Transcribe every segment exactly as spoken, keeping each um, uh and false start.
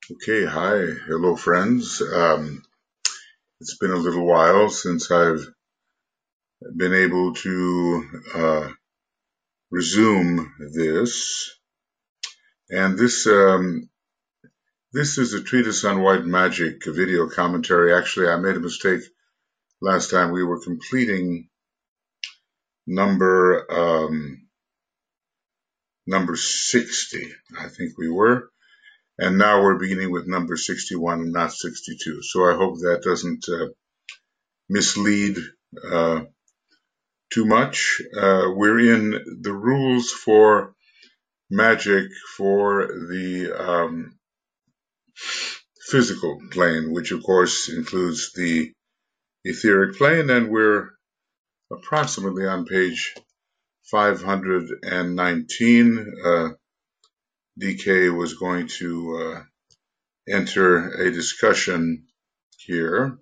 Okay, hi, hello friends. Um, it's been a little while since I've been able to uh, resume this, and this um, this is a treatise on white magic, a video commentary. Actually, I made a mistake last time. We were completing number um, number sixty, I think we were, and now we're beginning with number sixty-one and not sixty-two. So I hope that doesn't uh, mislead Uh, too much. Uh, we're in the rules for magic for the um, physical plane, which of course includes the etheric plane, and we're approximately on page five hundred nineteen. Uh, D K was going to uh, enter a discussion here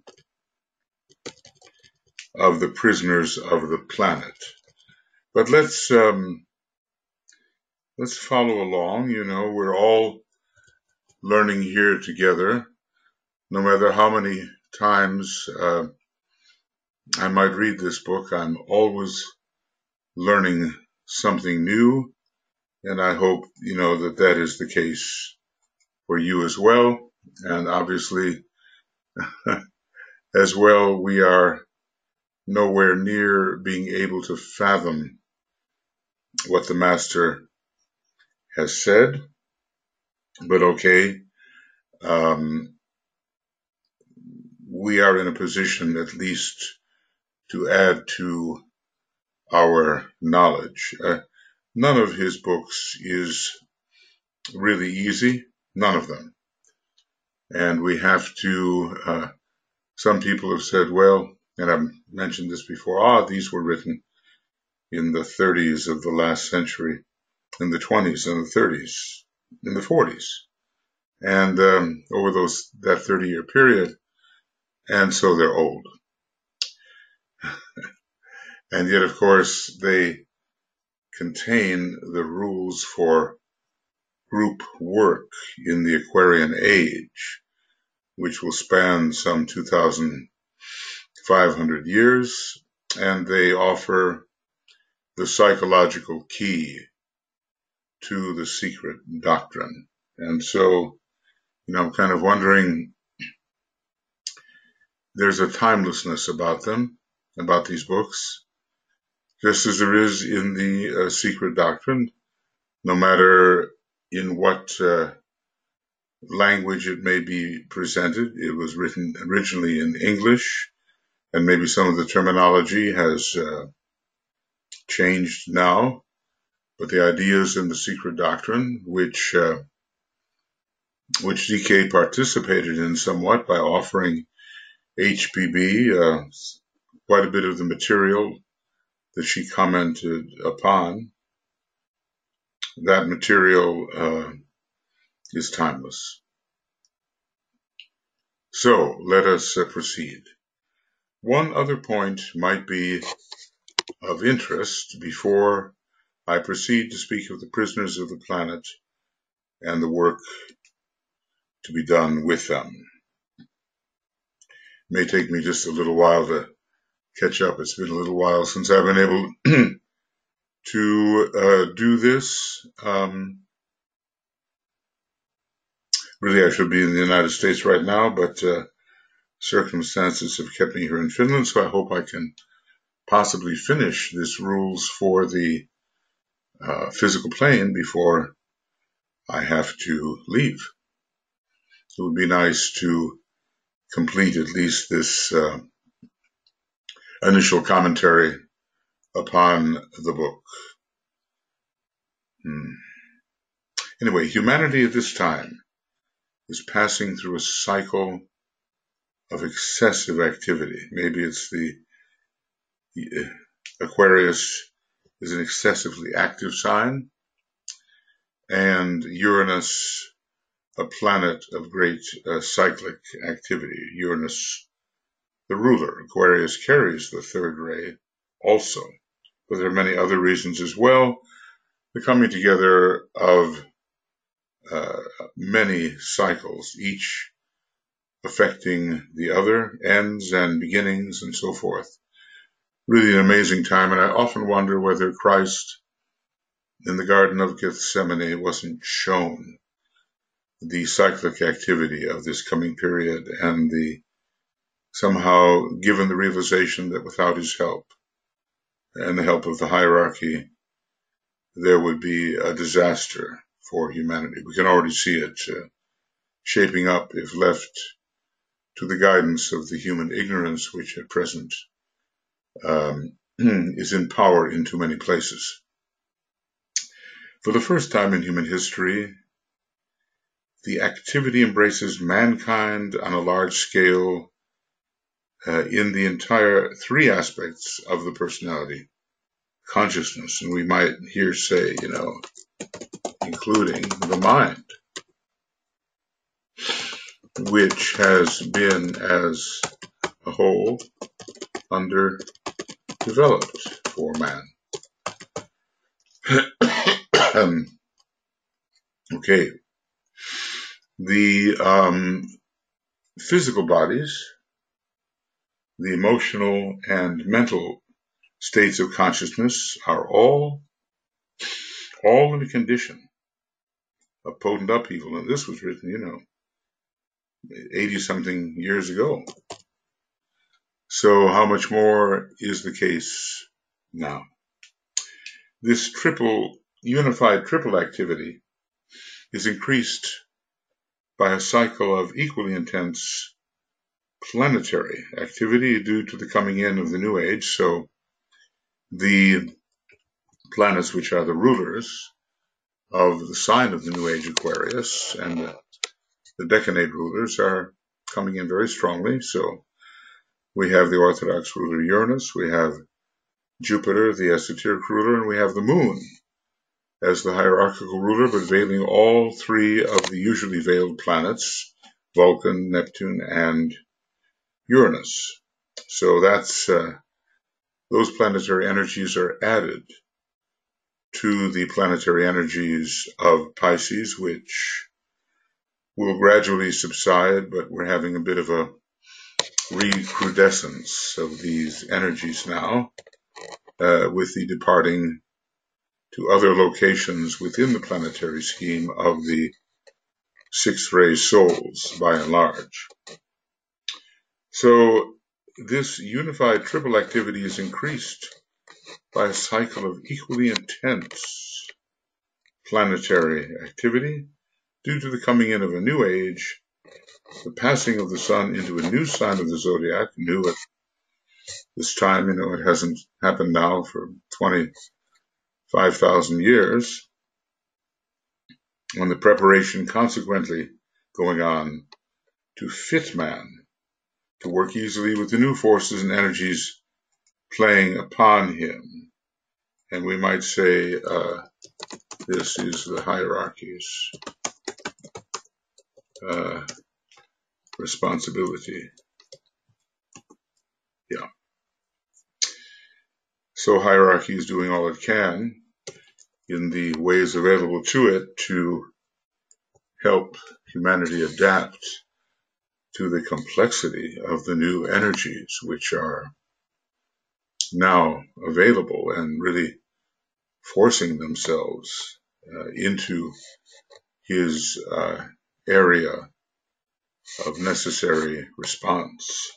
of the prisoners of the planet. But let's um, let's follow along. You know, we're all learning here together. No matter how many times uh, I might read this book, I'm always learning something new, and I hope you know that that is the case for you as well. And obviously, as well, we are nowhere near being able to fathom what the Master has said, but okay, um, we are in a position at least to add to our knowledge. Uh, none of his books is really easy, none of them. And we have to, uh, some people have said, well, and I've mentioned this before, ah, these were written in the thirties of the last century, in the twenties and the thirties, in the forties, and um, over those that thirty-year period, and so they're old. And yet, of course, they contain the rules for group work in the Aquarian age, which will span some two thousand five hundred years, and they offer the psychological key to the secret doctrine. And so, you know, I'm kind of wondering, there's a timelessness about them, about these books, just as there is in the uh, secret doctrine, no matter in what uh, language it may be presented. It was written originally in English, and maybe some of the terminology has uh, changed now, but the ideas in the secret doctrine, which uh, which D K participated in somewhat by offering H P B uh, quite a bit of the material that she commented upon, that material uh, is timeless. So let us uh, proceed. One other point might be of interest before I proceed to speak of the prisoners of the planet and the work to be done with them. It may take me just a little while to catch up. It's been a little while since I've been able to uh, do this. Um, really, I should be in the United States right now, but uh, circumstances have kept me here in Finland, so I hope I can possibly finish this rules for the uh, physical plane before I have to leave. It would be nice to complete at least this uh, initial commentary upon the book. Hmm. Anyway, humanity at this time is passing through a cycle of excessive activity. Maybe it's the, the Aquarius is an excessively active sign, and Uranus, a planet of great uh, cyclic activity. Uranus, the ruler. Aquarius carries the third ray also, but there are many other reasons as well. The coming together of uh, many cycles, each affecting the other, ends and beginnings and so forth. Really an amazing time, and I often wonder whether Christ in the Garden of Gethsemane wasn't shown the cyclic activity of this coming period, and the somehow given the realization that without his help and the help of the hierarchy, there would be a disaster for humanity. We can already see it uh, shaping up if left to the guidance of the human ignorance, which at present um, is in power in too many places. For the first time in human history, the activity embraces mankind on a large scale uh, in the entire three aspects of the personality, consciousness, and we might here say, you know, including the mind, which has been as a whole underdeveloped for man. um, okay, the um, physical bodies, the emotional and mental states of consciousness are all, all in a condition of potent upheaval. And this was written, you know, eighty-something years ago. So how much more is the case now? This triple, unified triple activity is increased by a cycle of equally intense planetary activity due to the coming in of the New Age. So the planets, which are the rulers of the sign of the New Age Aquarius, and the, the decade rulers are coming in very strongly. So we have the Orthodox ruler Uranus, we have Jupiter, the esoteric ruler, and we have the moon as the hierarchical ruler, but veiling all three of the usually veiled planets, Vulcan, Neptune, and Uranus. So that's uh, those planetary energies are added to the planetary energies of Pisces, which will gradually subside, but we're having a bit of a recrudescence of these energies now, uh, with the departing to other locations within the planetary scheme of the sixth ray souls, by and large. So this unified triple activity is increased by a cycle of equally intense planetary activity due to the coming in of a new age, the passing of the sun into a new sign of the zodiac, new at this time. You know, it hasn't happened now for twenty-five thousand years, and the preparation consequently going on to fit man to work easily with the new forces and energies playing upon him. And we might say uh, this is the hierarchy's uh, responsibility. Yeah. So hierarchy is doing all it can in the ways available to it to help humanity adapt to the complexity of the new energies which are now available and really forcing themselves uh, into his uh, area of necessary response.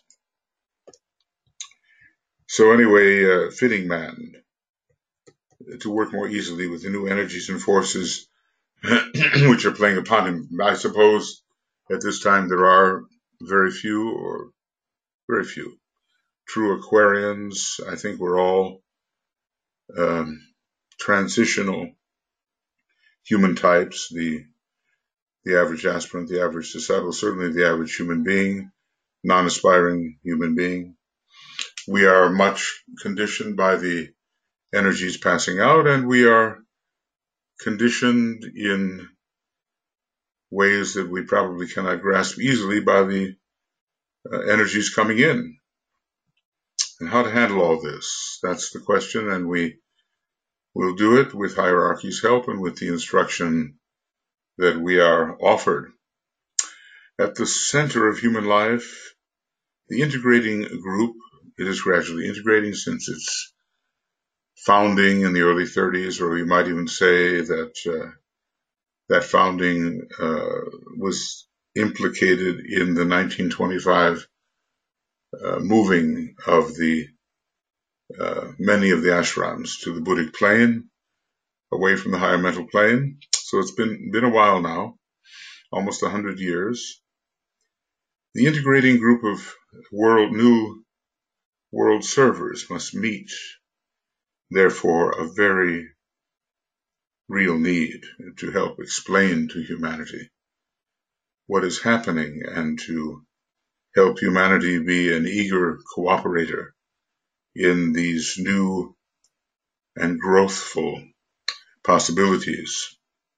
So anyway, uh, fitting man to work more easily with the new energies and forces which are playing upon him. I suppose at this time there are very few or very few true Aquarians. I think we're all um, transitional human types, the the average aspirant, the average disciple, certainly the average human being, non-aspiring human being. We are much conditioned by the energies passing out, and we are conditioned in ways that we probably cannot grasp easily by the uh, energies coming in. And how to handle all this, that's the question, and we will do it with hierarchy's help and with the instruction that we are offered. At the center of human life, the integrating group, it is gradually integrating since its founding in the early thirties, or you might even say that uh, that founding uh, was implicated in the nineteen twenty-five uh, moving of the uh, many of the ashrams to the Buddhic plane, away from the higher mental plane. So it's been been a while now, almost a hundred years. The integrating group of world new world servers must meet, therefore, a very real need to help explain to humanity what is happening and to help humanity be an eager cooperator in these new and growthful possibilities.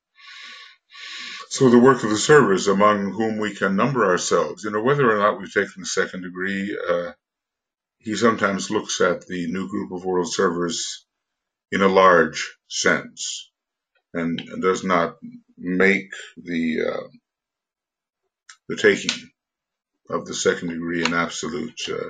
So the work of the servers, among whom we can number ourselves, you know, whether or not we've taken the second degree, uh, he sometimes looks at the new group of world servers in a large sense and does not make the uh, the taking of the second degree an absolute uh,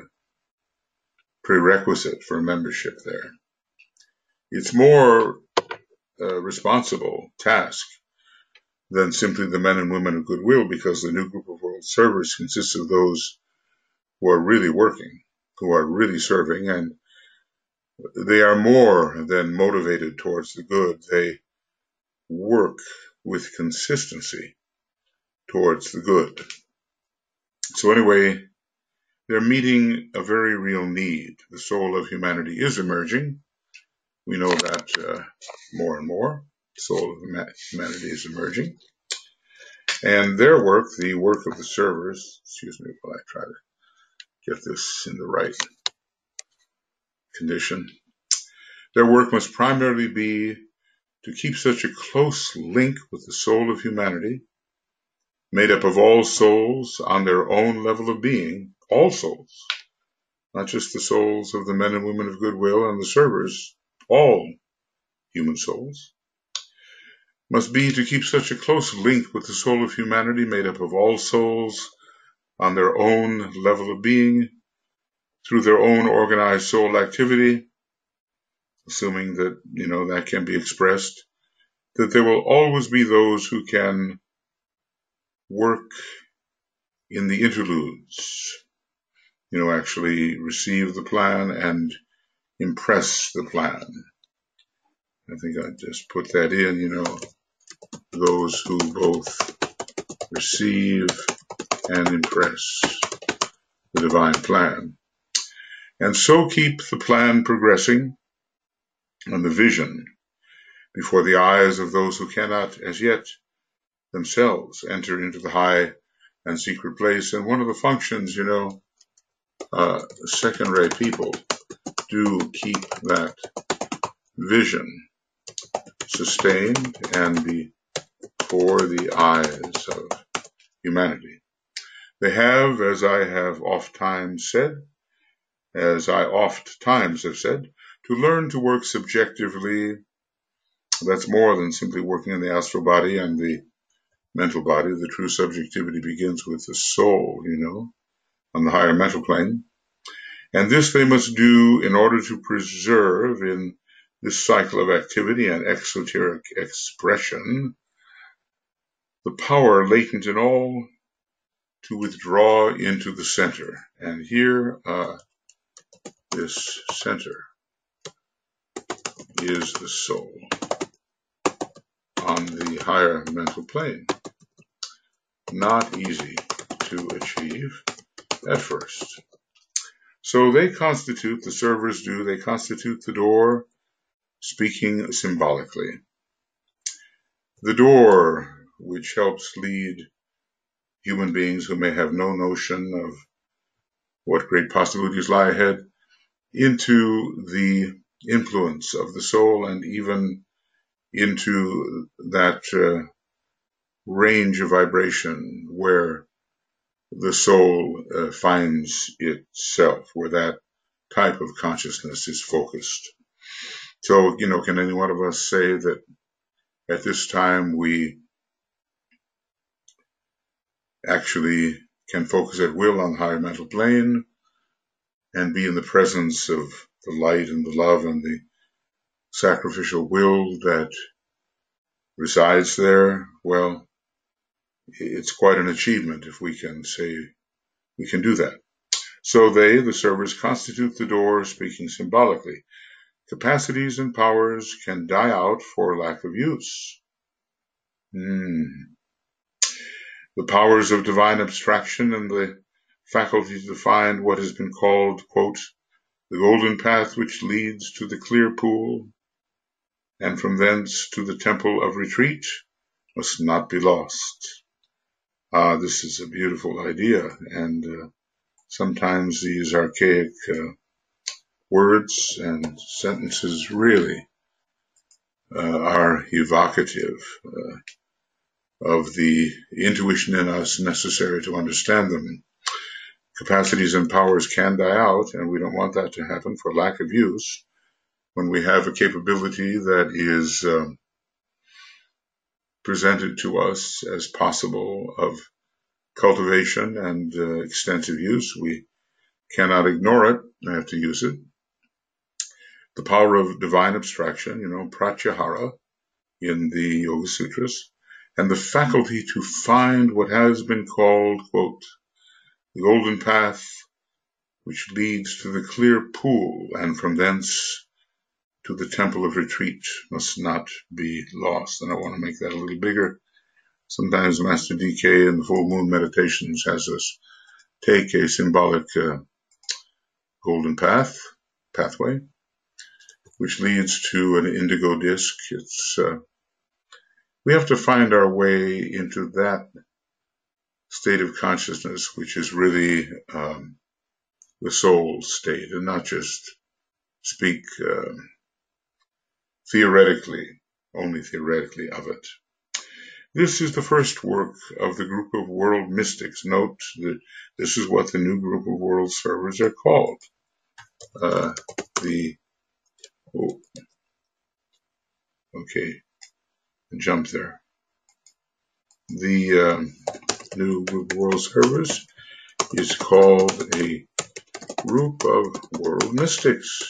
prerequisite for membership there. It's more uh, responsible task than simply the men and women of goodwill, because the new group of world servers consists of those who are really working, who are really serving, and they are more than motivated towards the good. They work with consistency towards the good. So anyway, they're meeting a very real need. The soul of humanity is emerging. We know that uh, more and more. The soul of humanity is emerging. And their work, the work of the servers, excuse me while I try to get this in the right condition. Their work must primarily be to keep such a close link with the soul of humanity, made up of all souls on their own level of being, all souls, not just the souls of the men and women of goodwill and the servers, all human souls, must be to keep such a close link with the soul of humanity, made up of all souls on their own level of being, through their own organized soul activity, assuming that, you know, that can be expressed, that there will always be those who can work in the interludes, you know, actually receive the plan and impress the plan. I think I just put that in, you know, those who both receive and impress the divine plan. And so keep the plan progressing and the vision before the eyes of those who cannot as yet themselves enter into the high and secret place. And one of the functions, you know, uh, second-rate people do keep that vision sustained and before the eyes of humanity. They have, as I have oft times said, as I oft times have said, to learn to work subjectively. That's more than simply working in the astral body and the mental body. The true subjectivity begins with the soul, you know, on the higher mental plane. And this they must do in order to preserve in this cycle of activity and exoteric expression the power latent in all to withdraw into the center. And here, uh, this center is the soul on the higher mental plane. Not easy to achieve at first. So they constitute, the servers do, they constitute the door, speaking symbolically. The door which helps lead human beings who may have no notion of what great possibilities lie ahead into the influence of the soul and even into that uh, range of vibration where the soul uh, finds itself, where that type of consciousness is focused. So, you know, can any one of us say that at this time we actually can focus at will on the higher mental plane and be in the presence of the light and the love and the sacrificial will that resides there, well, it's quite an achievement if we can say we can do that. So they, the servers, constitute the door, speaking symbolically. Capacities and powers can die out for lack of use. Hmm. The powers of divine abstraction and the faculty to find what has been called, quote, the golden path which leads to the clear pool, and from thence to the temple of retreat, must not be lost. Ah, this is a beautiful idea, and uh, sometimes these archaic uh, words and sentences really uh, are evocative uh, of the intuition in us necessary to understand them. Capacities and powers can die out, and we don't want that to happen for lack of use. When we have a capability that is um, presented to us as possible of cultivation and uh, extensive use, we cannot ignore it. We have to use it. The power of divine abstraction, you know, pratyahara in the Yoga Sutras, and the faculty to find what has been called, quote, the golden path which leads to the clear pool, and from thence to the temple of retreat, must not be lost. And I want to make that a little bigger. Sometimes Master D K in the full moon meditations has us take a symbolic uh, golden path, pathway, which leads to an indigo disc. It's uh, we have to find our way into that state of consciousness, which is really um, the soul state, and not just speak uh, theoretically, only theoretically of it. This is the first work of the group of world mystics. Note that this is what the new group of world servers are called. Uh, the oh, okay, jump there. The um, new group of world servers is called a group of world mystics.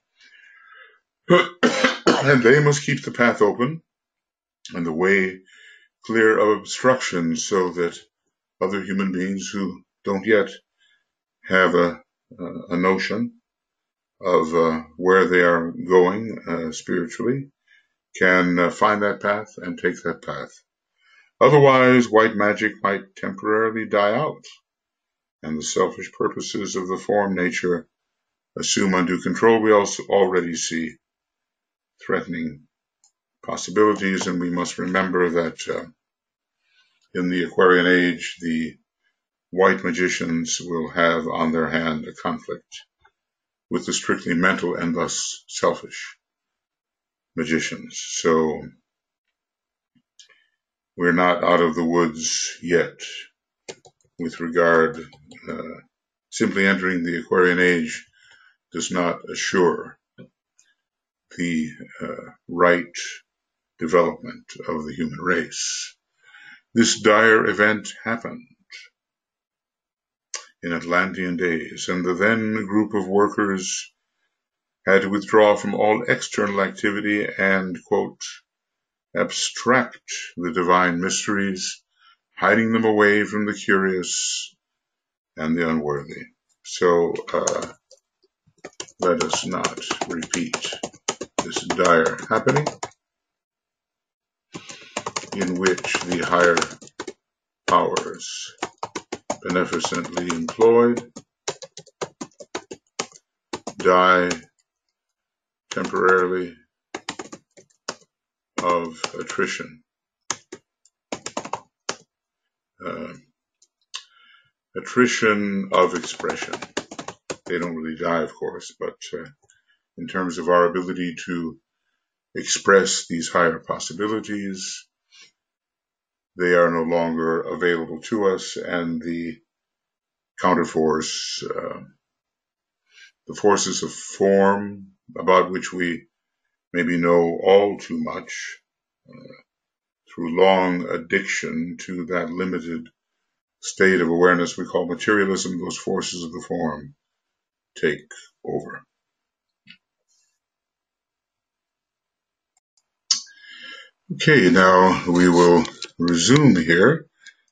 And they must keep the path open and the way clear of obstructions so that other human beings who don't yet have a, a notion of uh, where they are going uh, spiritually can uh, find that path and take that path. Otherwise, white magic might temporarily die out, and the selfish purposes of the form nature assume undue control. We also already see threatening possibilities, and we must remember that uh, in the Aquarian age, the white magicians will have on their hand a conflict with the strictly mental and thus selfish magicians. So we're not out of the woods yet with regard, uh, simply entering the Aquarian age does not assure the uh, right development of the human race. This dire event happened in Atlantean days, and the then group of workers had to withdraw from all external activity and, quote, abstract the divine mysteries, hiding them away from the curious and the unworthy. So uh, let us not repeat this dire happening in which the higher powers, beneficently employed, die temporarily of attrition. Uh, attrition of expression. They don't really die, of course, but uh, in terms of our ability to express these higher possibilities, they are no longer available to us, and the counterforce, uh, the forces of form about which we maybe know all too much uh, through long addiction to that limited state of awareness we call materialism, those forces of the form take over. Okay, now we will resume here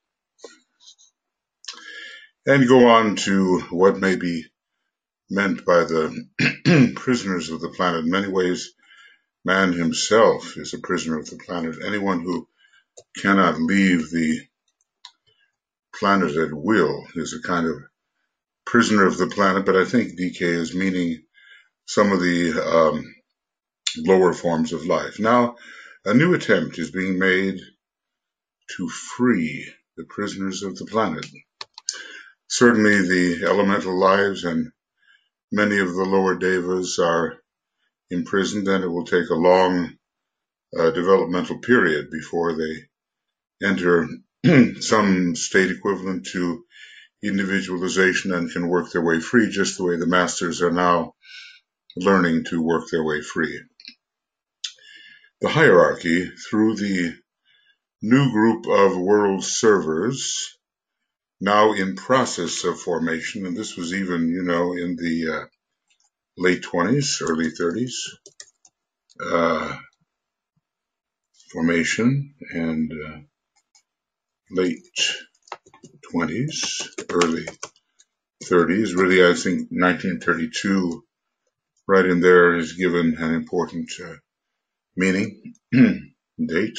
and go on to what may be meant by the prisoners of the planet. In many ways, man himself is a prisoner of the planet. Anyone who cannot leave the planet at will is a kind of prisoner of the planet, but I think D K is meaning some of the um, lower forms of life. Now, a new attempt is being made to free the prisoners of the planet. Certainly the elemental lives and many of the lower devas are imprisoned, and it will take a long uh, developmental period before they enter some state equivalent to individualization and can work their way free, just the way the masters are now learning to work their way free. The hierarchy, through the new group of world servers, now in process of formation, and this was even, you know, in the uh, late twenties, early thirties, uh, formation, and uh, late twenties, early thirties, really I think nineteen thirty-two, right in there is given an important uh, meaning, date,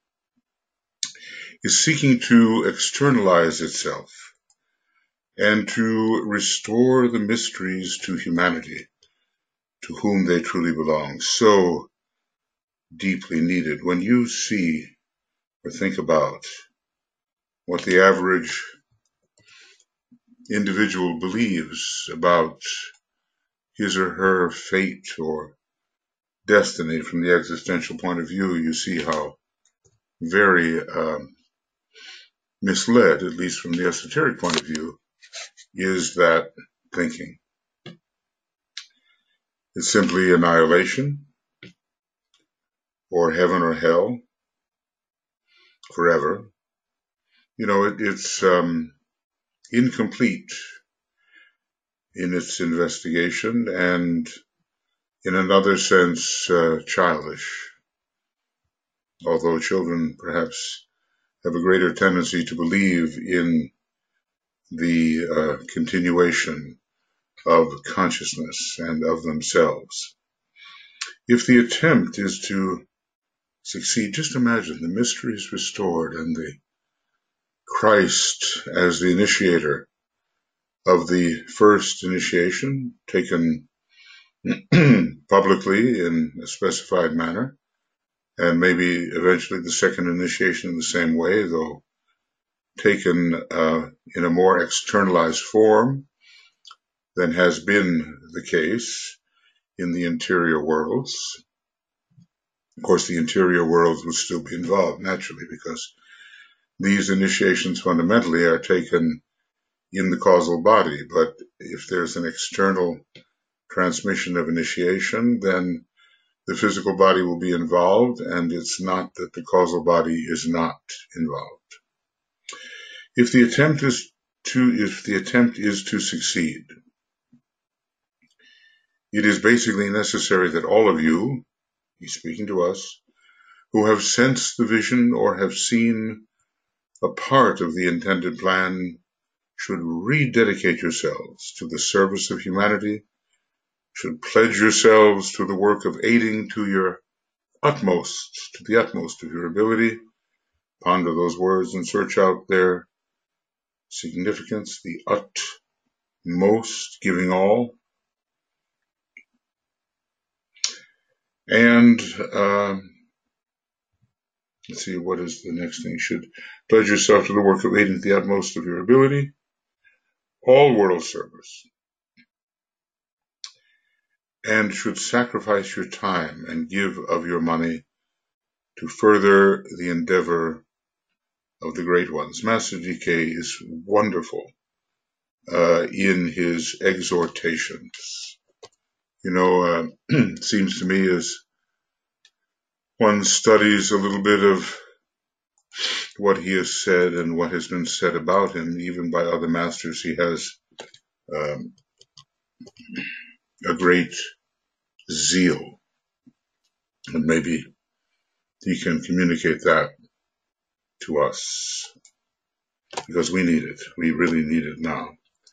is seeking to externalize itself and to restore the mysteries to humanity, to whom they truly belong, so deeply needed. When you see or think about what the average individual believes about his or her fate or destiny from the existential point of view, you see how very um, misled, at least from the esoteric point of view, is that thinking. It's simply annihilation, or heaven or hell, forever. You know, it, it's um, incomplete in its investigation and, in another sense, uh, childish. Although children perhaps have a greater tendency to believe in the uh, continuation of consciousness and of themselves. If the attempt is to succeed, just imagine the mystery is restored and the Christ as the initiator of the first initiation taken publicly in a specified manner, and maybe eventually the second initiation in the same way, though taken uh, in a more externalized form than has been the case in the interior worlds. Of course, the interior worlds would still be involved, naturally, because these initiations fundamentally are taken in the causal body. But if there's an external transmission of initiation, then the physical body will be involved, and it's not that the causal body is not involved. If the attempt is to, if the attempt is to succeed, it is basically necessary that all of you, he's speaking to us, who have sensed the vision or have seen a part of the intended plan, should rededicate yourselves to the service of humanity, should pledge yourselves to the work of aiding to your utmost, to the utmost of your ability. Ponder those words and search out their significance, the utmost, giving all. And uh, let's see, what is the next thing? You should pledge yourself to the work of aiding to the utmost of your ability, all world service, and should sacrifice your time and give of your money to further the endeavor of the great ones. Master D K is wonderful uh, in his exhortations. You know, uh, it seems to me as one studies a little bit of what he has said and what has been said about him, even by other masters. He has um, a great zeal, and maybe he can communicate that to us, because we need it. We really need it now.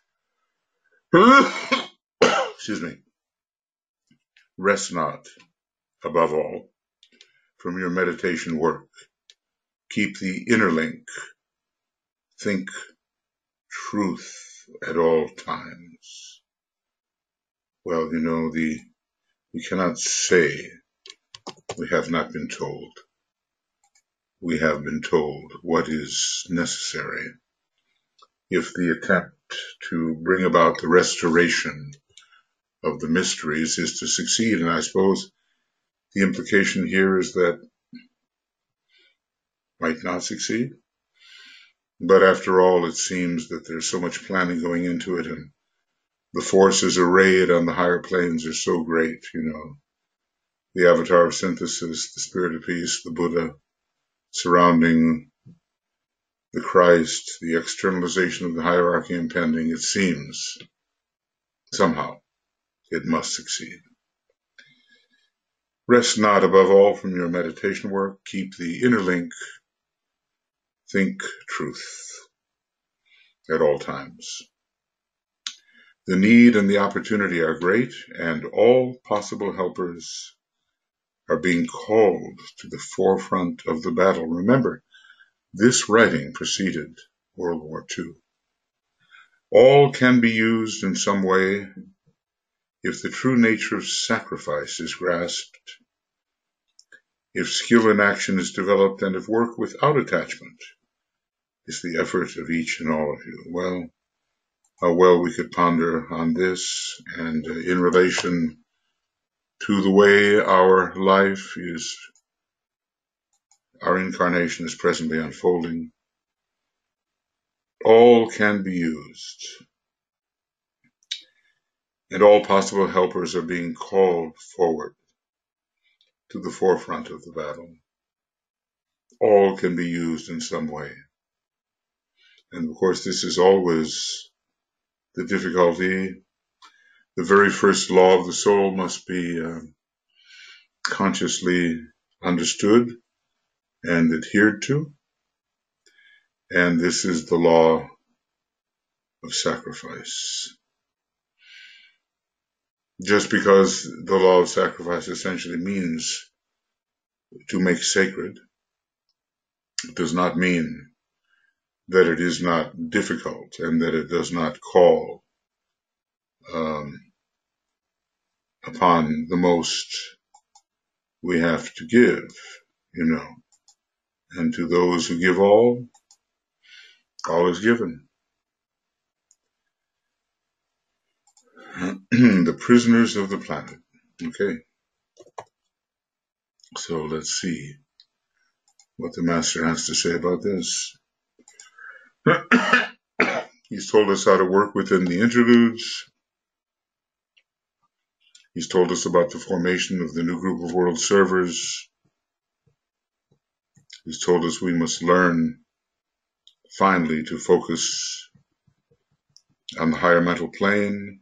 Excuse me. Rest not, above all, from your meditation work. Keep the inner link. Think truth at all times. Well, you know, the we cannot say we have not been told. We have been told what is necessary if the attempt to bring about the restoration of the mysteries is to succeed. And I suppose the implication here is that might not succeed. But after all, it seems that there's so much planning going into it, and the forces arrayed on the higher planes are so great, you know. The avatar of synthesis, the spirit of peace, the Buddha, surrounding the Christ, the externalization of the hierarchy impending. It seems somehow it must succeed. Rest not, above all, from your meditation work. Keep the inner link. Think truth at all times. The need and the opportunity are great, and all possible helpers are being called to the forefront of the battle. Remember, this writing preceded World War Two. All can be used in some way if the true nature of sacrifice is grasped, if skill in action is developed, and if work without attachment is the effort of each and all of you. Well, how well we could ponder on this, and uh, in relation to the way our life is, our incarnation is presently unfolding. All can be used, and all possible helpers are being called forward to the forefront of the battle. All can be used in some way. And of course, this is always the difficulty. The very first law of the soul must be uh, consciously understood and adhered to. And this is the law of sacrifice. Just because the law of sacrifice essentially means to make sacred, it does not mean that it is not difficult and that it does not call um, upon the most we have to give, you know. And to those who give all, all is given. The prisoners of the planet. Okay. So let's see what the master has to say about this. He's told us how to work within the interludes. He's told us about the formation of the new group of world servers. He's told us we must learn finally to focus on the higher mental plane.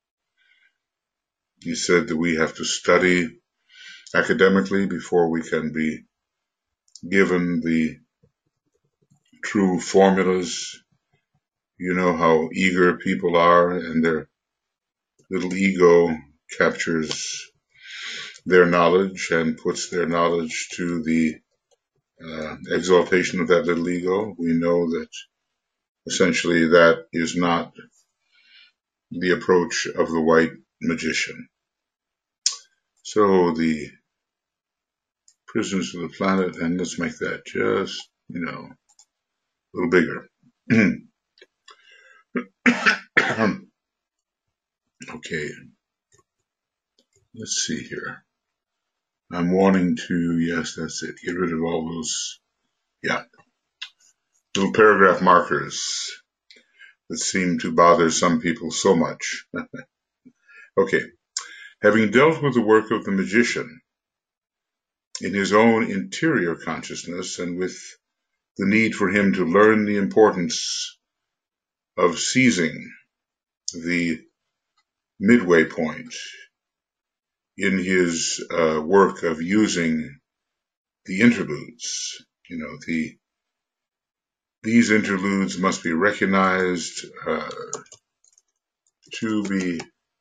He said that we have to study academically before we can be given the true formulas. You know how eager people are, and their little ego captures their knowledge and puts their knowledge to the uh, exaltation of that little ego. We know that essentially that is not the approach of the white magician. So the prisoners of the planet, and let's make that just, you know, a little bigger. Okay, let's see here. I'm wanting to, yes, that's it, get rid of all those, yeah, little paragraph markers that seem to bother some people so much. Okay, having dealt with the work of the magician in his own interior consciousness and with the need for him to learn the importance of seizing the midway point in his uh, work of using the interludes. You know, the these interludes must be recognized uh, to be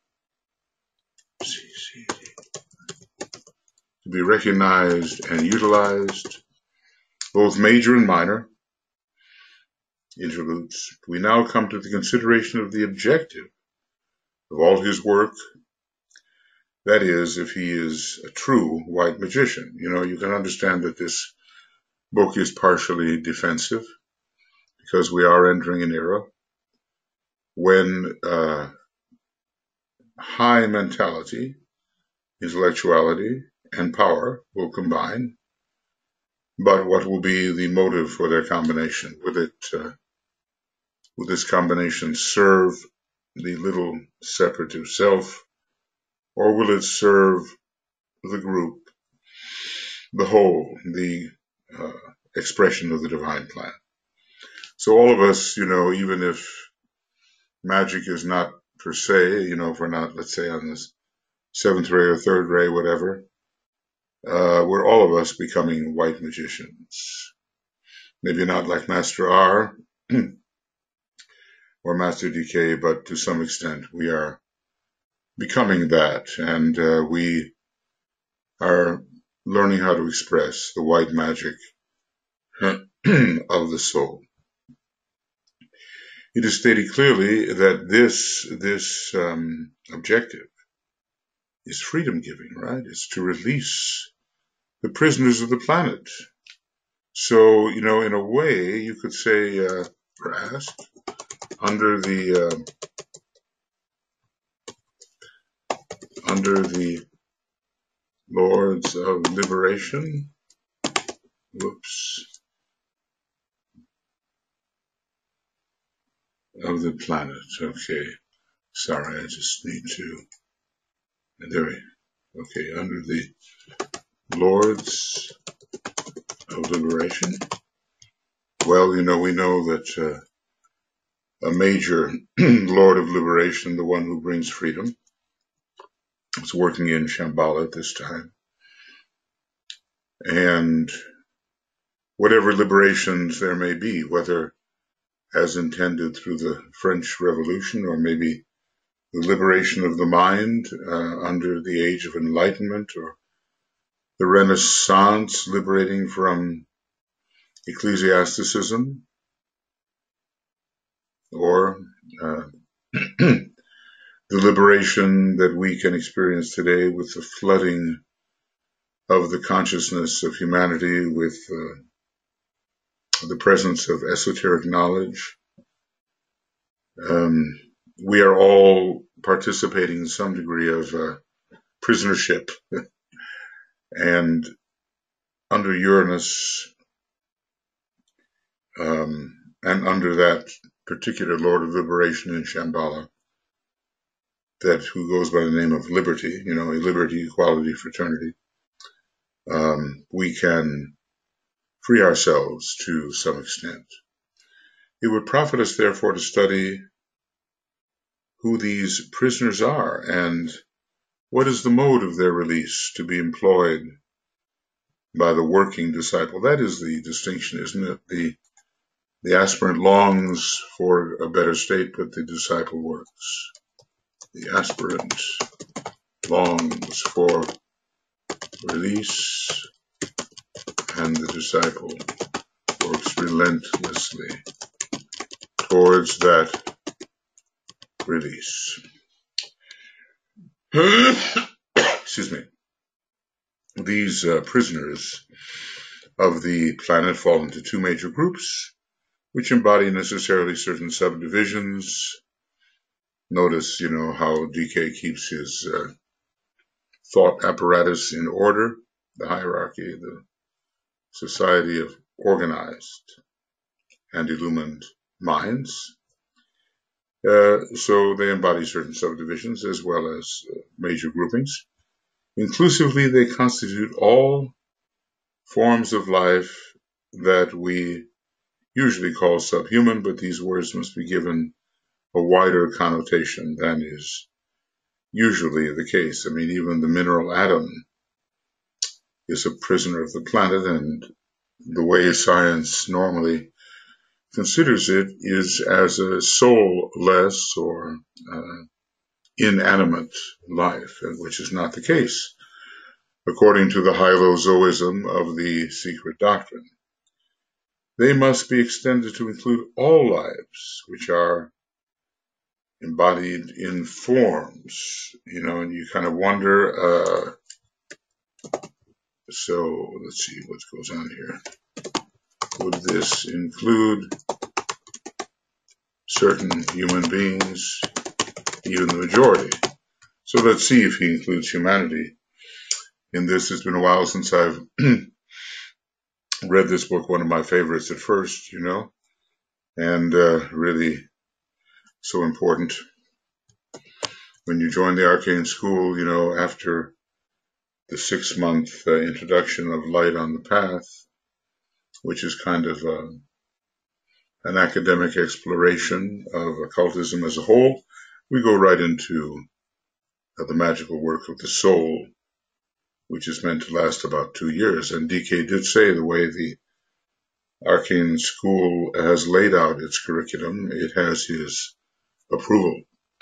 to be recognized and utilized, both major and minor interludes. We now come to the consideration of the objective of all his work. That is, if he is a true white magician. You know, you can understand that this book is partially defensive because we are entering an era when uh, high mentality, intellectuality, and power will combine. But what will be the motive for their combination? Will it, uh, will this combination serve the little separative self, or will it serve the group, the whole, the uh, expression of the divine plan? So all of us, you know, even if magic is not per se, you know, if we're not, let's say, on this seventh ray or third ray, whatever, uh, we're all of us becoming white magicians. Maybe not like Master R or Master D K, but to some extent we are becoming that, and uh, we are learning how to express the white magic of the soul. It is stated clearly that this this um, objective is freedom giving, right? It's to release the prisoners of the planet. So, you know, in a way, you could say, uh, or ask, under the uh, under the Lords of Liberation, whoops, of the planet. Okay, sorry, I just need to. There we. Okay, under the Lords of Liberation. Well, you know, we know that uh, a major Lord of Liberation, the one who brings freedom, is working in Shambhala at this time. And whatever liberations there may be, whether as intended through the French Revolution or maybe the liberation of the mind uh, under the Age of Enlightenment, or the Renaissance liberating from ecclesiasticism, or uh, the liberation that we can experience today with the flooding of the consciousness of humanity with uh, the presence of esoteric knowledge. Um, we are all participating in some degree of uh, prisonership. And under Uranus, um, and under that particular Lord of Liberation in Shambhala, that who goes by the name of Liberty, you know, liberty, equality, fraternity, um, we can free ourselves to some extent. It would profit us, therefore, to study who these prisoners are and what is the mode of their release to be employed by the working disciple. That is the distinction, isn't it? The, the aspirant longs for a better state, but the disciple works. The aspirant longs for release, and the disciple works relentlessly towards that release. Excuse me. These uh, prisoners of the planet fall into two major groups, which embody necessarily certain subdivisions. Notice, you know, how D K keeps his uh, thought apparatus in order, the hierarchy, the society of organized and illumined minds. Uh, so they embody certain subdivisions as well as uh, major groupings. Inclusively, they constitute all forms of life that we usually called subhuman, but these words must be given a wider connotation than is usually the case. I mean, even the mineral atom is a prisoner of the planet, and the way science normally considers it is as a soulless or uh, inanimate life, which is not the case, according to the hylozoism of the secret doctrine. They must be extended to include all lives which are embodied in forms, you know, and you kind of wonder, uh, so let's see what goes on here. Would this include certain human beings, even the majority? So let's see if he includes humanity in this. It's been a while since I've read this book, one of my favorites at first, you know, and uh, really so important. When you join the arcane school, you know, after the six-month uh, introduction of Light on the Path, which is kind of uh, an academic exploration of occultism as a whole, we go right into uh, the magical work of the soul, which is meant to last about two years. And D K did say the way the arcane school has laid out its curriculum, it has his approval.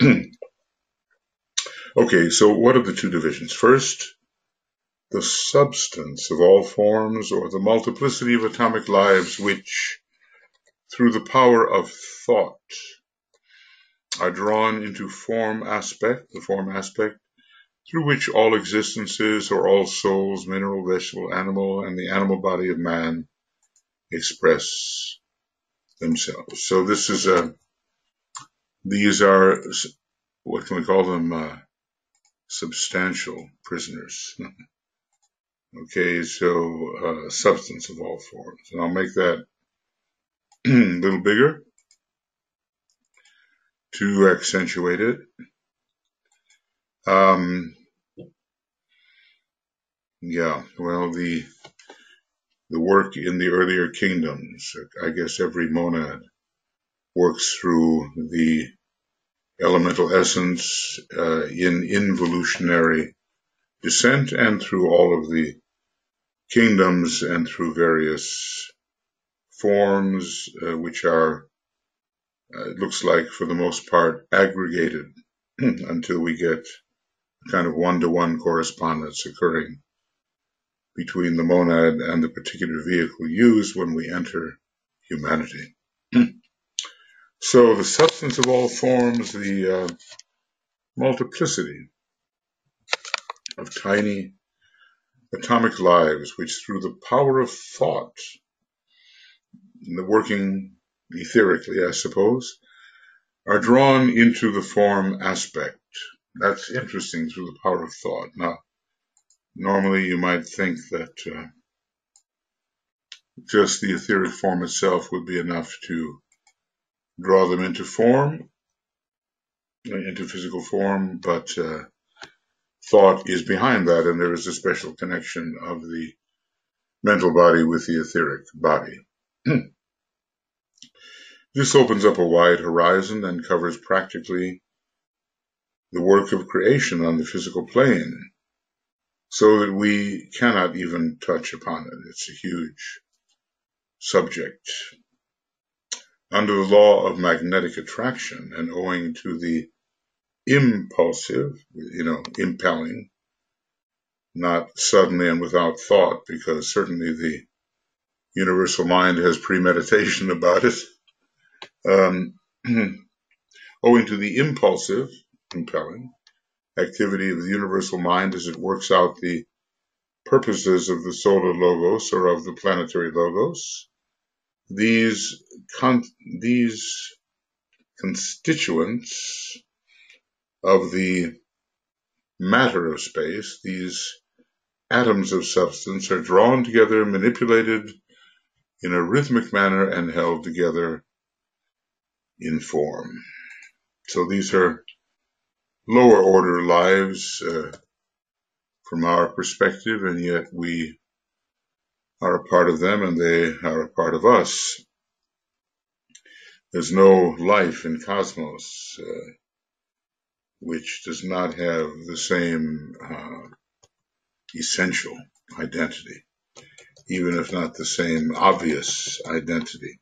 Okay, so what are the two divisions? First, the substance of all forms, or the multiplicity of atomic lives which, through the power of thought, are drawn into form aspect, the form aspect, through which all existences, or all souls, mineral, vegetable, animal, and the animal body of man express themselves. So this is a, these are, what can we call them, uh, substantial prisoners. Okay, so uh, substance of all forms. And I'll make that a little bigger to accentuate it. Um, yeah, well, the the work in the earlier kingdoms, I guess every monad works through the elemental essence uh, in involutionary descent, and through all of the kingdoms, and through various forms uh, which are, uh, it looks like for the most part, aggregated until we get a kind of one-to-one correspondence occurring between the monad and the particular vehicle used when we enter humanity. So the substance of all forms, the uh, multiplicity of tiny atomic lives, which through the power of thought, working etherically, I suppose, are drawn into the form aspect. That's interesting, through the power of thought. Now, normally you might think that uh, just the etheric form itself would be enough to draw them into form, into physical form, but uh, thought is behind that, and there is a special connection of the mental body with the etheric body. This opens up a wide horizon and covers practically the work of creation on the physical plane, so that we cannot even touch upon it. It's a huge subject. Under the law of magnetic attraction, and owing to the impulsive, you know, impelling, not suddenly and without thought, because certainly the universal mind has premeditation about it. Um, owing to the impulsive, impelling activity of the universal mind as it works out the purposes of the solar logos, or of the planetary logos, these con- these constituents of the matter of space, these atoms of substance, are drawn together, manipulated in a rhythmic manner, and held together in form. So these are lower order lives uh, from our perspective, and yet we are a part of them, and they are a part of us. There's no life in cosmos uh, which does not have the same uh, essential identity, even if not the same obvious identity.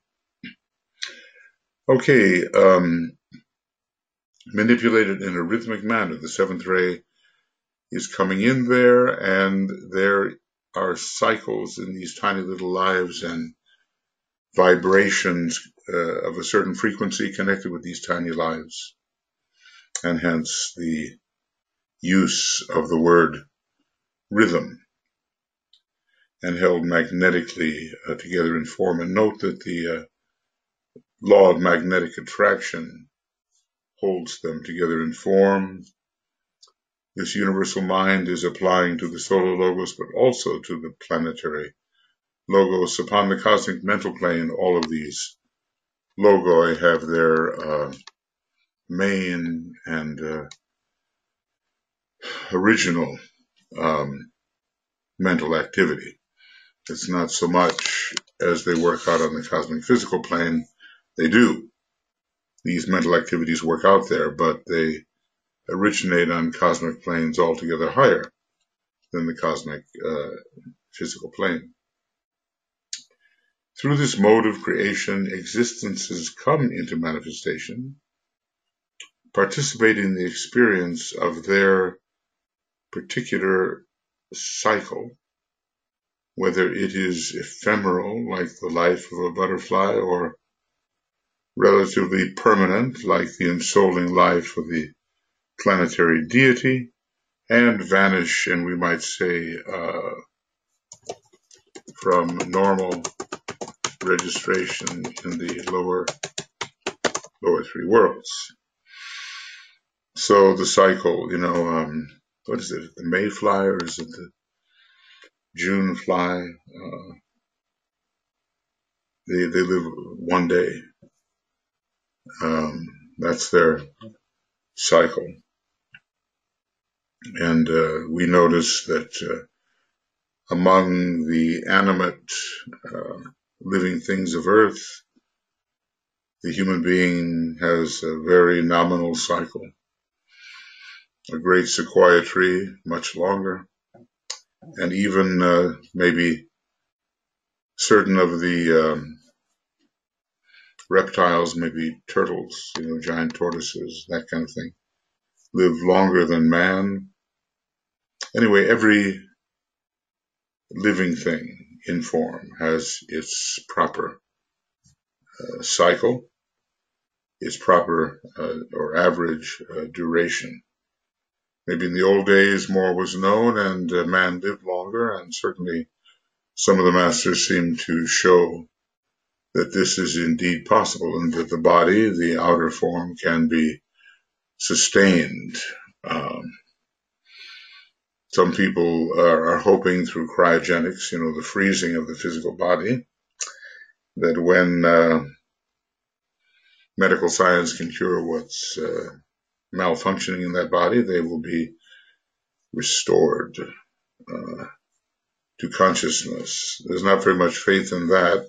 Okay, um, manipulated in a rhythmic manner. The seventh ray is coming in there, and there are cycles in these tiny little lives and vibrations uh, of a certain frequency connected with these tiny lives, and hence the use of the word rhythm, and held magnetically uh, together in form. And note that the uh, law of magnetic attraction holds them together in form. This universal mind is applying to the solar logos, but also to the planetary logos. Upon the cosmic mental plane, all of these logoi have their uh, main and uh, original um, mental activity. It's not so much as they work out on the cosmic physical plane. They do. These mental activities work out there, but they originate on cosmic planes altogether higher than the cosmic uh, physical plane. Through this mode of creation, existences come into manifestation, participate in the experience of their particular cycle, whether it is ephemeral, like the life of a butterfly, or relatively permanent, like the ensouling life of the planetary deity, and vanish, and we might say, uh, from normal registration in the lower lower three worlds. So the cycle, you know, um, what is it, the Mayfly, or is it the June fly? Uh, they, they live one day. Um, that's their cycle. And uh, we notice that uh, among the animate uh, living things of Earth, the human being has a very nominal cycle. A great sequoia tree, much longer. And even uh, maybe certain of the um, reptiles, maybe turtles, you know, giant tortoises, that kind of thing, live longer than man. Anyway, every living thing in form has its proper uh, cycle, its proper uh, or average uh, duration. Maybe in the old days more was known and uh, man lived longer, and certainly some of the masters seem to show that this is indeed possible, and that the body, the outer form, can be sustained. Um, some people are, are hoping through cryogenics, you know, the freezing of the physical body, that when uh, medical science can cure what's uh, malfunctioning in that body, they will be restored uh, to consciousness. There's not very much faith in that,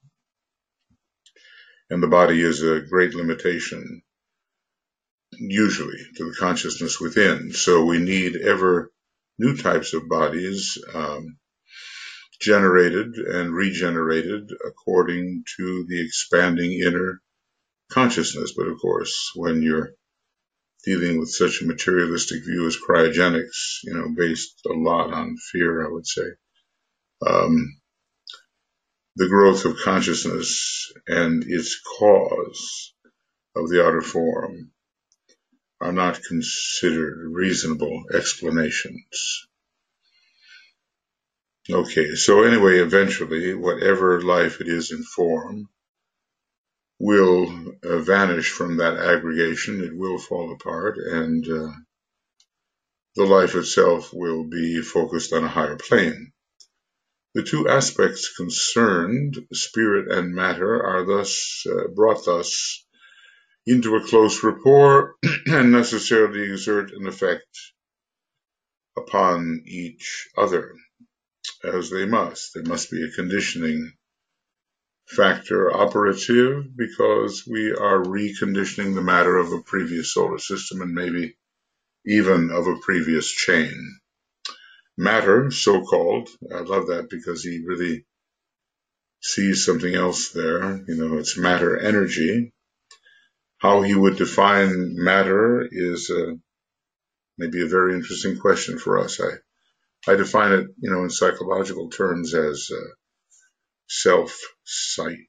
and the body is a great limitation, usually, to the consciousness within. So we need ever new types of bodies um, generated and regenerated according to the expanding inner consciousness. But of course, when you're dealing with such a materialistic view as cryogenics, you know, based a lot on fear, I would say, um, the growth of consciousness and its cause of the outer form are not considered reasonable explanations. Okay, so anyway, eventually, whatever life it is in form will uh, vanish from that aggregation. It will fall apart, and uh, the life itself will be focused on a higher plane. The two aspects concerned, spirit and matter, are thus uh, brought thus into a close rapport and necessarily exert an effect upon each other, as they must. There must be a conditioning factor operative because we are reconditioning the matter of a previous solar system and maybe even of a previous chain. Matter, so-called, I love that because he really sees something else there. You know, it's matter energy. How he would define matter is uh, maybe a very interesting question for us. I, I define it, you know, in psychological terms as uh, self-sight.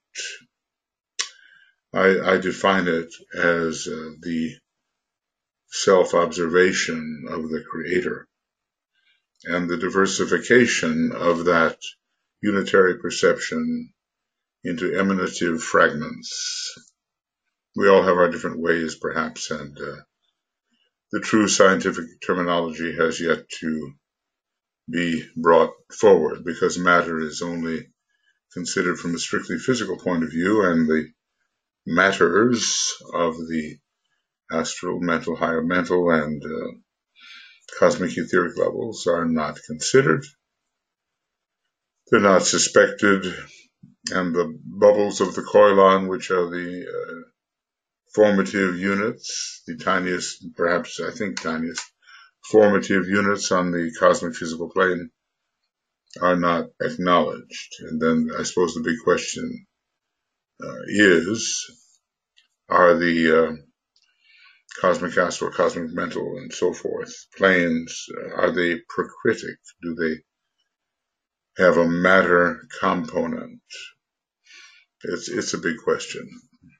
I, I define it as uh, the self-observation of the Creator and the diversification of that unitary perception into emanative fragments. We all have our different ways, perhaps, and uh, the true scientific terminology has yet to be brought forward because matter is only considered from a strictly physical point of view, and the matters of the astral, mental, higher mental, and uh, cosmic etheric levels are not considered. They're not suspected, and the bubbles of the koilon, which are the uh, formative units, the tiniest, perhaps I think tiniest, formative units on the cosmic physical plane, are not acknowledged. And then I suppose the big question uh, is, are the uh, cosmic astral, cosmic mental, and so forth planes, uh, are they procritic? Do they have a matter component? It's, it's a big question.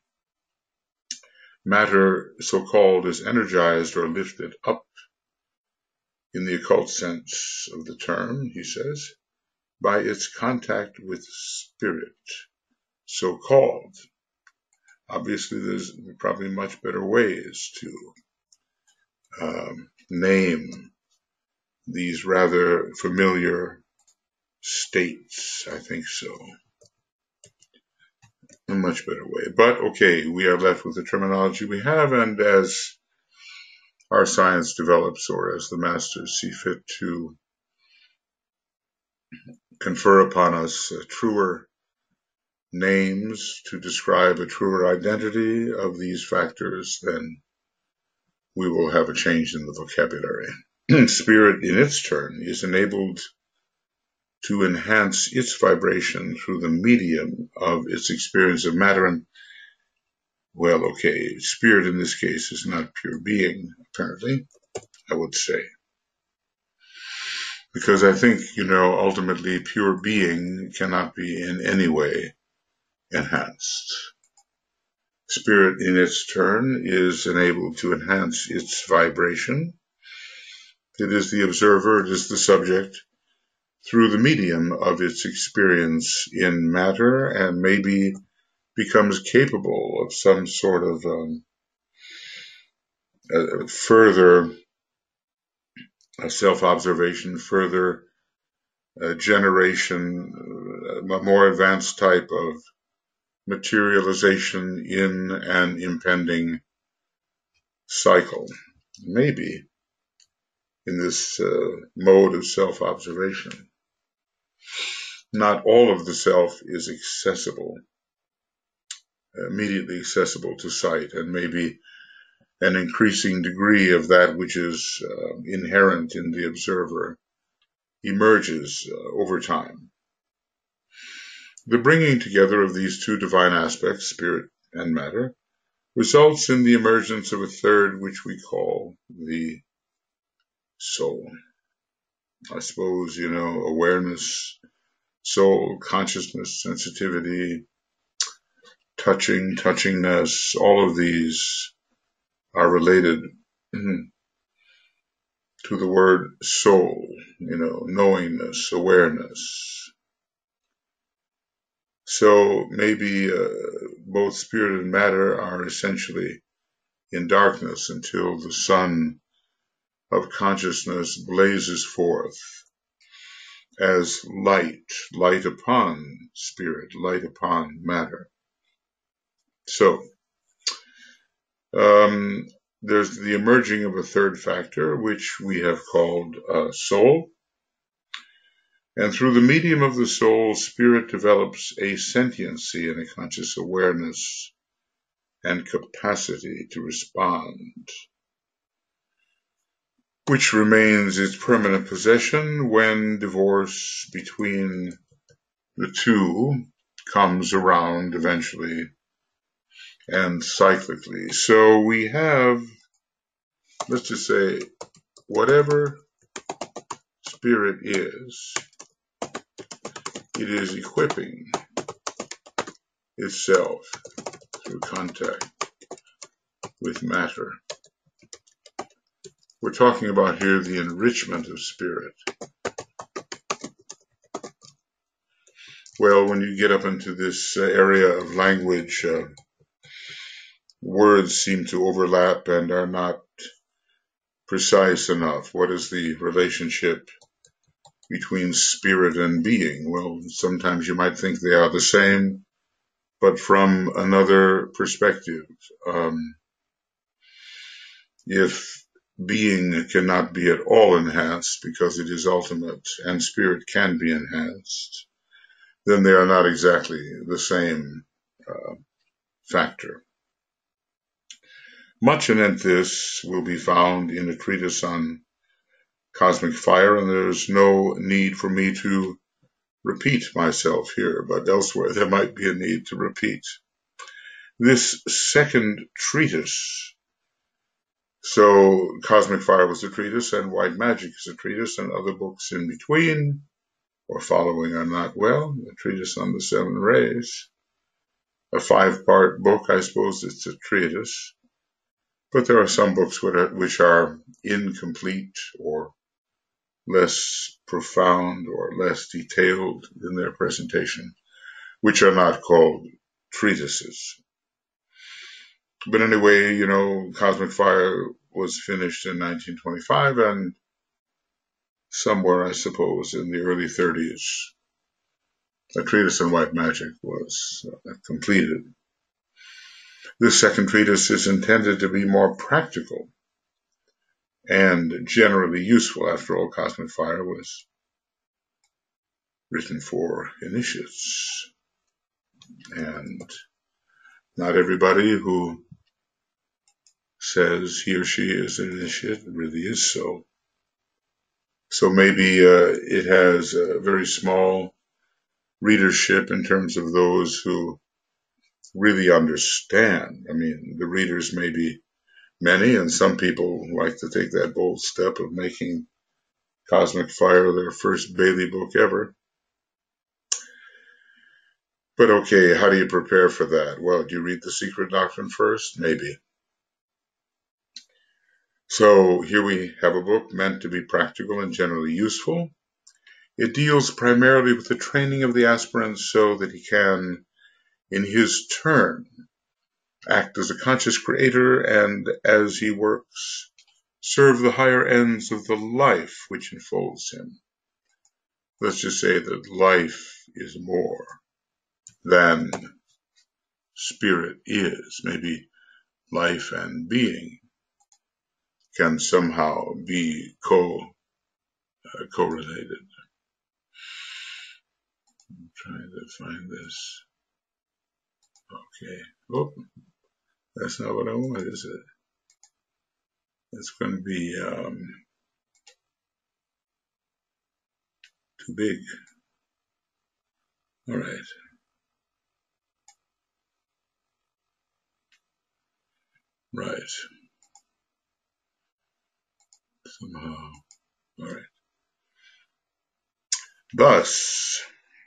Matter, so-called, is energized or lifted up in the occult sense of the term, he says, by its contact with spirit, so-called. Obviously, there's probably much better ways to um, name these rather familiar states. I think so. A much better way. But okay, we are left with the terminology we have, and as our science develops, or as the masters see fit to confer upon us uh, truer names to describe a truer identity of these factors, then we will have a change in the vocabulary. Spirit, in its turn, is enabled to enhance its vibration through the medium of its experience of matter. And, well, okay, spirit in this case is not pure being, apparently, I would say. Because I think, you know, ultimately pure being cannot be in any way enhanced. Spirit, in its turn, is enabled to enhance its vibration. It is the observer, it is the subject, through the medium of its experience in matter, and maybe becomes capable of some sort of um, uh, further uh, self-observation, further uh, generation, uh, a more advanced type of materialization in an impending cycle. Maybe in this uh, mode of self-observation. Not all of the self is accessible, immediately accessible to sight, and maybe an increasing degree of that which is uh, inherent in the observer emerges uh, over time. The bringing together of these two divine aspects, spirit and matter, results in the emergence of a third, which we call the soul. I suppose, you know, awareness, soul, consciousness, sensitivity, touching, touchingness, all of these are related to the word soul, you know, knowingness, awareness. So maybe uh, both spirit and matter are essentially in darkness until the sun of consciousness blazes forth as light, light upon spirit, light upon matter. So, um, there's the emerging of a third factor, which we have called uh, soul. And through the medium of the soul, spirit develops a sentiency and a conscious awareness and capacity to respond, which remains its permanent possession when divorce between the two comes around eventually and cyclically. So we have, let's just say, whatever spirit is, it is equipping itself through contact with matter. We're talking about here the enrichment of spirit. Well, when you get up into this uh, area of language, uh, words seem to overlap and are not precise enough. What is the relationship between spirit and being? Well, sometimes you might think they are the same, but from another perspective. Um, if being cannot be at all enhanced because it is ultimate and spirit can be enhanced, then they are not exactly the same uh, factor. Much anent this will be found in a treatise on cosmic fire, and there's no need for me to repeat myself here, but elsewhere there might be a need to repeat. This second treatise, so Cosmic Fire was a treatise, and White Magic is a treatise, and other books in between or following are not, well, a treatise on the seven rays, a five-part book, I suppose it's a treatise, but there are some books which are incomplete or less profound or less detailed in their presentation, which are not called treatises. But anyway, you know, Cosmic Fire was finished in nineteen twenty-five, and somewhere, I suppose, in the early thirties, a treatise on White Magic was uh, completed. This second treatise is intended to be more practical and generally useful. After all, Cosmic Fire was written for initiates, and not everybody who says he or she is an initiate really is so. So maybe uh, it has a very small readership in terms of those who really understand. I mean, the readers may be many, and some people like to take that bold step of making Cosmic Fire their first Bailey book ever. But okay, how do you prepare for that? Well, do you read The Secret Doctrine first? Maybe. So here we have a book meant to be practical and generally useful. It deals primarily with the training of the aspirant so that he can, in his turn, act as a conscious creator and, as he works, serve the higher ends of the life which enfolds him. Let's just say that life is more than spirit is. Maybe life and being can somehow be co uh, correlated. I'm trying to find this. Okay. Oh, that's not what I want, is it? It's going to be um, too big. All right. Right. Somehow. All right. Thus,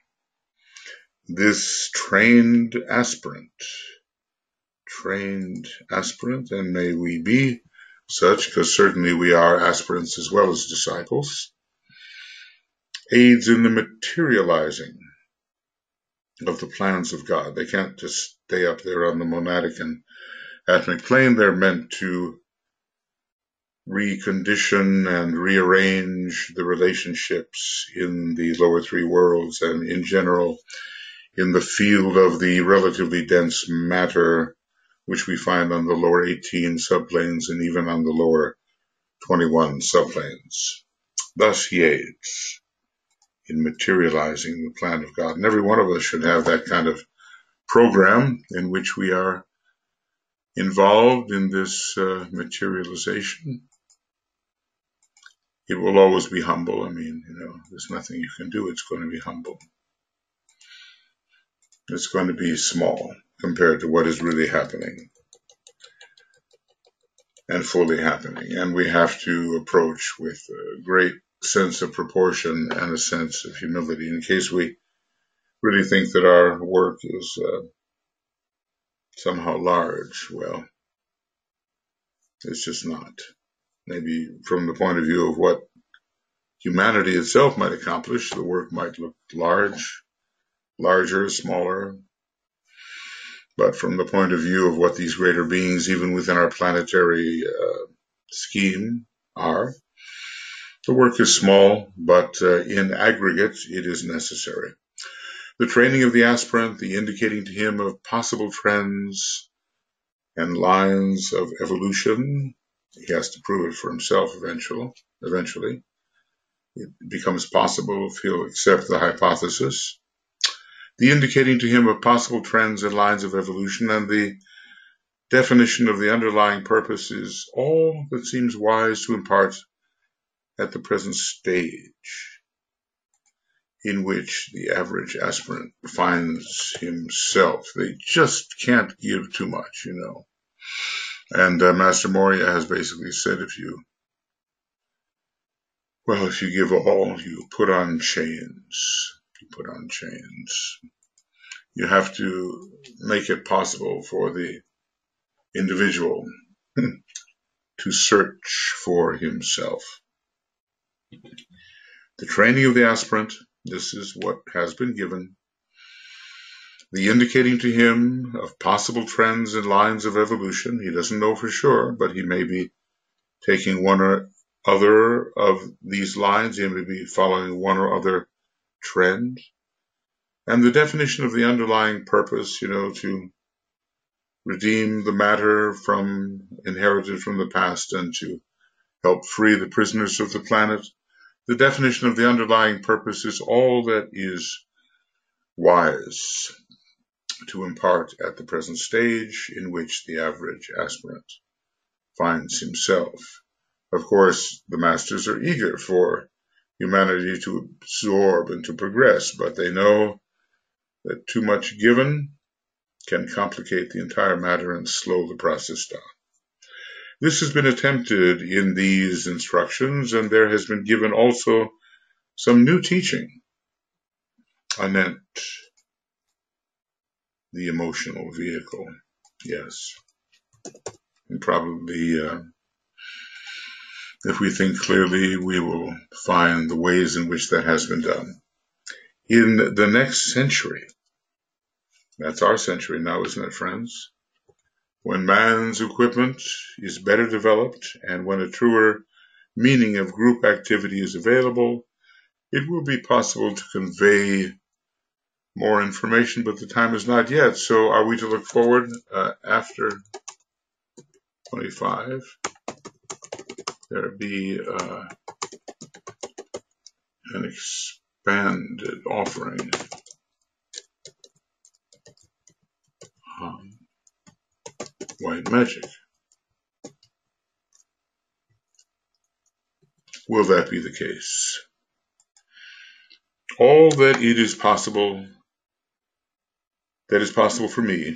this trained aspirant, trained aspirant, and may we be such, because certainly we are aspirants as well as disciples, aids in the materializing of the plans of God. They can't just stay up there on the monadic and atomic plane. They're meant to recondition and rearrange the relationships in the lower three worlds and in general in the field of the relatively dense matter which we find on the lower eighteen subplanes and even on the lower twenty-one subplanes. Thus he aids in materializing the plan of God. And every one of us should have that kind of program in which we are involved in this uh, materialization. It will always be humble. I mean, you know, there's nothing you can do. It's going to be humble. It's going to be small compared to what is really happening and fully happening. And we have to approach with a great sense of proportion and a sense of humility in case we really think that our work is uh, somehow large. Well, it's just not. Maybe from the point of view of what humanity itself might accomplish, the work might look large, larger, smaller. But from the point of view of what these greater beings, even within our planetary uh, scheme, are, the work is small, but uh, in aggregate, it is necessary. The training of the aspirant, the indicating to him of possible trends and lines of evolution, he has to prove it for himself eventually. Eventually, it becomes possible if he'll accept the hypothesis. The indicating to him of possible trends and lines of evolution, and the definition of the underlying purpose is all that seems wise to impart at the present stage in which the average aspirant finds himself. They just can't give too much, you know. And uh, Master Moria has basically said, if you, well, if you give all, you put on chains. You put on chains. You have to make it possible for the individual to search for himself. The training of the aspirant, this is what has been given. The indicating to him of possible trends and lines of evolution. He doesn't know for sure, but he may be taking one or other of these lines. He may be following one or other trend. And the definition of the underlying purpose, you know, to redeem the matter from inherited from the past and to help free the prisoners of the planet. The definition of the underlying purpose is all that is wise to impart at the present stage in which the average aspirant finds himself. Of course, the masters are eager for humanity to absorb and to progress, but they know that too much given can complicate the entire matter and slow the process down. This has been attempted in these instructions, and there has been given also some new teaching anent the emotional vehicle. Yes. And probably, uh, if we think clearly, we will find the ways in which that has been done. In the next century, that's our century now, isn't it, friends? When man's equipment is better developed and when a truer meaning of group activity is available, it will be possible to convey more information, but the time is not yet. So are we to look forward uh, after twenty-five? There be uh, an expanded offering. Um, white magic. Will that be the case? All that it is possible, that is possible for me,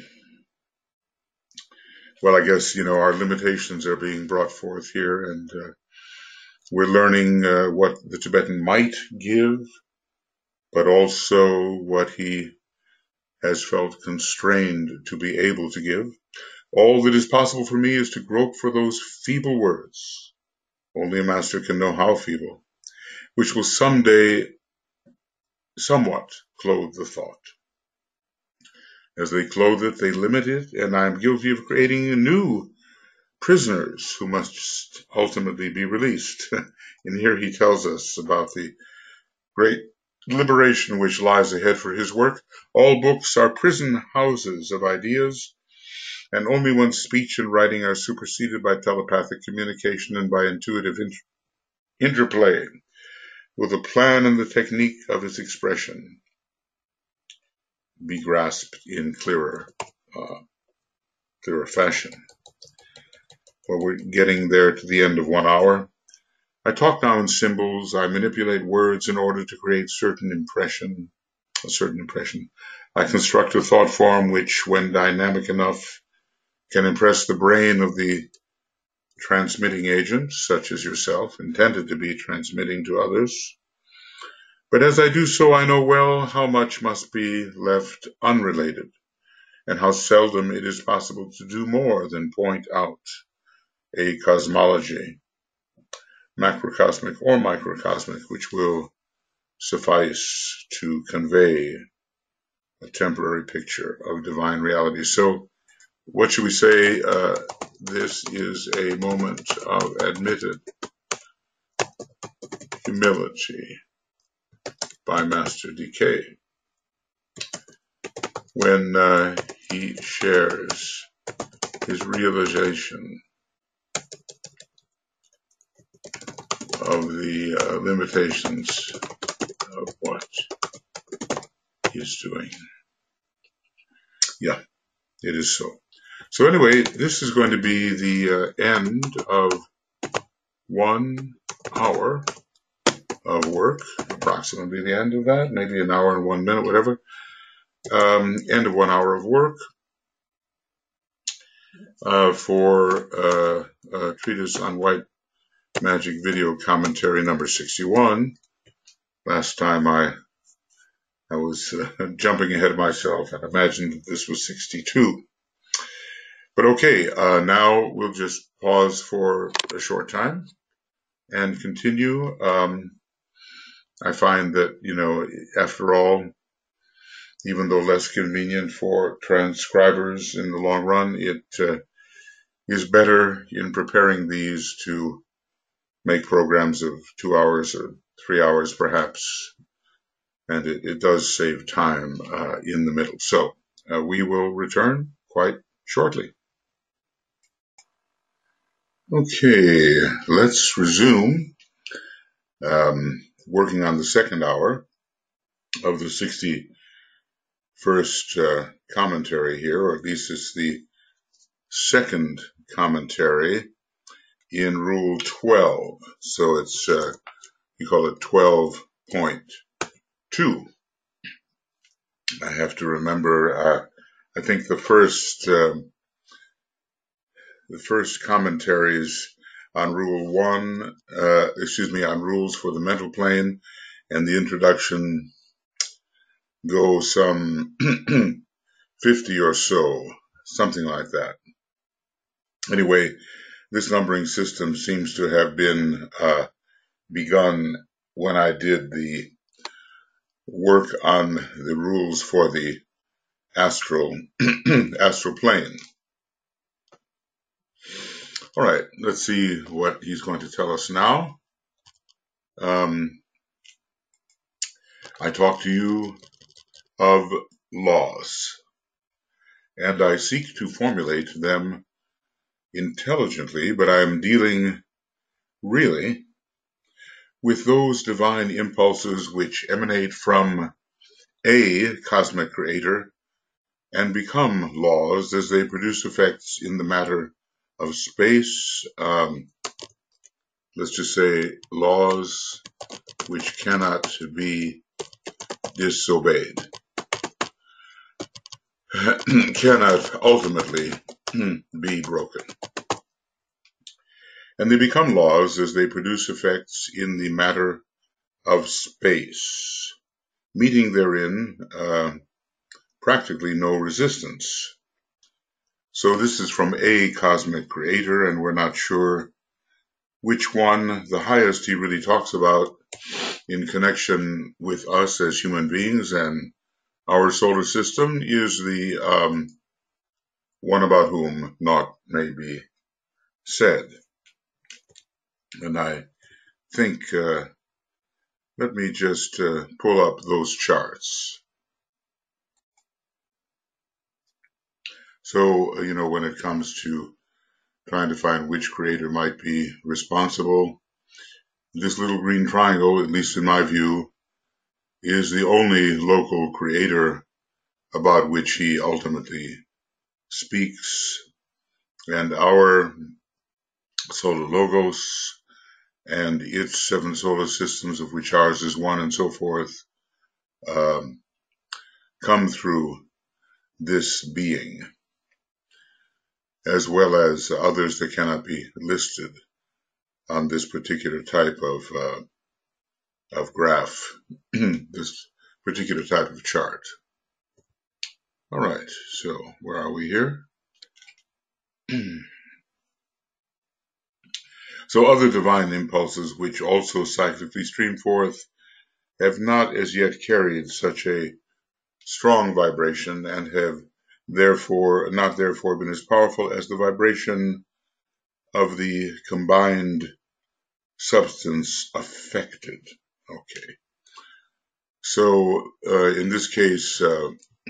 well, I guess, you know, our limitations are being brought forth here, and uh, we're learning uh, what the Tibetan might give, but also what he has felt constrained to be able to give. All that is possible for me is to grope for those feeble words. Only a master can know how feeble, which will someday somewhat clothe the thought. As they clothe it, they limit it, and I am guilty of creating new prisoners who must ultimately be released. And here he tells us about the great liberation which lies ahead for his work. All books are prison houses of ideas, and only when speech and writing are superseded by telepathic communication and by intuitive inter- interplay will the plan and the technique of its expression be grasped in clearer, uh, clearer fashion. Well, we're getting there to the end of one hour. I talk now in symbols. I manipulate words in order to create certain impression, a certain impression. I construct a thought form which, when dynamic enough, can impress the brain of the transmitting agent, such as yourself, intended to be transmitting to others. But as I do so, I know well how much must be left unrelated, and how seldom it is possible to do more than point out a cosmology, macrocosmic or microcosmic, which will suffice to convey a temporary picture of divine reality. So, what should we say? Uh, this is a moment of admitted humility by Master D K when uh, he shares his realization of the uh, limitations of what he's doing. Yeah, it is so. So anyway, this is going to be the uh, end of one hour of work, approximately the end of that, maybe an hour and one minute, whatever. Um, end of one hour of work uh, for uh, uh, Treatise on White Magic Video Commentary number sixty-one. Last time I I was uh, jumping ahead of myself and imagined that this was sixty-two. But okay, uh, now we'll just pause for a short time and continue. Um, I find that, you know, after all, even though less convenient for transcribers in the long run, it uh, is better in preparing these to make programs of two hours or three hours perhaps, and it, it does save time uh, in the middle. So uh, we will return quite shortly. Okay, let's resume um, working on the second hour of the sixty-first uh, commentary here, or at least it's the second commentary in Rule twelve. So it's, uh, you call it twelve point two. I have to remember, uh, I think the first, uh, the first commentaries on Rule one, uh, excuse me, on rules for the mental plane and the introduction go some fifty or so, something like that. Anyway, this numbering system seems to have been uh, begun when I did the work on the rules for the astral astral plane. All right, let's see what he's going to tell us now. Um, I talk to you of laws, and I seek to formulate them intelligently, but I am dealing really with those divine impulses which emanate from a cosmic creator and become laws as they produce effects in the matter of space. Um, let's just say laws which cannot be disobeyed, cannot ultimately be broken. And they become laws as they produce effects in the matter of space, meeting therein uh, practically no resistance. So this is from a cosmic creator, and we're not sure which one, the highest he really talks about in connection with us as human beings and our solar system, is the um, one about whom naught may be said. And I think, uh, let me just uh, pull up those charts. So, you know, when it comes to trying to find which creator might be responsible, this little green triangle, at least in my view, is the only local creator about which he ultimately speaks. And our solar logos and its seven solar systems, of which ours is one, and so forth, um, come through this being, as well as others that cannot be listed on this particular type of uh, of graph, this particular type of chart. All right, so where are we here? So other divine impulses which also cyclically stream forth have not as yet carried such a strong vibration and have therefore not therefore been as powerful as the vibration of the combined substance affected. Okay. So uh, in this case, uh,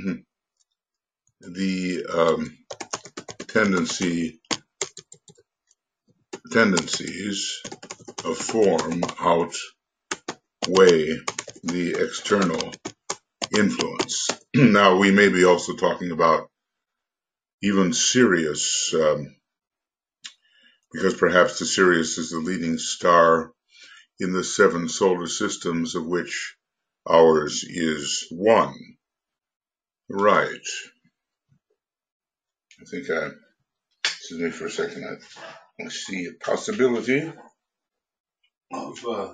the um, tendency tendencies of form outweigh the external influence. Now, we may be also talking about even Sirius, um, because perhaps the Sirius is the leading star in the seven solar systems, of which ours is one. Right. I think I, excuse me for a second, I see a possibility of, uh,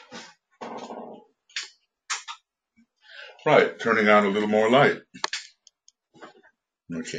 right, turning on a little more light. Okay.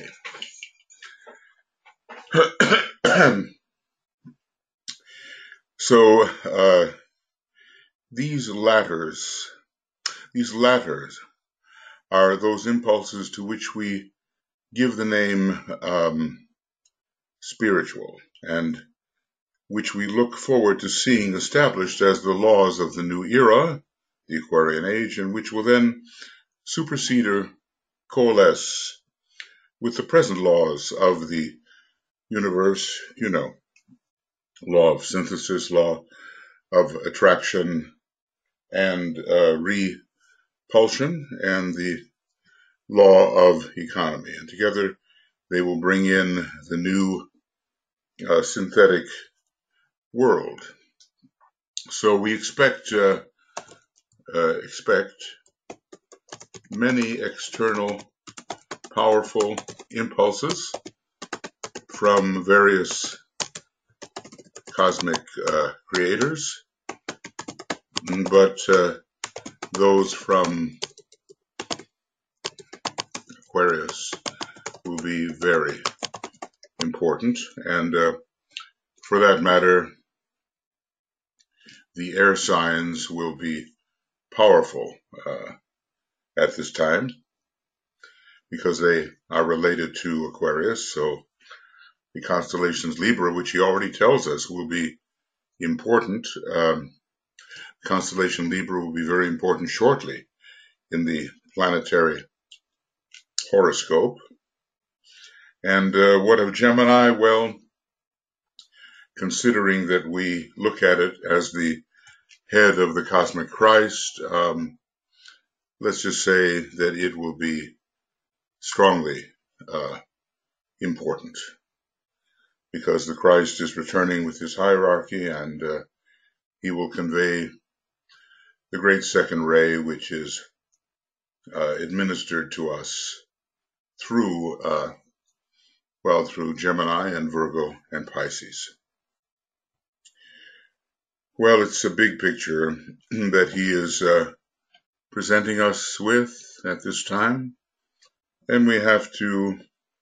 So, uh, these ladders, these ladders are those impulses to which we give the name um, spiritual, and which we look forward to seeing established as the laws of the new era, the Aquarian Age, and which will then supersede or coalesce with the present laws of the universe, you know, law of synthesis, law of attraction and uh, repulsion, and the law of economy. And together they will bring in the new uh, synthetic world. So we expect uh, uh, expect many external powerful impulses from various cosmic uh, creators, but uh, those from Aquarius will be very important, and uh, for that matter, the air signs will be powerful uh, at this time because they are related to Aquarius. So the constellations Libra, which he already tells us will be important, um, constellation Libra will be very important shortly in the planetary horoscope. And uh, what of Gemini? Well, considering that we look at it as the head of the cosmic Christ, um, let's just say that it will be strongly uh, important because the Christ is returning with his hierarchy, and uh, he will convey the great second ray, which is uh, administered to us through, uh, well, through Gemini and Virgo and Pisces. Well, it's a big picture that he is uh, presenting us with at this time, and we have to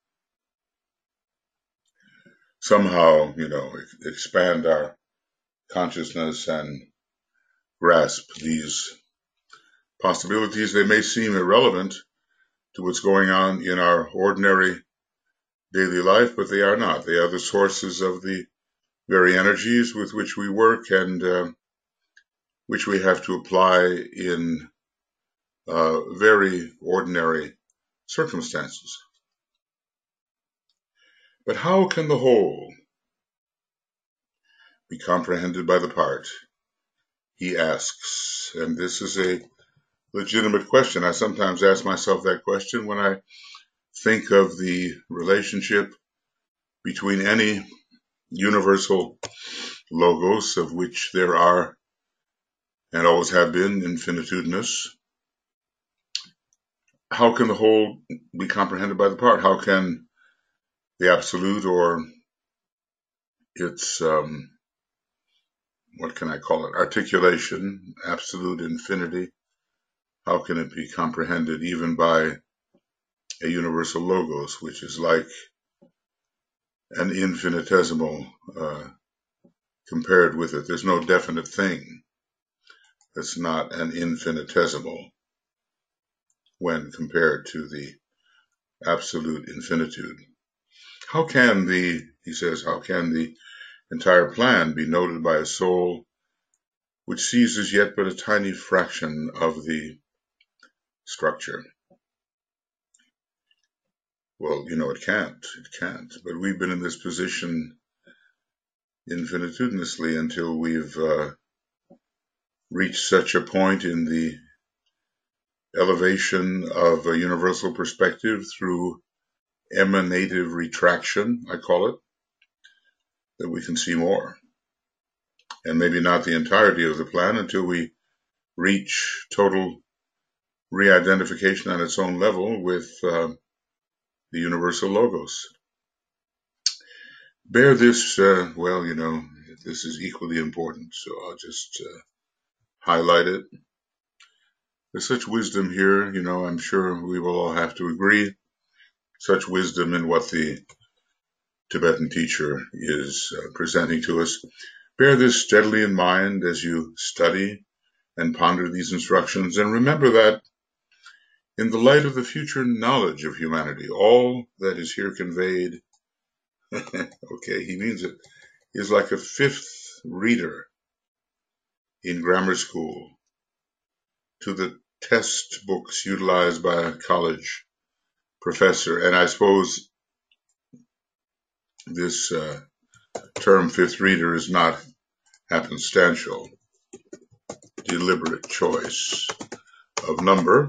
somehow, you know, expand our consciousness and grasp these possibilities. They may seem irrelevant to what's going on in our ordinary daily life, but they are not. They are the sources of the very energies with which we work and uh, which we have to apply in uh, very ordinary circumstances. But how can the whole be comprehended by the part? he asks. And this is a legitimate question. I sometimes ask myself that question when I think of the relationship between any universal logos, of which there are and always have been infinitudinous. How can the whole be comprehended by the part? How can the absolute, or its, um, what can I call it, articulation, absolute infinity, how can it be comprehended even by a universal logos, which is like an infinitesimal uh, compared with it? There's no definite thing that's not an infinitesimal when compared to the absolute infinitude. How can the, he says, how can the entire plan be noted by a soul which sees as yet but a tiny fraction of the structure? Well, you know, it can't, it can't. But we've been in this position infinitudinously until we've uh, reached such a point in the elevation of a universal perspective through emanative retraction, I call it, that we can see more. And maybe not the entirety of the plan until we reach total re-identification on its own level with uh, the universal logos. Bear this, uh, well, you know, this is equally important, so I'll just uh, highlight it. There's such wisdom here, you know, I'm sure we will all have to agree, such wisdom in what the Tibetan teacher is uh, presenting to us. Bear this steadily in mind as you study and ponder these instructions, and remember that in the light of the future knowledge of humanity, all that is here conveyed, okay, he means it, is like a fifth reader in grammar school to the textbooks utilized by a college professor. And I suppose this uh, term fifth reader is not happenstantial, deliberate choice of number,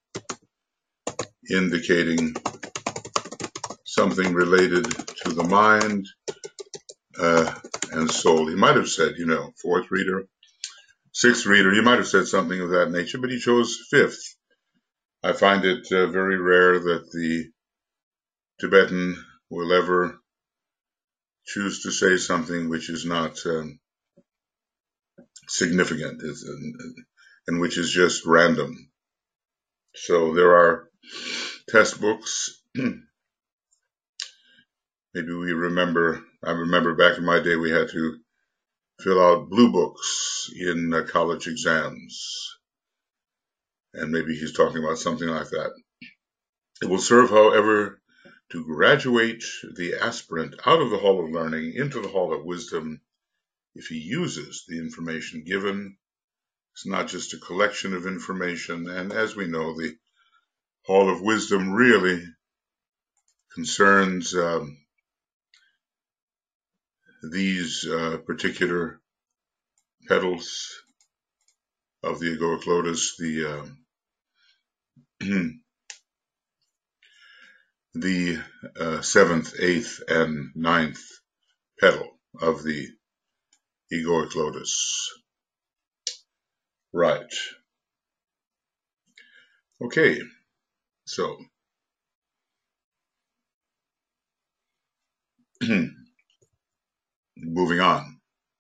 indicating something related to the mind uh, and soul. He might have said, you know, fourth reader, sixth reader. He might have said something of that nature, but he chose fifth. I find it uh, very rare that the Tibetan will ever choose to say something which is not um, significant and, and which is just random. So there are test books. Maybe we remember, I remember back in my day we had to fill out blue books in uh, college exams. And maybe he's talking about something like that. It will serve, however, to graduate the aspirant out of the hall of learning into the hall of wisdom if he uses the information given. It's not just a collection of information. And as we know, the hall of wisdom really concerns um, these uh, particular petals of the egoic lotus, the um, the uh, seventh, eighth, and ninth petal of the egoic lotus. Right. Okay, so moving on.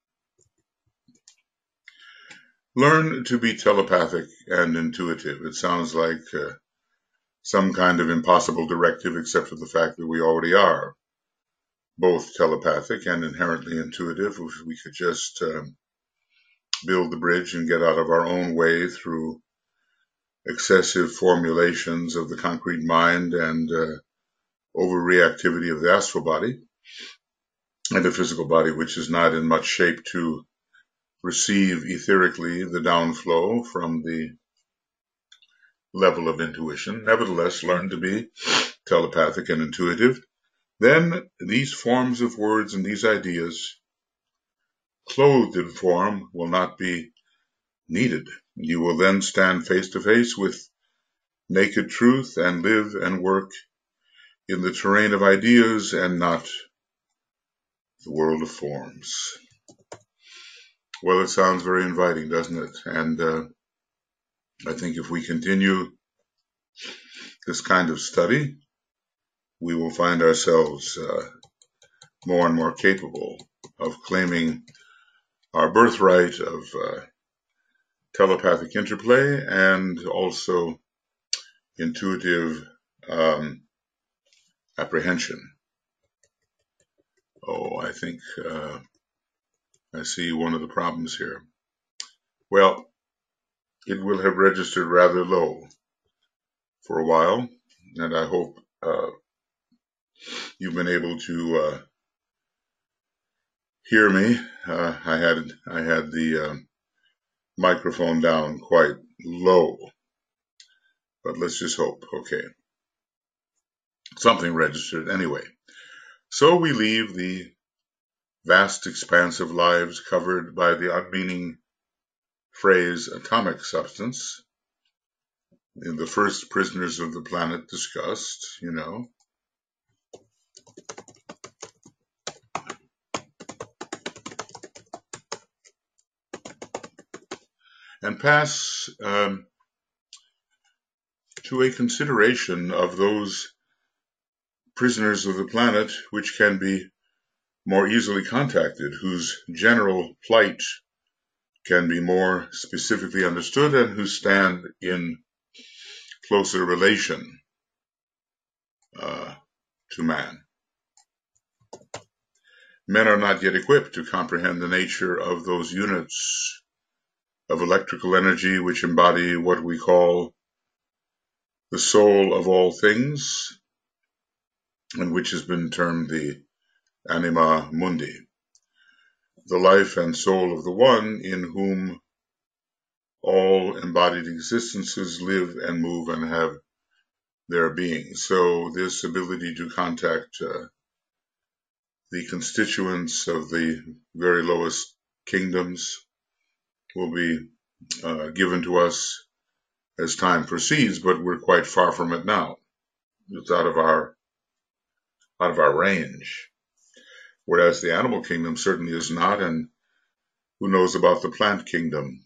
Learn to be telepathic and intuitive. It sounds like uh, some kind of impossible directive, except for the fact that we already are both telepathic and inherently intuitive. If we could just um, build the bridge and get out of our own way through excessive formulations of the concrete mind and uh, overreactivity of the astral body and the physical body, which is not in much shape to receive etherically the downflow from the level of intuition. Nevertheless, learn to be telepathic and intuitive. Then these forms of words and these ideas, clothed in form, will not be needed. You will then stand face to face with naked truth and live and work in the terrain of ideas and not the world of forms. Well, it sounds very inviting, doesn't it? And uh, I think if we continue this kind of study, we will find ourselves uh, more and more capable of claiming our birthright of uh, telepathic interplay and also intuitive um, apprehension. Oh, I think uh, I see one of the problems here. Well, it will have registered rather low for a while, and I hope uh, you've been able to uh, hear me. Uh, I had I had the uh, microphone down quite low, but let's just hope. Okay, something registered anyway. So we leave the vast expanse of lives covered by the unmeaning phrase atomic substance in the first Prisoners of the Planet discussed, you know. And pass um, to a consideration of those prisoners of the planet which can be more easily contacted, whose general plight can be more specifically understood, and who stand in closer relation uh, to man. Men are not yet equipped to comprehend the nature of those units of electrical energy which embody what we call the soul of all things, and which has been termed the anima mundi, the life and soul of the one in whom all embodied existences live and move and have their being. So this ability to contact uh, the constituents of the very lowest kingdoms will be uh, given to us as time proceeds, but we're quite far from it now. It's out of our out of our range. Whereas the animal kingdom certainly is not, and who knows about the plant kingdom?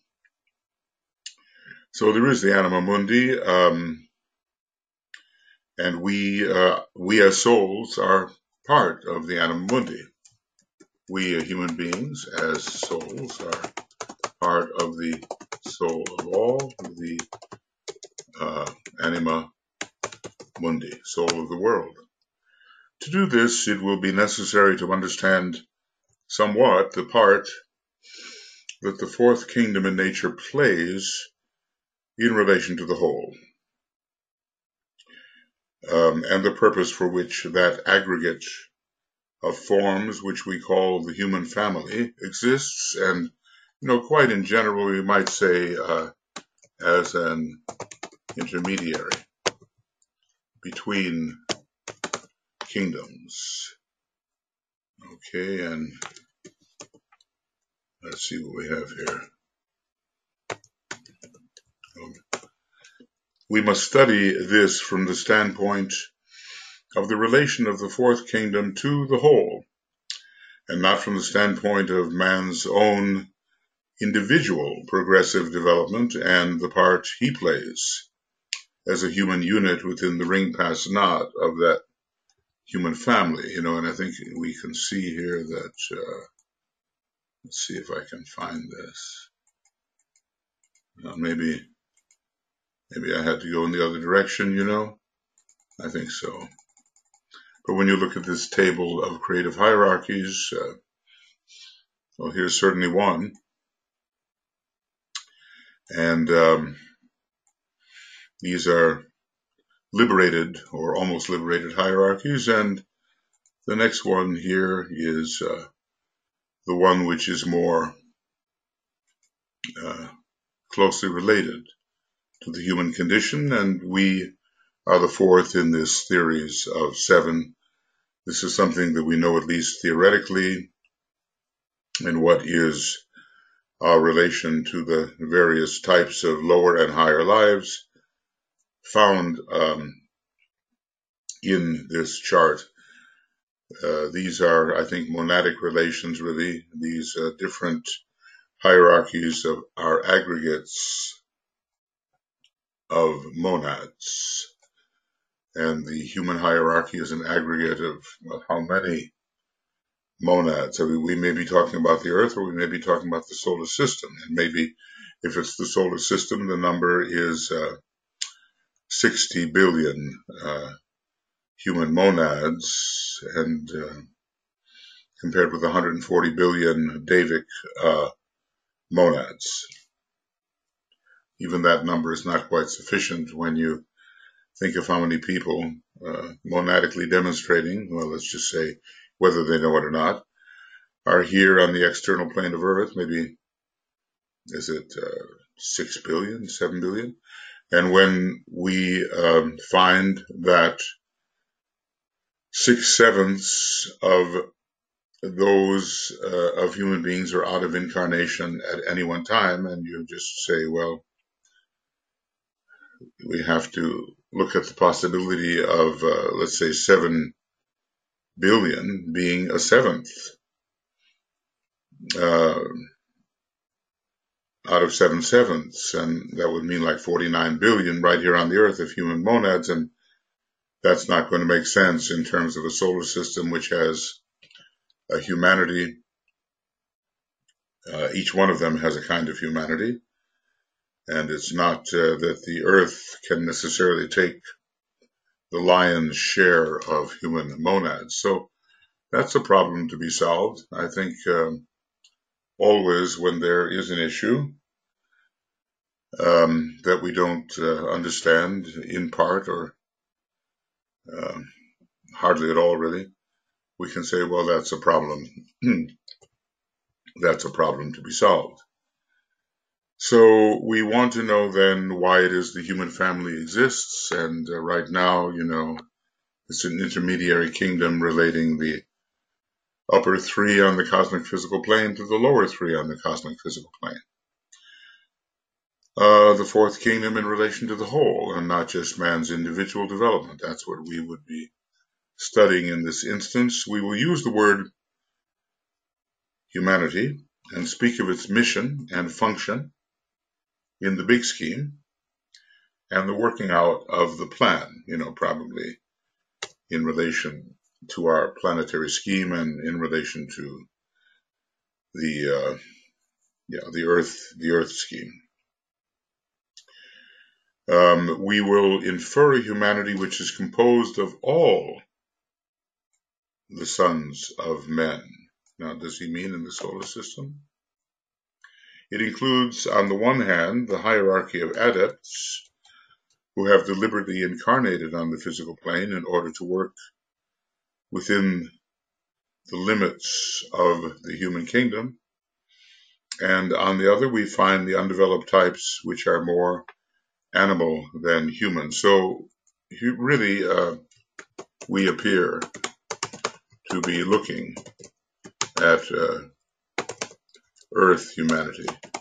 So there is the anima mundi, um, and we uh, we as souls are part of the anima mundi. We uh, human beings as souls are part of the soul of all, the uh, anima mundi, soul of the world. To do this, it will be necessary to understand somewhat the part that the fourth kingdom in nature plays in relation to the whole, um, and the purpose for which that aggregate of forms which we call the human family exists, and, you know, quite in general, we might say uh, as an intermediary between kingdoms. Okay, and let's see what we have here. We must study this from the standpoint of the relation of the fourth kingdom to the whole, and not from the standpoint of man's own individual progressive development and the part he plays as a human unit within the ring past knot of that human family. You know, and I think we can see here that, uh, let's see if I can find this. Uh, maybe, maybe I had to go in the other direction, you know? I think so. But when you look at this table of creative hierarchies, uh, well, here's certainly one. And um, these are liberated or almost liberated hierarchies. And the next one here is uh, the one which is more uh, closely related to the human condition. And we are the fourth in this series of seven. This is something that we know at least theoretically in what is our relation to the various types of lower and higher lives found um, in this chart. Uh, these are, I think, monadic relations, really. These uh, different hierarchies of our aggregates of monads. And the human hierarchy is an aggregate of, well, how many monads? I mean, we may be talking about the Earth, or we may be talking about the solar system. And maybe if it's the solar system, the number is uh, sixty billion uh, human monads, and uh, compared with one hundred forty billion Davic uh, monads. Even that number is not quite sufficient when you think of how many people uh, monadically demonstrating, well, let's just say, whether they know it or not, are here on the external plane of Earth. Maybe, is it uh, six billion, seven billion? And when we um, find that six sevenths of those uh, of human beings are out of incarnation at any one time, and you just say, well, we have to look at the possibility of, uh, let's say, seven billion being a seventh uh, out of seven sevenths, and that would mean like forty-nine billion right here on the Earth of human monads, and that's not going to make sense in terms of a solar system which has a humanity. Uh, each one of them has a kind of humanity, and it's not uh, that the Earth can necessarily take the lion's share of human monads. So that's a problem to be solved. I think um, always when there is an issue um, that we don't uh, understand in part or uh, hardly at all really, we can say, well, that's a problem. That's a problem to be solved. So we want to know then why it is the human family exists, and uh, right now, you know, it's an intermediary kingdom relating the upper three on the cosmic physical plane to the lower three on the cosmic physical plane. Uh, the fourth kingdom in relation to the whole, and not just man's individual development. That's what we would be studying in this instance. We will use the word humanity and speak of its mission and function in the big scheme, and the working out of the plan, you know, probably in relation to our planetary scheme and in relation to the uh, yeah the Earth the Earth scheme. Um, we will infer a humanity which is composed of all the sons of men. Now, does he mean in the solar system? It includes, on the one hand, the hierarchy of adepts who have deliberately incarnated on the physical plane in order to work within the limits of the human kingdom. And on the other, we find the undeveloped types which are more animal than human. So really, uh, we appear to be looking at uh, Earth humanity.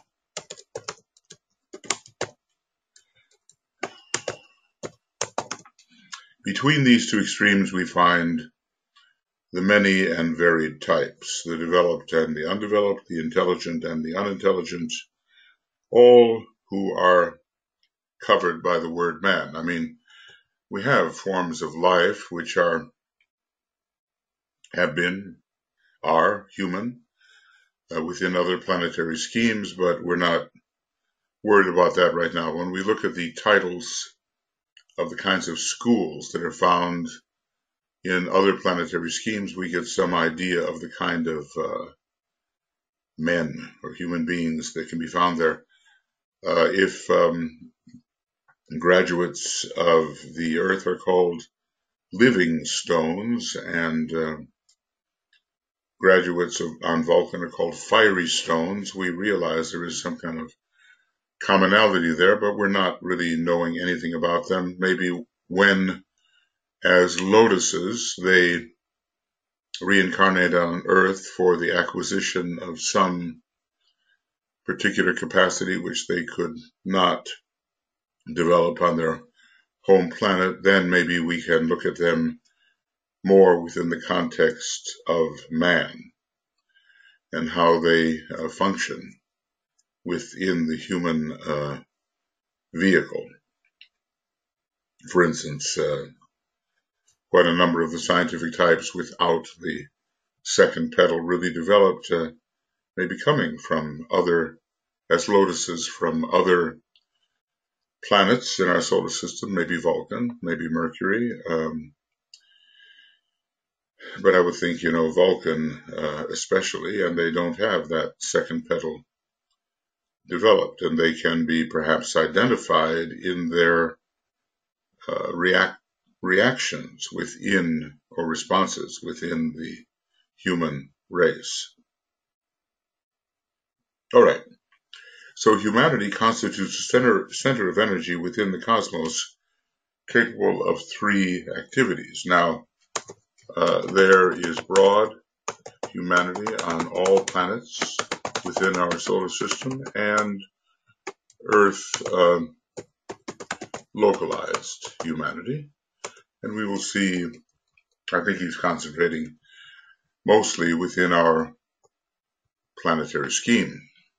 Between these two extremes, we find the many and varied types, the developed and the undeveloped, the intelligent and the unintelligent, all who are covered by the word man. I mean, we have forms of life which are, have been, are human uh, within other planetary schemes, but we're not worried about that right now. When we look at the titles of the kinds of schools that are found in other planetary schemes, we get some idea of the kind of uh, men or human beings that can be found there. Uh, if um, graduates of the Earth are called living stones, and uh, graduates of, on Vulcan are called fiery stones, we realize there is some kind of commonality there, but we're not really knowing anything about them. Maybe when, as lotuses, they reincarnate on Earth for the acquisition of some particular capacity which they could not develop on their home planet, then maybe we can look at them more within the context of man and how they uh, function within the human uh, vehicle. For instance, uh, quite a number of the scientific types without the second pedal really developed, uh, maybe coming from other, as lotuses from other planets in our solar system, maybe Vulcan, maybe Mercury. Um, but I would think, you know, Vulcan uh, especially, and they don't have that second pedal developed, and they can be perhaps identified in their uh, react reactions within or responses within the human race. All right. So humanity constitutes a center, center of energy within the cosmos capable of three activities. Now, uh, there is broad humanity on all planets within our solar system, and Earth um, localized humanity. And we will see, I think he's concentrating mostly within our planetary scheme.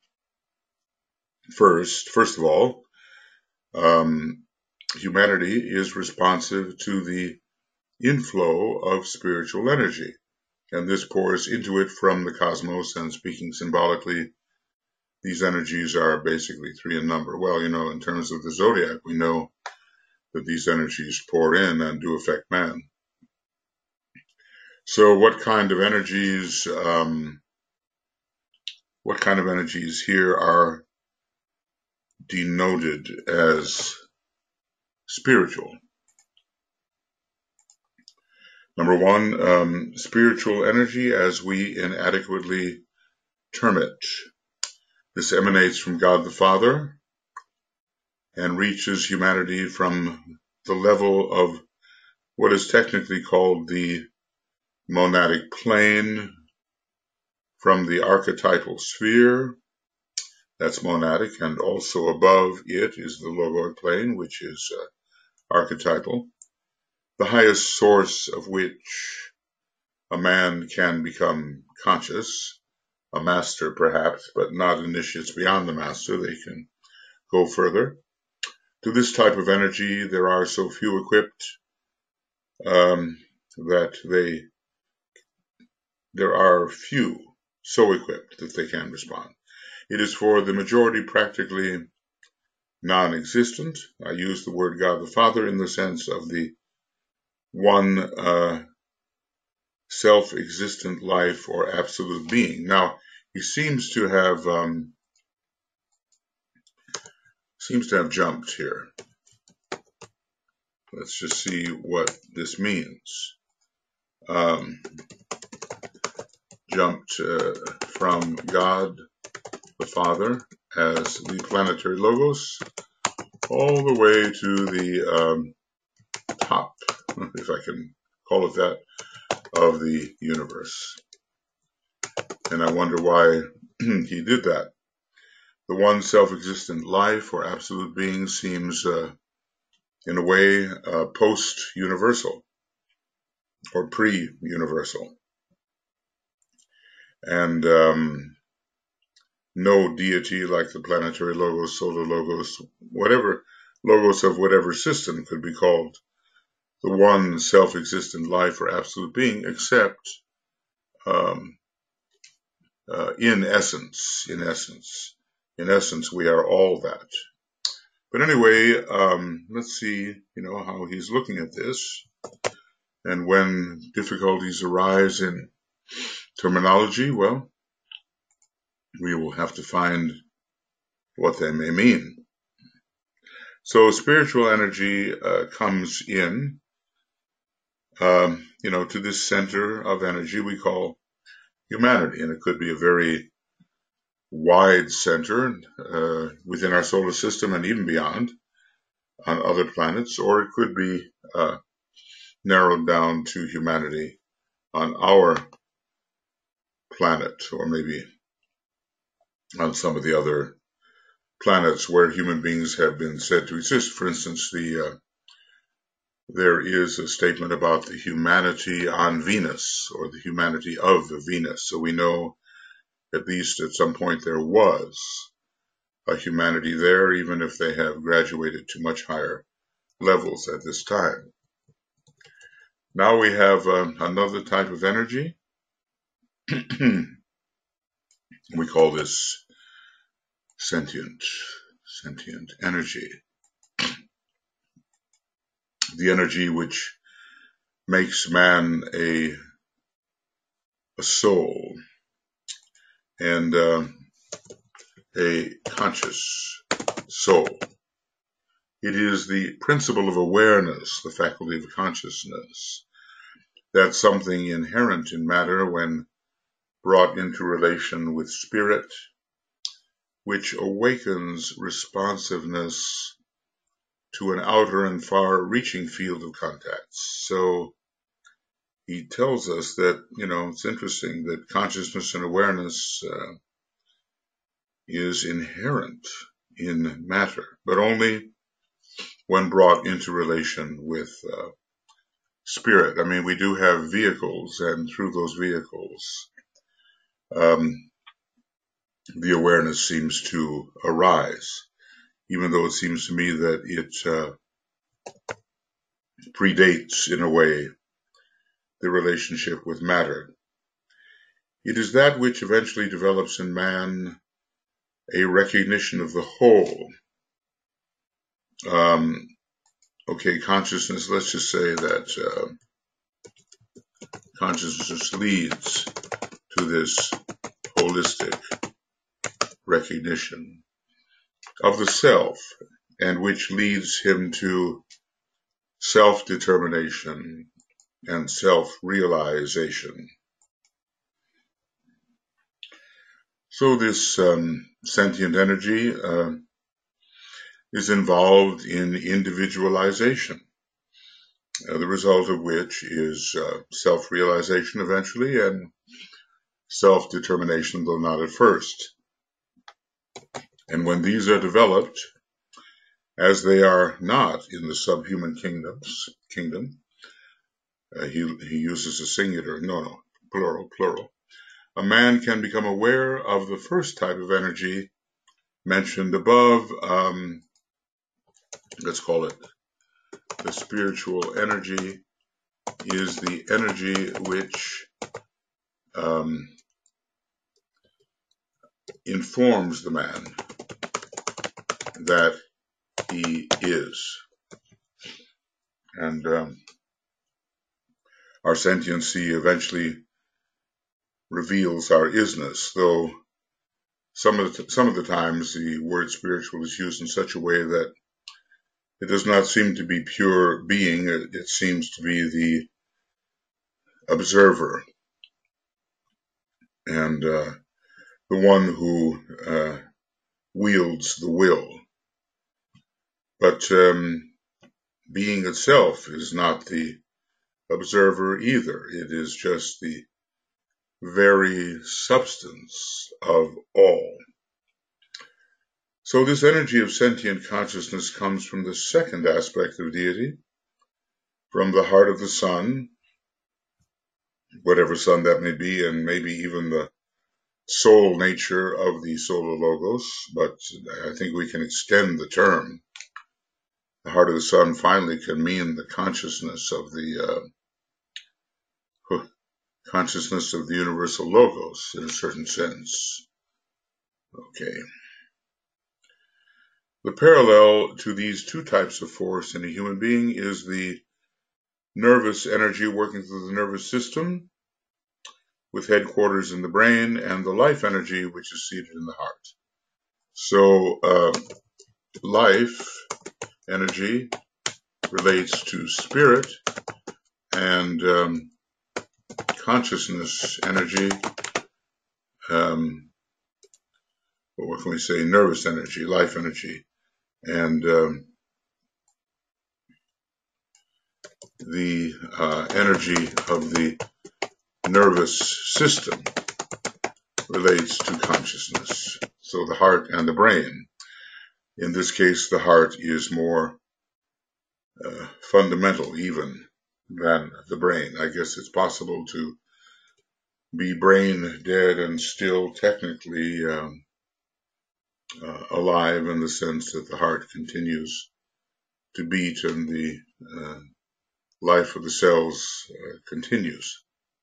First, first of all, um, humanity is responsive to the inflow of spiritual energy, and this pours into it from the cosmos. And speaking symbolically, these energies are basically three in number. Well, you know, in terms of the zodiac, we know that these energies pour in and do affect man. So what kind of energies, um, what kind of energies here are denoted as spiritual? Number one, um, spiritual energy as we inadequately term it. This emanates from God the Father and reaches humanity from the level of what is technically called the monadic plane, from the archetypal sphere, that's monadic, and also above it is the logoid plane, which is uh, archetypal, the highest source of which a man can become conscious, a master perhaps, but not initiates beyond the master. They can go further. To this type of energy, there are so few equipped um, that they, there are few so equipped that they can respond. It is for the majority practically non-existent. I use the word God the Father in the sense of the one uh, self-existent life or absolute being. Now, he seems to have um, seems to have jumped here. Let's just see what this means. Um, jumped uh, from God the Father as the planetary logos all the way to the um, top, if I can call it that, of the universe. And I wonder why he did that. The one self-existent life or absolute being seems, uh, in a way, uh, post-universal or pre-universal. And um, no deity like the planetary logos, solar logos, whatever logos of whatever system could be called the one self-existent life or absolute being, except um, uh, in essence, in essence, in essence, we are all that. But anyway, um, let's see, you know, how he's looking at this. And when difficulties arise in terminology, well, we will have to find what they may mean. So spiritual energy uh, comes in, um, you know, to this center of energy we call humanity, and it could be a very wide center uh, within our solar system and even beyond on other planets, or it could be uh, narrowed down to humanity on our planet, or maybe on some of the other planets where human beings have been said to exist. For instance, the uh, there is a statement about the humanity on Venus, or the humanity of Venus. So we know at least at some point there was a humanity there, even if they have graduated to much higher levels at this time. Now we have uh, another type of energy. We call this sentient, sentient energy. The energy which makes man a, a soul and uh, a conscious soul. It is the principle of awareness, the faculty of consciousness. That's something inherent in matter when brought into relation with spirit, which awakens responsiveness to an outer and far-reaching field of contacts. So he tells us that, you know, it's interesting that consciousness and awareness uh, is inherent in matter, but only when brought into relation with uh, spirit. I mean, we do have vehicles, and through those vehicles, um, the awareness seems to arise, even though it seems to me that it uh, predates, in a way, the relationship with matter. It is that which eventually develops in man a recognition of the whole. Um, okay, consciousness, let's just say that uh, consciousness leads to this holistic recognition of the self, and which leads him to self-determination and self-realization. So this um, sentient energy uh, is involved in individualization, uh, the result of which is uh, self-realization eventually, and self-determination, though not at first. And when these are developed, as they are not in the subhuman kingdoms, kingdom, uh, he, he uses a singular, no, no, plural, plural, a man can become aware of the first type of energy mentioned above. Um, let's call it the spiritual energy, is the energy which um, informs the man that he is. And um, our sentiency eventually reveals our isness, though some of the, some of the times the word spiritual is used in such a way that it does not seem to be pure being. It, it seems to be the observer and uh, the one who uh, wields the will. But um, being itself is not the observer either. It is just the very substance of all. So this energy of sentient consciousness comes from the second aspect of deity, from the heart of the sun, whatever sun that may be, and maybe even the soul nature of the solar logos, but I think we can extend the term. The heart of the sun finally can mean the consciousness of the uh, consciousness of the universal logos in a certain sense. Okay. The parallel to these two types of force in a human being is the nervous energy working through the nervous system, with headquarters in the brain, and the life energy, which is seated in the heart. So uh, life energy relates to spirit, and um, consciousness energy, um, what can we say, nervous energy, life energy, and um, the uh, energy of the nervous system relates to consciousness. So the heart and the brain. In this case, the heart is more uh, fundamental even than the brain. I guess it's possible to be brain dead and still technically um, uh, alive, in the sense that the heart continues to beat and the uh, life of the cells uh, continues.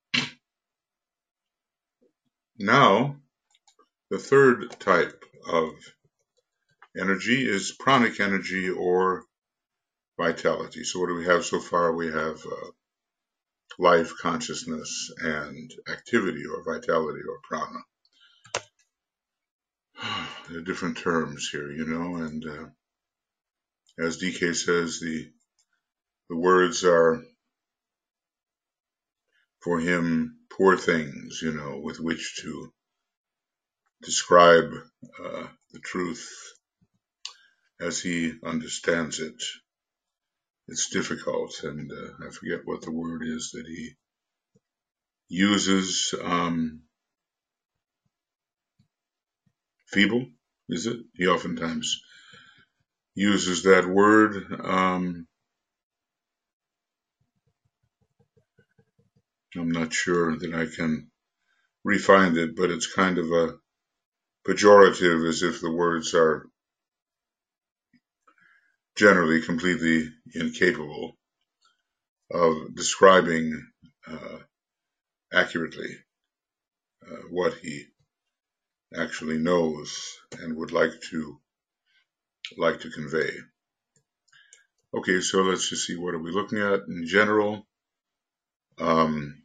Now, the third type of energy is pranic energy or vitality. So what do we have so far? We have uh, life, consciousness, and activity or vitality or prana. There are different terms here, you know, and uh, as D K says, the the words are for him poor things, you know, with which to describe uh, the truth as he understands it. It's difficult, and uh, I forget what the word is that he uses. Um, feeble, is it? He oftentimes uses that word. Um, I'm not sure that I can re-find it, but it's kind of a pejorative, as if the words are generally completely incapable of describing uh, accurately uh, what he actually knows and would like to like to convey. Okay, so let's just see, what are we looking at in general? Um,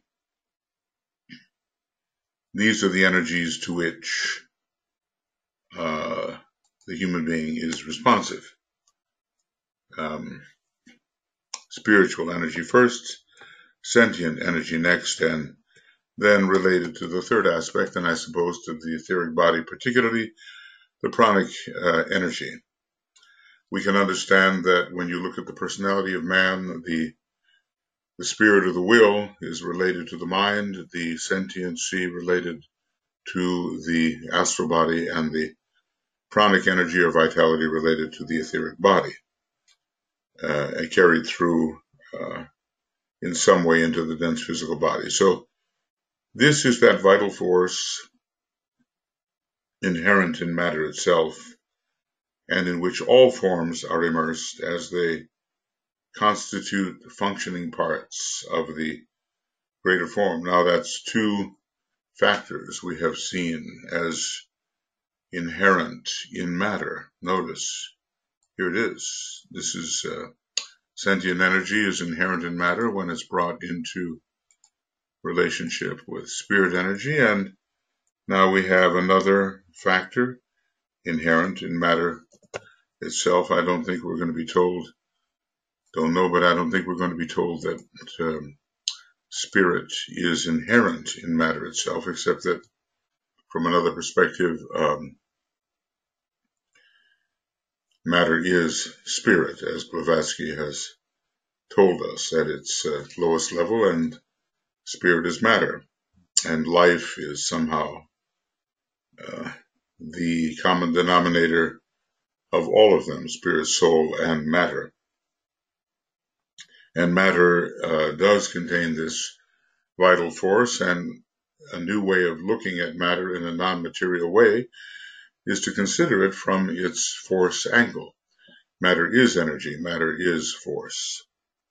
these are the energies to which uh, the human being is responsive. Um, spiritual energy first, sentient energy next, and then related to the third aspect, and I suppose to the etheric body particularly, the pranic uh, energy. We can understand that when you look at the personality of man, the the spirit of the will is related to the mind, the sentiency related to the astral body, and the pranic energy or vitality related to the etheric body, uh, and carried through uh, in some way into the dense physical body. So this is that vital force inherent in matter itself, and in which all forms are immersed as they constitute functioning parts of the greater form. Now that's two factors we have seen as inherent in matter. Notice, here it is. This is uh, sentient energy is inherent in matter when it's brought into relationship with spirit energy, and now we have another factor inherent in matter itself. I don't think we're going to be told, don't know, but I don't think we're going to be told that um, spirit is inherent in matter itself, except that from another perspective, um, matter is spirit, as Blavatsky has told us at its uh, lowest level, and spirit is matter, and life is somehow uh, the common denominator of all of them, spirit, soul, and matter. And matter uh, does contain this vital force, and a new way of looking at matter in a non-material way is to consider it from its force angle. Matter is energy, matter is force.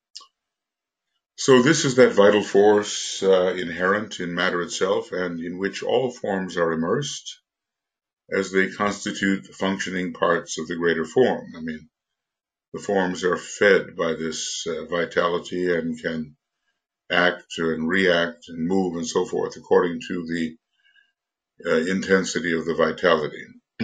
So this is that vital force uh, inherent in matter itself, and in which all forms are immersed as they constitute functioning parts of the greater form. I mean, the forms are fed by this uh, vitality and can act and react and move and so forth according to the uh, intensity of the vitality.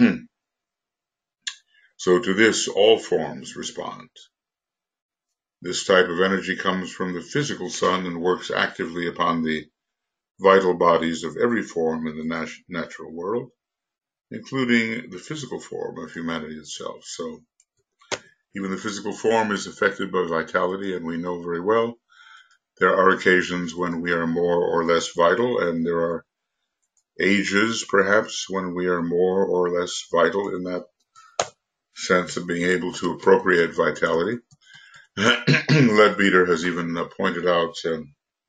So to this, all forms respond. This type of energy comes from the physical sun and works actively upon the vital bodies of every form in the nat natural world, including the physical form of humanity itself. So even the physical form is affected by vitality, and we know very well there are occasions when we are more or less vital, and there are ages, perhaps, when we are more or less vital in that sense of being able to appropriate vitality. Leadbeater has even uh, pointed out um,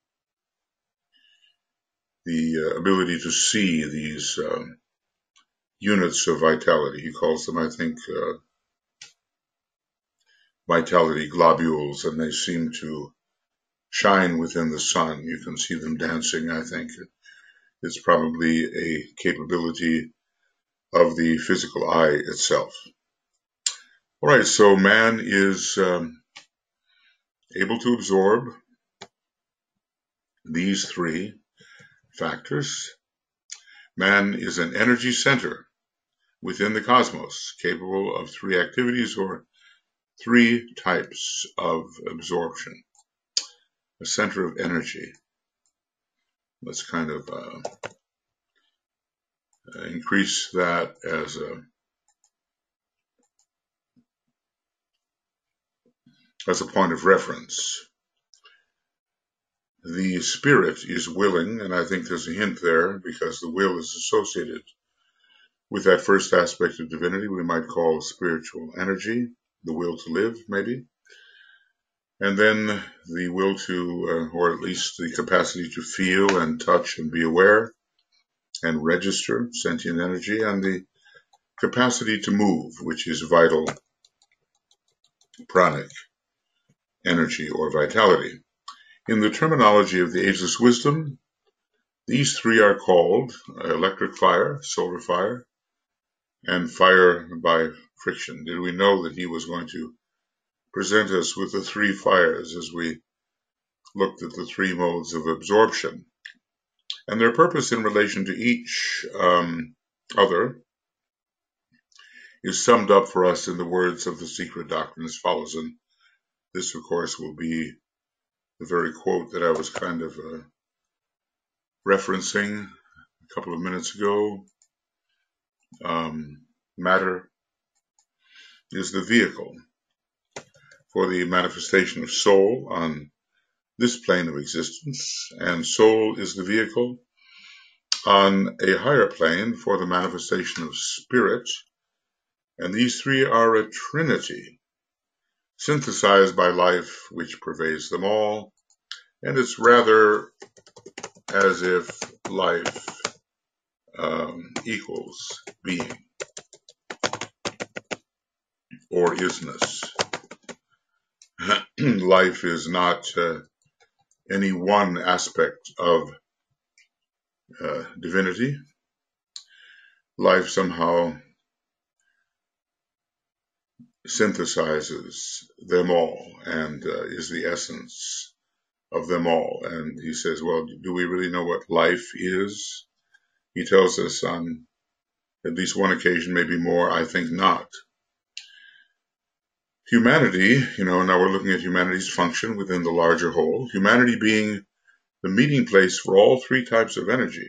the uh, ability to see these um, units of vitality. He calls them, I think, uh, vitality globules, and they seem to shine within the sun. You can see them dancing, I think. It's probably a capability of the physical eye itself. All right, so man is um, able to absorb these three factors. Man is an energy center within the cosmos, capable of three activities or three types of absorption. A center of energy. Let's kind of uh, increase that as a as a point of reference. The spirit is willing, and I think there's a hint there because the will is associated with that first aspect of divinity we might call spiritual energy, the will to live, maybe. And then the will to, uh, or at least the capacity to feel and touch and be aware and register sentient energy, and the capacity to move, which is vital pranic energy or vitality. In the terminology of the ageless wisdom, these three are called electric fire, solar fire, and fire by friction. Did we know that he was going to present us with the three fires as we looked at the three modes of absorption? And their purpose in relation to each um, other is summed up for us in the words of the secret doctrine as follows. And this, of course, will be the very quote that I was kind of uh, referencing a couple of minutes ago. Um, matter is the vehicle for the manifestation of soul on this plane of existence, and soul is the vehicle on a higher plane for the manifestation of spirit, and these three are a trinity, synthesized by life which pervades them all, and it's rather as if life um, equals being, or isness. Life is not uh, any one aspect of uh, divinity. Life somehow synthesizes them all and uh, is the essence of them all. And he says, well, do we really know what life is? He tells us on at least one occasion, maybe more, I think not. Humanity, you know, now we're looking at humanity's function within the larger whole, humanity being the meeting place for all three types of energy,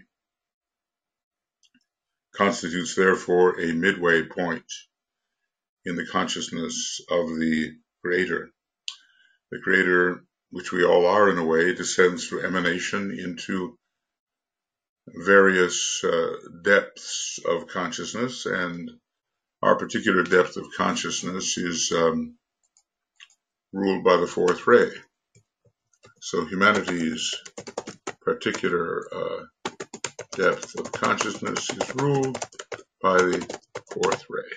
constitutes therefore a midway point in the consciousness of the Creator. The Creator, which we all are in a way, descends through emanation into various uh, depths of consciousness, and our particular depth of consciousness is um, ruled by the fourth ray. So humanity's particular uh, depth of consciousness is ruled by the fourth ray.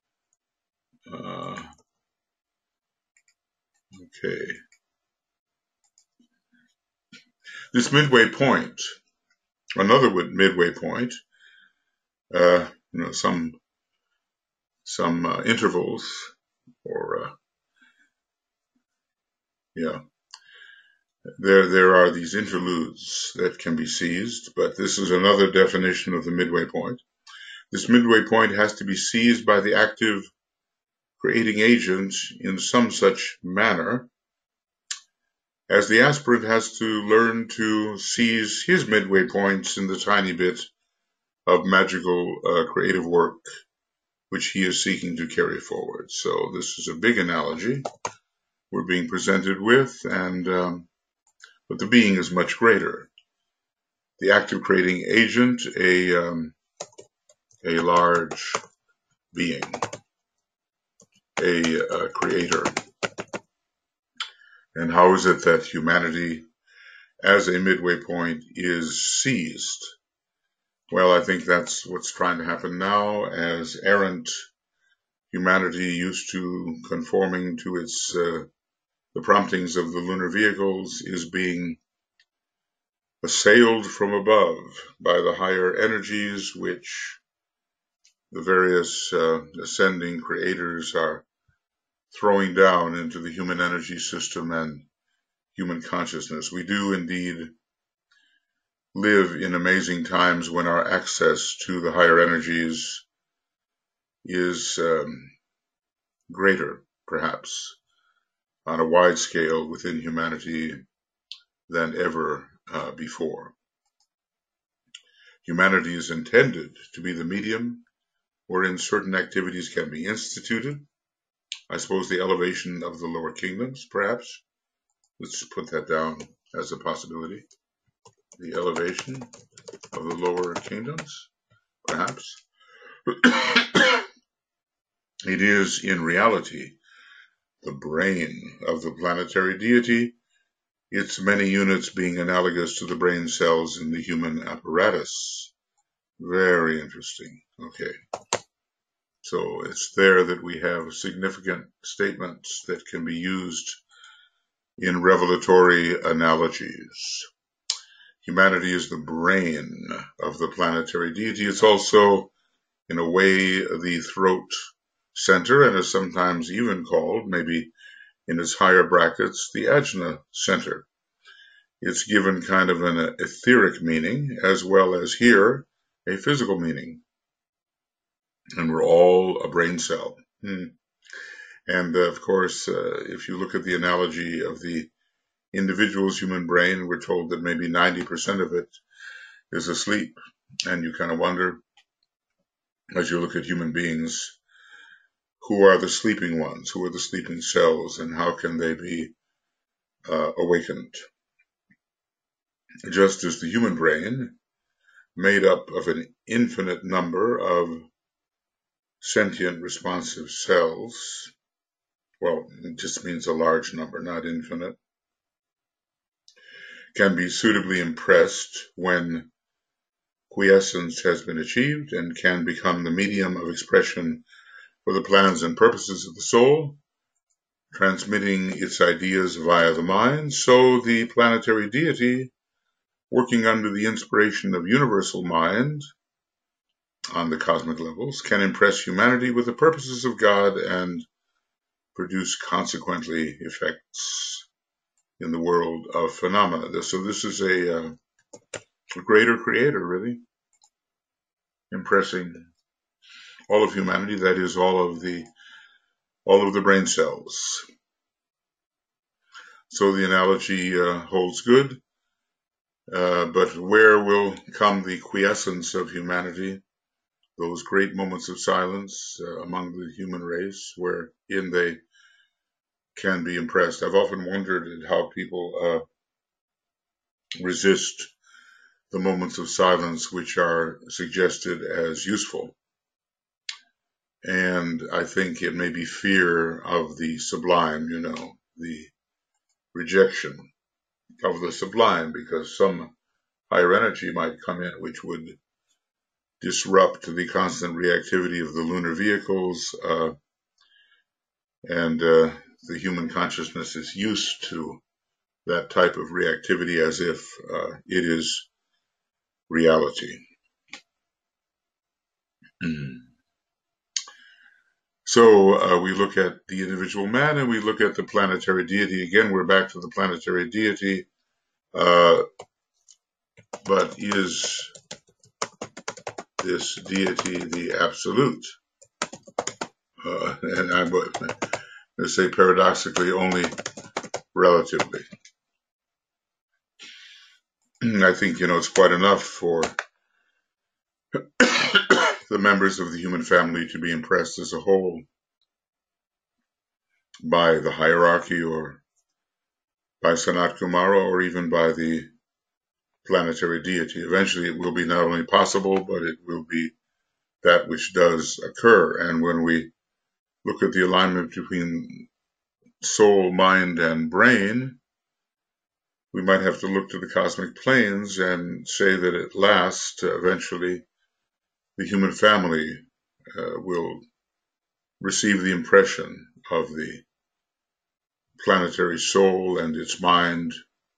Uh, okay. This midway point, another midway point, uh, you know, some some uh, intervals, or uh, yeah, there there are these interludes that can be seized, but this is another definition of the midway point. This midway point has to be seized by the active creating agent in some such manner as the aspirant has to learn to seize his midway points in the tiny bit of magical uh, creative work which he is seeking to carry forward. So this is a big analogy we're being presented with, and um, but the being is much greater. the active creating agent, a, um, a large being, a, a creator. And how is it that humanity as a midway point is seized? Well, I think that's what's trying to happen now, as errant humanity, used to conforming to its uh, the promptings of the lunar vehicles, is being assailed from above by the higher energies, which the various uh, ascending creators are throwing down into the human energy system and human consciousness. We do indeed live in amazing times when our access to the higher energies is um, greater, perhaps, on a wide scale within humanity than ever uh, before. Humanity is intended to be the medium wherein certain activities can be instituted. I suppose the elevation of the lower kingdoms, perhaps. Let's put that down as a possibility. The elevation of the lower kingdoms, perhaps. It is, in reality, the brain of the planetary deity, its many units being analogous to the brain cells in the human apparatus. Very interesting. Okay. So it's there that we have significant statements that can be used in revelatory analogies. Humanity is the brain of the planetary deity. It's also, in a way, the throat center, and is sometimes even called, maybe in its higher brackets, the ajna center. It's given kind of an etheric meaning, as well as here, a physical meaning. And we're all a brain cell. Hmm. And uh, of course, uh, if you look at the analogy of the individual's human brain, we're told that maybe ninety percent of it is asleep. And you kind of wonder, as you look at human beings, who are the sleeping ones? Who are the sleeping cells? And how can they be uh, awakened? Just as the human brain, made up of an infinite number of sentient responsive cells, well, it just means a large number, not infinite, can be suitably impressed when quiescence has been achieved and can become the medium of expression for the plans and purposes of the soul, transmitting its ideas via the mind. So the planetary deity, working under the inspiration of universal mind on the cosmic levels, can impress humanity with the purposes of God and produce consequently effects in the world of phenomena. So this is a, uh, a greater creator, really, impressing all of humanity, that is, all of the all of the brain cells. So the analogy uh, holds good, uh, but where will come the quiescence of humanity, those great moments of silence uh, among the human race, wherein they can be impressed? I've often wondered at how people uh, resist the moments of silence which are suggested as useful. And I think it may be fear of the sublime, you know, the rejection of the sublime, because some higher energy might come in which would disrupt the constant reactivity of the lunar vehicles, uh, and uh, the human consciousness is used to that type of reactivity as if uh, it is reality. Mm. So uh, we look at the individual man and we look at the planetary deity. Again, we're back to the planetary deity. Uh, but is this deity the absolute? Uh, and I'm going to say paradoxically only relatively. I think, you know, it's quite enough for the members of the human family to be impressed as a whole by the hierarchy, or by Sanat Kumara, or even by the planetary deity. Eventually it will be not only possible, but it will be that which does occur. And when we look at the alignment between soul, mind, and brain, we might have to look to the cosmic planes and say that at last, uh, eventually, the human family uh, will receive the impression of the planetary soul and its mind,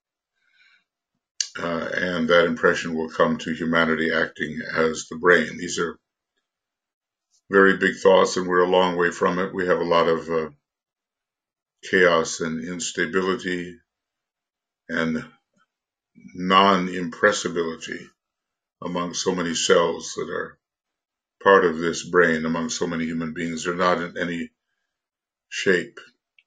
uh, and that impression will come to humanity acting as the brain. These are very big thoughts, and we're a long way from it. We have a lot of uh, chaos and instability and non-impressibility among so many cells that are part of this brain, among so many human beings. They're not in any shape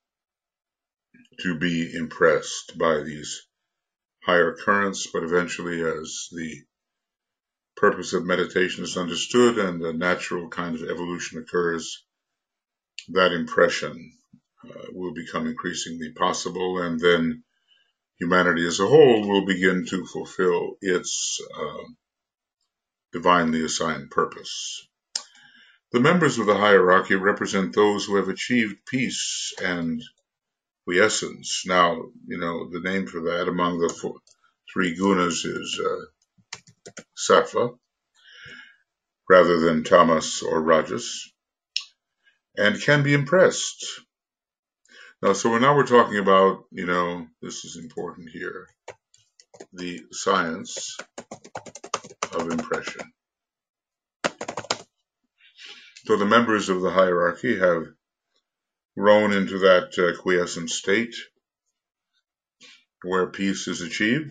to be impressed by these higher currents, but eventually, as the purpose of meditation is understood and the natural kind of evolution occurs, that impression uh, will become increasingly possible, and then humanity as a whole will begin to fulfill its uh, divinely assigned purpose. The members of the hierarchy represent those who have achieved peace and quiescence. Now, you know, the name for that among the four, three gunas is uh, sattva, rather than tamas or rajas, and can be impressed. Now, so now we're talking about, you know, this is important here, the science of impression. So the members of the hierarchy have grown into that uh, quiescent state where peace is achieved,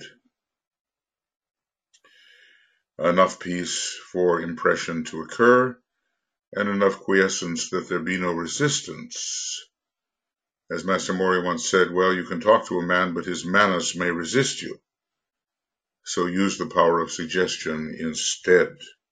enough peace for impression to occur, and enough quiescence that there be no resistance. As Master Mori once said, well, you can talk to a man, but his manas may resist you. So use the power of suggestion instead.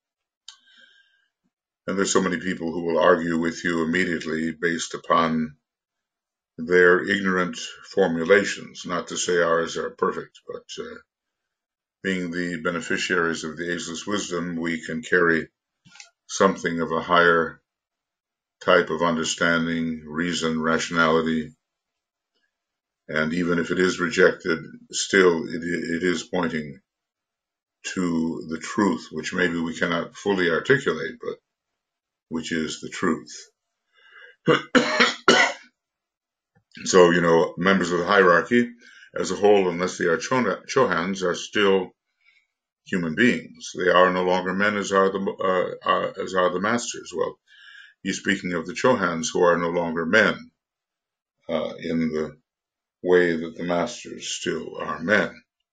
And there's so many people who will argue with you immediately based upon their ignorant formulations. Not to say ours are perfect, but uh, being the beneficiaries of the ageless wisdom, we can carry something of a higher type of understanding, reason, rationality, and even if it is rejected, still it, it is pointing to the truth, which maybe we cannot fully articulate, but which is the truth. So, you know, members of the hierarchy as a whole, unless they are Chohans, are still human beings. They are no longer men, as are the uh, uh, as are the masters. Well, he's speaking of the Chohans, who are no longer men uh, in the way that the masters still are men.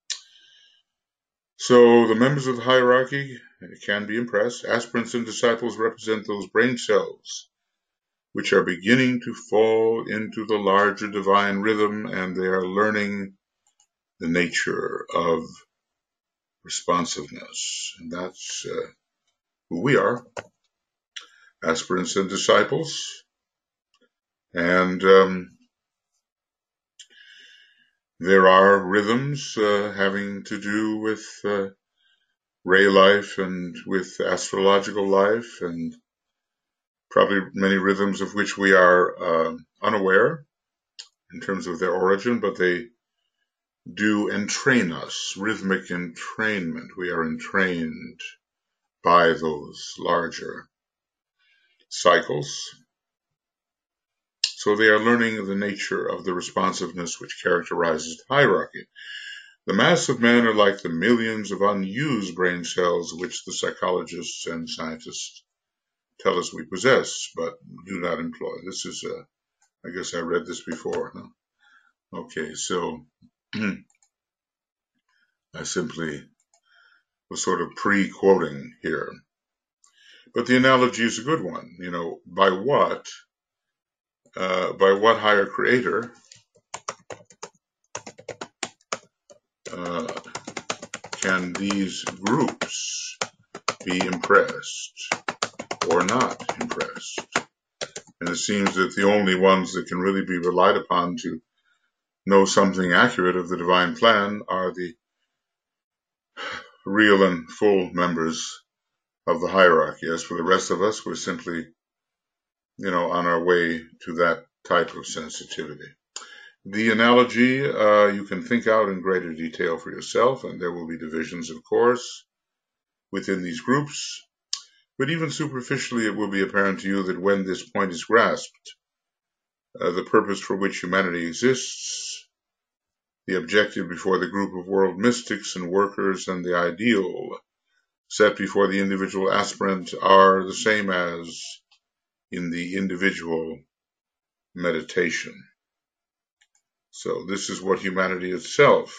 So the members of the hierarchy can be impressed. Aspirants and disciples represent those brain cells which are beginning to fall into the larger divine rhythm, and they are learning the nature of responsiveness. And that's uh, who we are, aspirants and disciples. And um, there are rhythms uh, having to do with uh, ray life and with astrological life, and probably many rhythms of which we are uh, unaware in terms of their origin, but they do entrain us, rhythmic entrainment. We are entrained by those larger cycles. So they are learning the nature of the responsiveness which characterizes the hierarchy. The mass of men are like the millions of unused brain cells which the psychologists and scientists tell us we possess, but do not employ. This is, a, I guess I read this before. Huh? Okay, so I simply was sort of pre-quoting here. But the analogy is a good one. You know, by what, uh, by what higher creator uh, can these groups be impressed or not impressed? And it seems that the only ones that can really be relied upon to know something accurate of the divine plan are the real and full members of the hierarchy. As for the rest of us, we're simply, you know, on our way to that type of sensitivity. The analogy uh, you can think out in greater detail for yourself, and there will be divisions, of course, within these groups. But even superficially, it will be apparent to you that when this point is grasped, uh, the purpose for which humanity exists, the objective before the group of world mystics and workers, and the ideal set before the individual aspirant are the same as in the individual meditation. So this is what humanity itself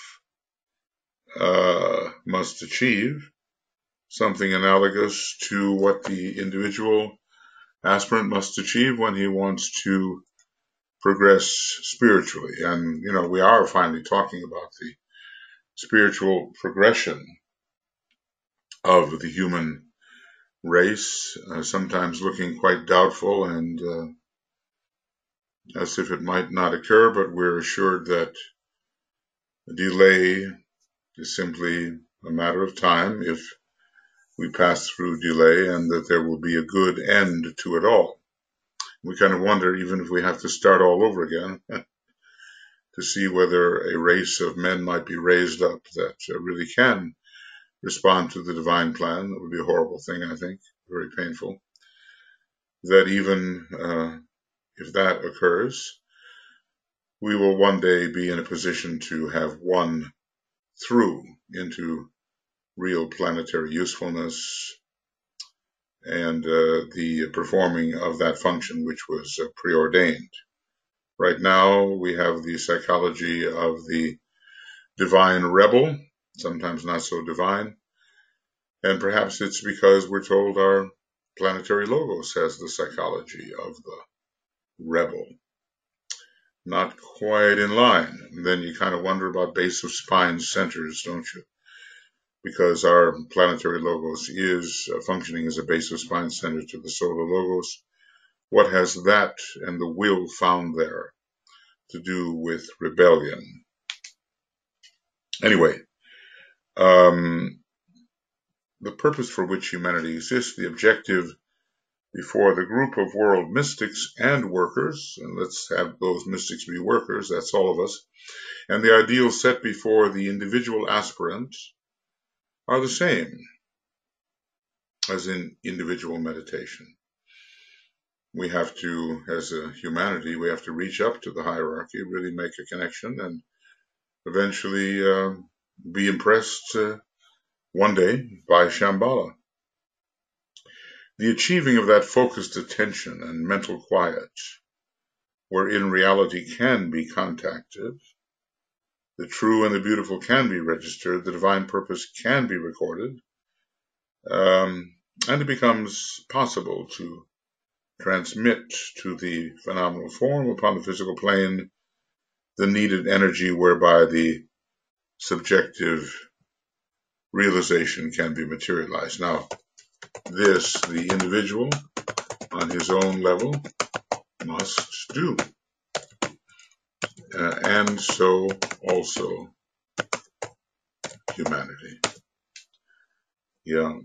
uh, must achieve, something analogous to what the individual aspirant must achieve when he wants to progress spiritually. And, you know, we are finally talking about the spiritual progression of the human race, uh, sometimes looking quite doubtful and uh, as if it might not occur, but we're assured that delay is simply a matter of time if we pass through delay, and that there will be a good end to it all. We kind of wonder, even if we have to start all over again, to see whether a race of men might be raised up that uh, really can respond to the divine plan. That would be a horrible thing, I think, very painful. That even uh, if that occurs, we will one day be in a position to have won through into real planetary usefulness and uh, the performing of that function which was uh, preordained. Right now, we have the psychology of the divine rebel, sometimes not so divine, and perhaps it's because we're told our planetary logos has the psychology of the rebel. Not quite in line. And then you kind of wonder about base of spine centers, don't you? Because our planetary logos is uh, functioning as a base of spine center to the solar logos. What has that and the will found there to do with rebellion? Anyway, um, the purpose for which humanity exists, the objective before the group of world mystics and workers, and let's have those mystics be workers, that's all of us, and the ideal set before the individual aspirant are the same as in individual meditation. We have to, as a humanity, we have to reach up to the hierarchy, really make a connection, and eventually uh, be impressed uh, one day by Shambhala. The achieving of that focused attention and mental quiet, wherein reality can be contacted, the true and the beautiful can be registered, the divine purpose can be recorded, um, and it becomes possible to transmit to the phenomenal form upon the physical plane the needed energy whereby the subjective realization can be materialized. Now, this, the individual, on his own level, must do. Uh, and so also humanity. Yeah.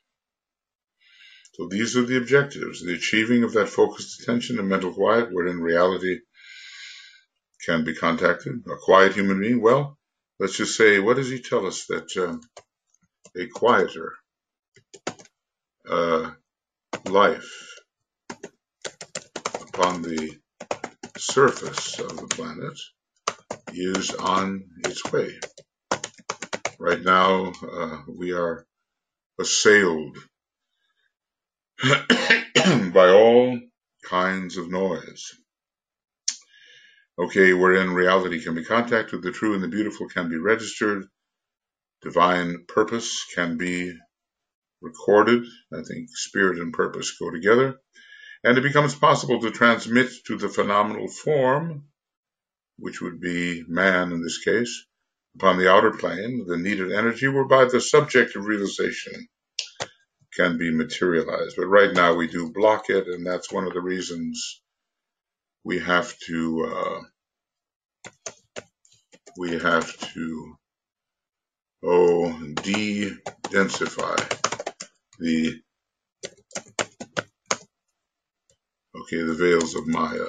So these are the objectives, the achieving of that focused attention and mental quiet, wherein reality can be contacted. A quiet human being, well, let's just say, what does he tell us? That uh, a quieter uh, life upon the surface of the planet is on its way. Right now, uh, we are assailed by all kinds of noise. Okay, wherein reality can be contacted, the true and the beautiful can be registered, divine purpose can be recorded. I think spirit and purpose go together. And it becomes possible to transmit to the phenomenal form, which would be man in this case, upon the outer plane, the needed energy whereby the subjective realization can be materialized. But right now we do block it, and that's one of the reasons we have to uh, we have to oh, de-densify the, okay, the veils of Maya.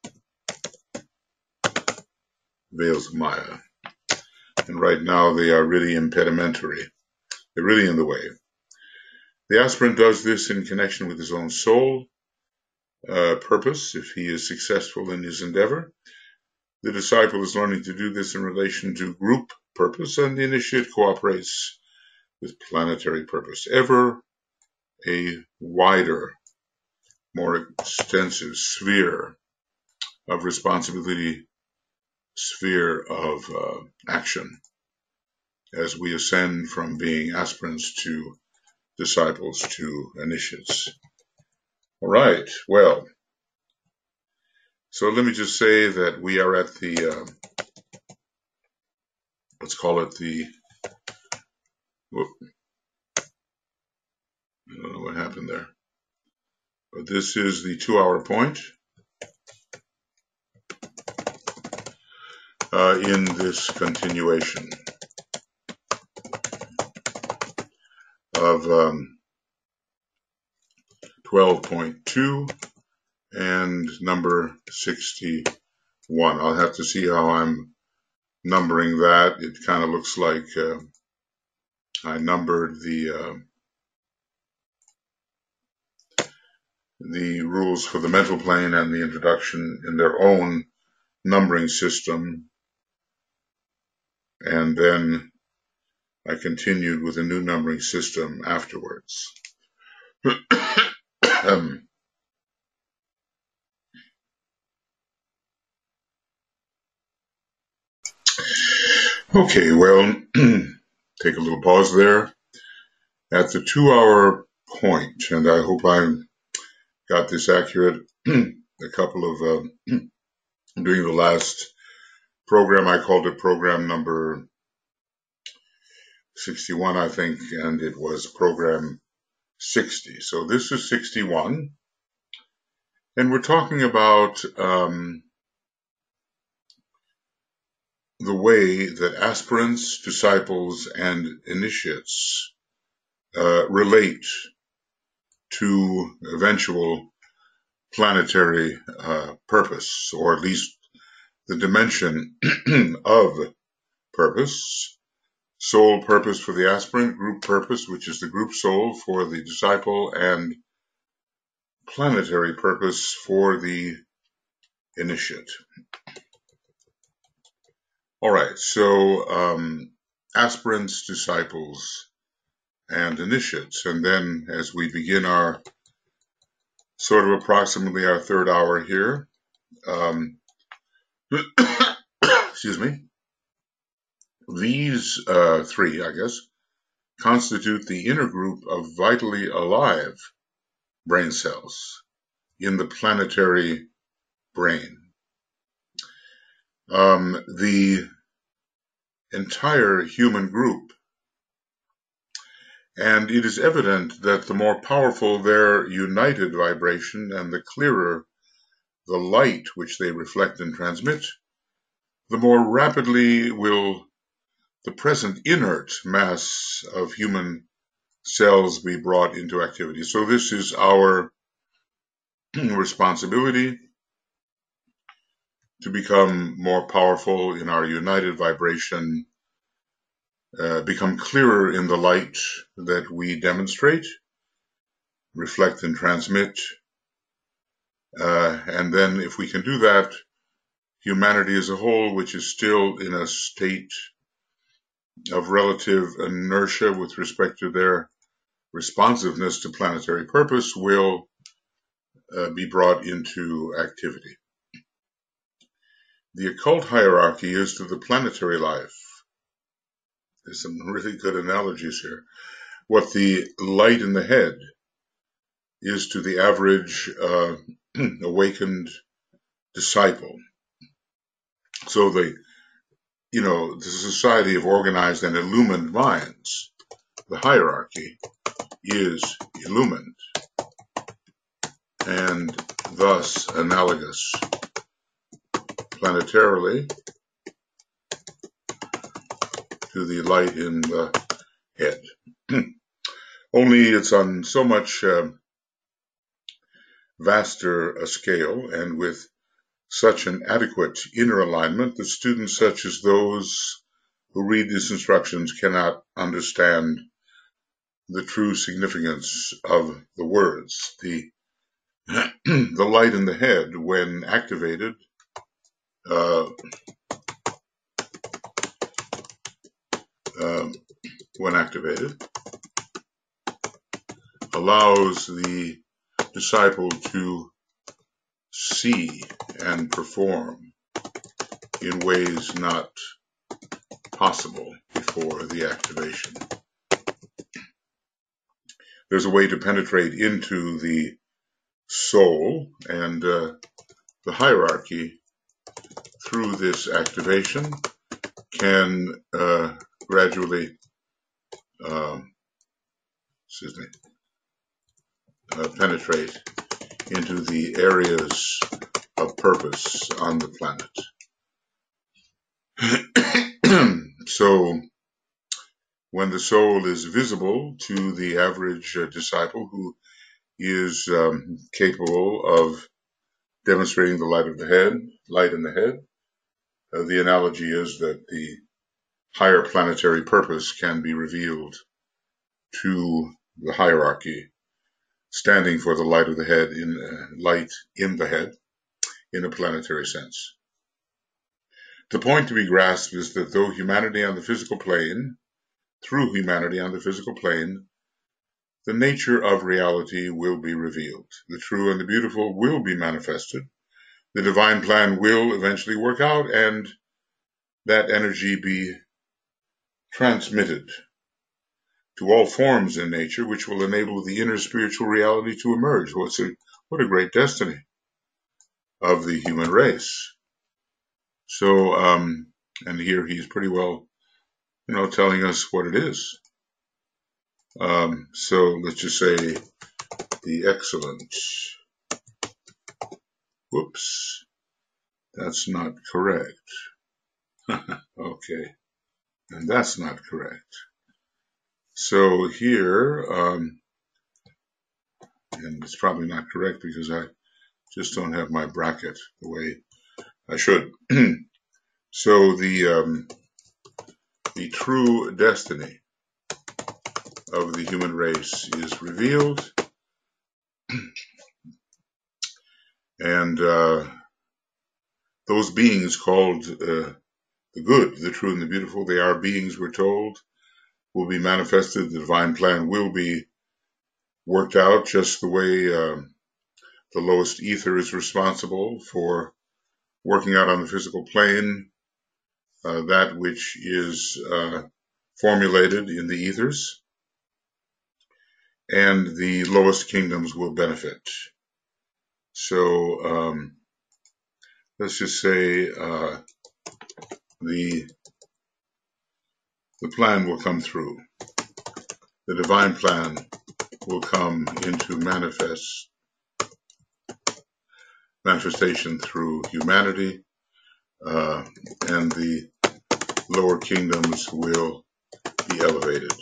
Veils of Maya. And right now they are really impedimentary. They're really in the way. The aspirant does this in connection with his own soul uh, purpose, if he is successful in his endeavor. The disciple is learning to do this in relation to group purpose, and the initiate cooperates with planetary purpose. Ever a wider, more extensive sphere of responsibility, sphere of uh, action, as we ascend from being aspirants to disciples to initiates. All right, well, so let me just say that we are at the, uh, let's call it the, whoop, I don't know what happened there, but this is the two-hour point uh, in this continuation of um, twelve point two and number sixty-one. I'll have to see how I'm numbering that. It kind of looks like uh, I numbered the uh, the rules for the mental plane and the introduction in their own numbering system, and then I continued with a new numbering system afterwards. um, okay, well, take a little pause there. At the two-hour point, and I hope I got this accurate, a couple of, uh, during the last program, I called it program number sixty-one, I think, and it was program sixty. So this is sixty-one, and we're talking about um, the way that aspirants, disciples, and initiates uh, relate to eventual planetary uh, purpose, or at least the dimension of purpose. Soul purpose for the aspirant, group purpose, which is the group soul for the disciple, and planetary purpose for the initiate. All right, so um, aspirants, disciples, and initiates. And then as we begin our sort of approximately our third hour here, um, excuse me, these uh, three, I guess, constitute the inner group of vitally alive brain cells in the planetary brain. Um, the entire human group, and it is evident that the more powerful their united vibration and the clearer the light which they reflect and transmit, the more rapidly will the present inert mass of human cells be brought into activity. So this is our responsibility to become more powerful in our united vibration, uh, become clearer in the light that we demonstrate, reflect and transmit. Uh, and then if we can do that, humanity as a whole, which is still in a state of relative inertia with respect to their responsiveness to planetary purpose, will uh, be brought into activity. The occult hierarchy is to the planetary life. There's some really good analogies here. What the light in the head is to the average uh, awakened disciple. So the, you know, the society of organized and illumined minds, the hierarchy, is illumined and thus analogous planetarily to the light in the head. Only it's on so much uh, vaster a scale and with such an adequate inner alignment that students such as those who read these instructions cannot understand the true significance of the words. The, the light in the head, when activated, uh, uh, when activated, allows the disciple to see and perform in ways not possible before the activation. There's a way to penetrate into the soul and uh, the hierarchy through this activation can uh, gradually um, excuse me, uh, penetrate into the areas of purpose on the planet. So when the soul is visible to the average uh, disciple who is um, capable of demonstrating the light of the head, light in the head, uh, the analogy is that the higher planetary purpose can be revealed to the hierarchy, standing for the light of the head in uh, light in the head in a planetary sense. The point to be grasped is that though humanity on the physical plane, through humanity on the physical plane, the nature of reality will be revealed. The true and the beautiful will be manifested. The divine plan will eventually work out, and that energy be transmitted to all forms in nature, which will enable the inner spiritual reality to emerge. What's a, what a great destiny of the human race. So, um, and here he's pretty well, you know, telling us what it is. Um, so let's just say the excellent. Whoops, that's not correct. Okay, and that's not correct. So here, um, and it's probably not correct because I just don't have my bracket the way I should. So the um, the true destiny of the human race is revealed, and uh, those beings called uh, the good, the true, and the beautiful, they are beings, we're told, will be manifested. The divine plan will be worked out just the way um, the lowest ether is responsible for working out on the physical plane uh, that which is uh, formulated in the ethers, and the lowest kingdoms will benefit. So um, let's just say uh, the the plan will come through. The divine plan will come into manifest manifestation through humanity, uh, and the lower kingdoms will be elevated.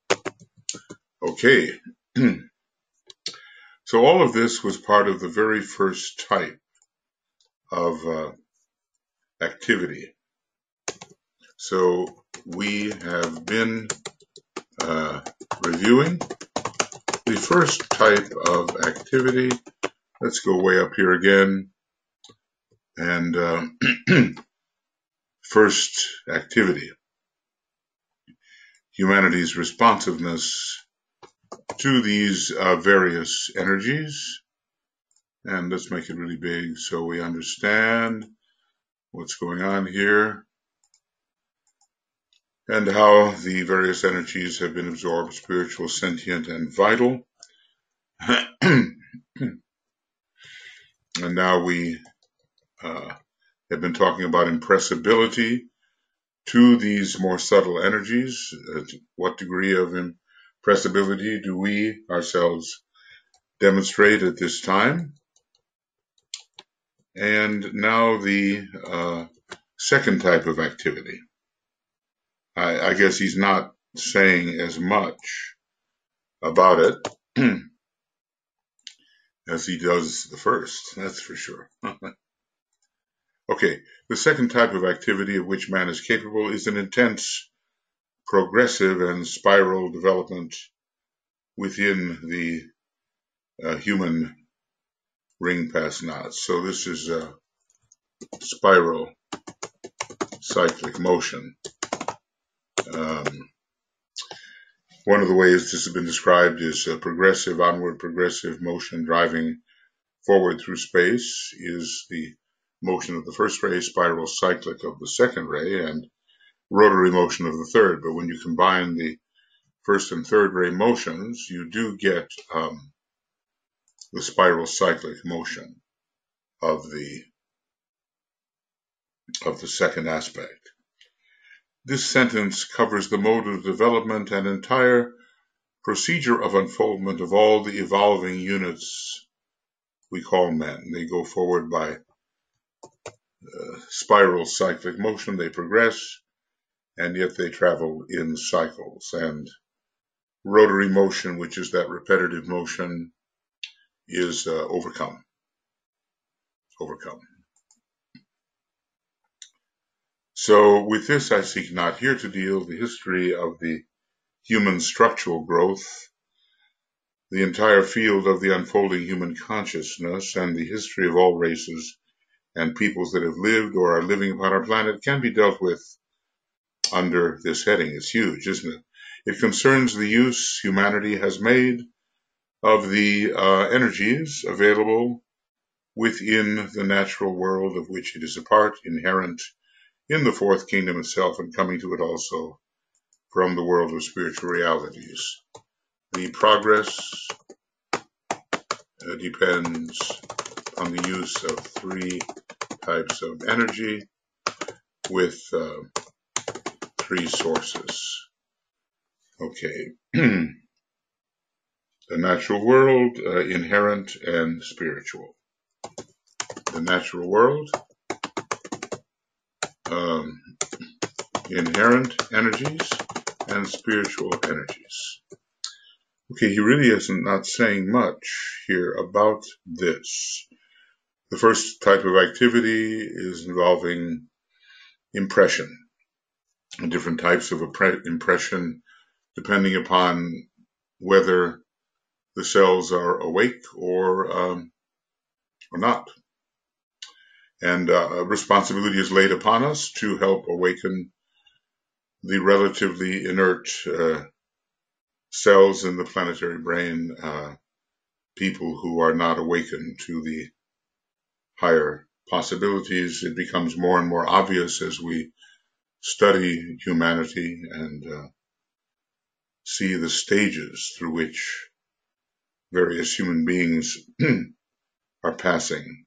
Okay. So all of this was part of the very first type of uh, activity. So we have been uh, reviewing the first type of activity. Let's go way up here again. And uh, first activity, humanity's responsiveness to these uh, various energies. And let's make it really big so we understand what's going on here and how the various energies have been absorbed, spiritual, sentient, and vital. And now we uh, have been talking about impressibility to these more subtle energies. Uh, what degree of impressibility do we ourselves demonstrate at this time? And now the uh, second type of activity. I, I guess he's not saying as much about it as he does the first, that's for sure. Okay, the second type of activity of which man is capable is an intense, progressive, and spiral development within the uh, human ring pass knots. So this is a spiral cyclic motion. Um, one of the ways this has been described is a progressive, onward progressive motion driving forward through space is the motion of the first ray, spiral cyclic of the second ray, and rotary motion of the third. But when you combine the first and third ray motions, you do get um, the spiral cyclic motion of the of the second aspect. This sentence covers the mode of development and entire procedure of unfoldment of all the evolving units we call men. They go forward by uh, spiral cyclic motion, they progress, and yet they travel in cycles. And rotary motion, which is that repetitive motion, is uh, overcome. Overcome. So with this, I seek not here to deal the history of the human structural growth, the entire field of the unfolding human consciousness, and the history of all races and peoples that have lived or are living upon our planet can be dealt with under this heading. It's huge, isn't it? It concerns the use humanity has made of the uh, energies available within the natural world of which it is a part, inherent in the fourth kingdom itself, and coming to it also from the world of spiritual realities. The progress uh, depends on the use of three types of energy with uh, three sources. Okay. The natural world, uh, inherent and spiritual. The natural world, um, inherent energies and spiritual energies. Okay, he really isn't not saying much here about this. The first type of activity is involving impression, different types of impression depending upon whether the cells are awake or um, or not. And uh, responsibility is laid upon us to help awaken the relatively inert uh, cells in the planetary brain, uh, people who are not awakened to the higher possibilities. It becomes more and more obvious as we study humanity and uh, see the stages through which various human beings are passing.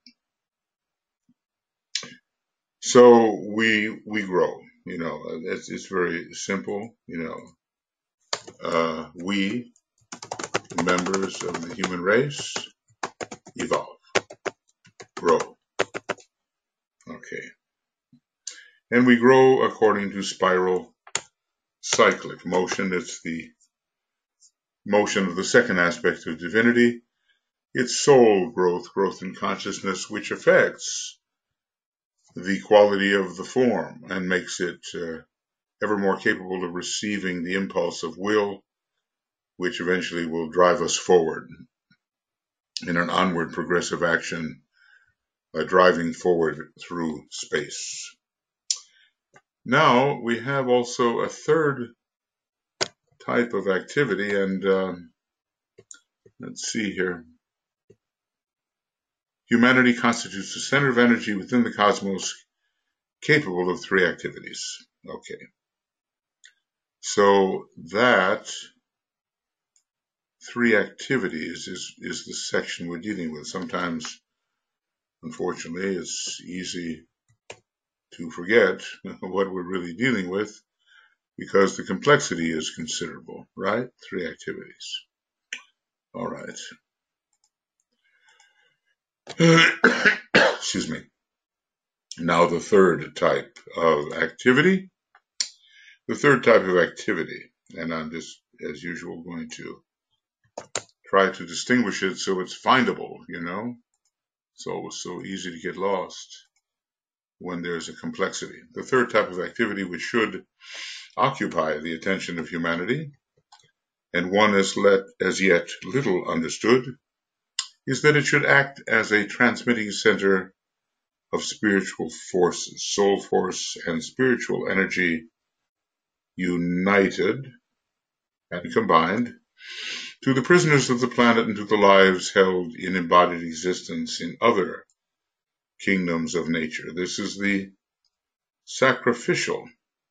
So we we grow, you know, it's, it's very simple, you know. Uh, we, members of the human race, evolve, grow. Okay. And we grow according to spiral cyclic motion. It's the motion of the second aspect of divinity. It's soul growth, growth in consciousness, which affects the quality of the form and makes it uh, ever more capable of receiving the impulse of will, which eventually will drive us forward in an onward progressive action, uh, driving forward through space. Now we have also a third type of activity, and um, let's see here. Humanity constitutes the center of energy within the cosmos, capable of three activities. Okay. So that three activities is, is the section we're dealing with. Sometimes, unfortunately, it's easy to forget what we're really dealing with because the complexity is considerable, right? Three activities. All right. Excuse me. Now the third type of activity, The third type of activity, and I'm just, as usual, going to try to distinguish it so it's findable, you know. It's always so easy to get lost when there's a complexity. The third type of activity which should occupy the attention of humanity, and one as, let, as yet little understood, is that it should act as a transmitting center of spiritual forces, soul force and spiritual energy united and combined to the prisoners of the planet and to the lives held in embodied existence in other kingdoms of nature. This is the sacrificial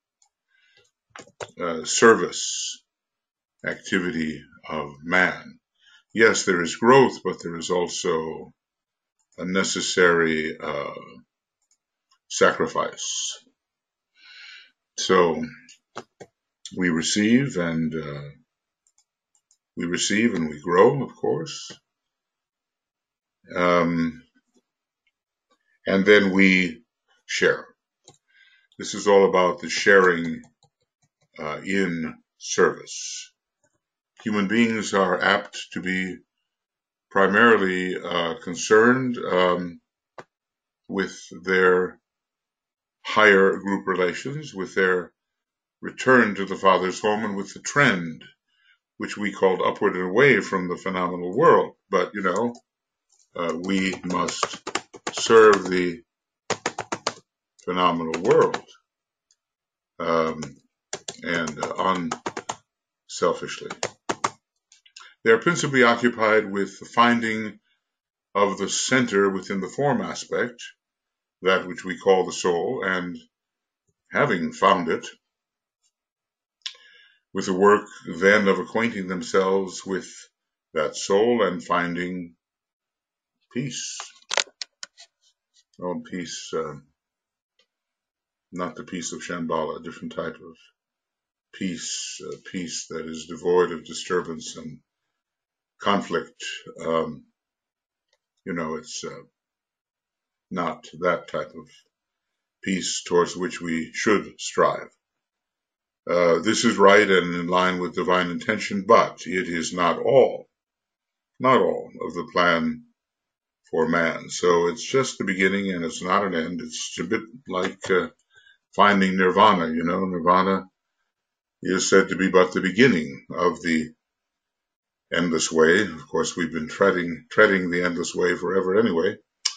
uh, service activity of man. Yes, there is growth, but there is also a necessary uh, sacrifice. So we receive and uh, we receive and we grow, of course. Um, and then we share. This is all about the sharing uh, in service. Human beings are apt to be primarily uh, concerned um, with their higher group relations, with their return to the Father's home, and with the trend, which we called upward and away from the phenomenal world. But, you know, uh, we must serve the phenomenal world um, and uh, unselfishly. They are principally occupied with the finding of the center within the form aspect, that which we call the soul, and having found it, with the work then of acquainting themselves with that soul and finding peace. Oh, peace, uh, not the peace of Shambhala, a different type of peace, uh, peace that is devoid of disturbance and conflict. Um, you know, it's uh, not that type of peace towards which we should strive. Uh, this is right and in line with divine intention, but it is not all, not all of the plan for man. So it's just the beginning and it's not an end. It's a bit like uh, finding nirvana, you know. Nirvana is said to be but the beginning of the endless way. Of course, we've been treading, treading the endless way forever anyway.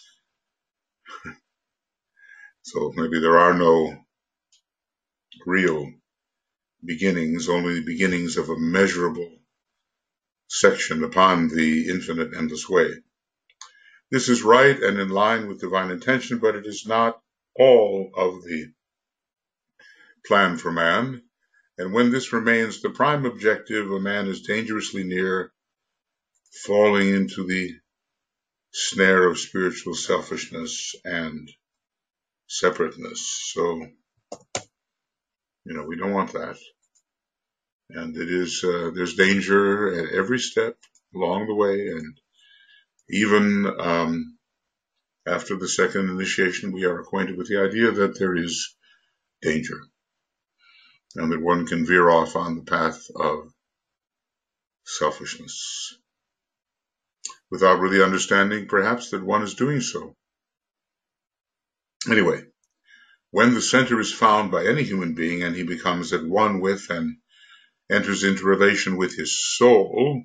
So maybe there are no real beginnings, only the beginnings of a measurable section upon the infinite endless way. This is right and in line with divine intention, but it is not all of the plan for man. And when this remains the prime objective, a man is dangerously near falling into the snare of spiritual selfishness and separateness. So, you know, we don't want that. And it is, uh, there's danger at every step along the way. And even um, after the second initiation, we are acquainted with the idea that there is danger and that one can veer off on the path of selfishness without really understanding, perhaps, that one is doing so. Anyway, when the center is found by any human being and he becomes at one with and enters into relation with his soul,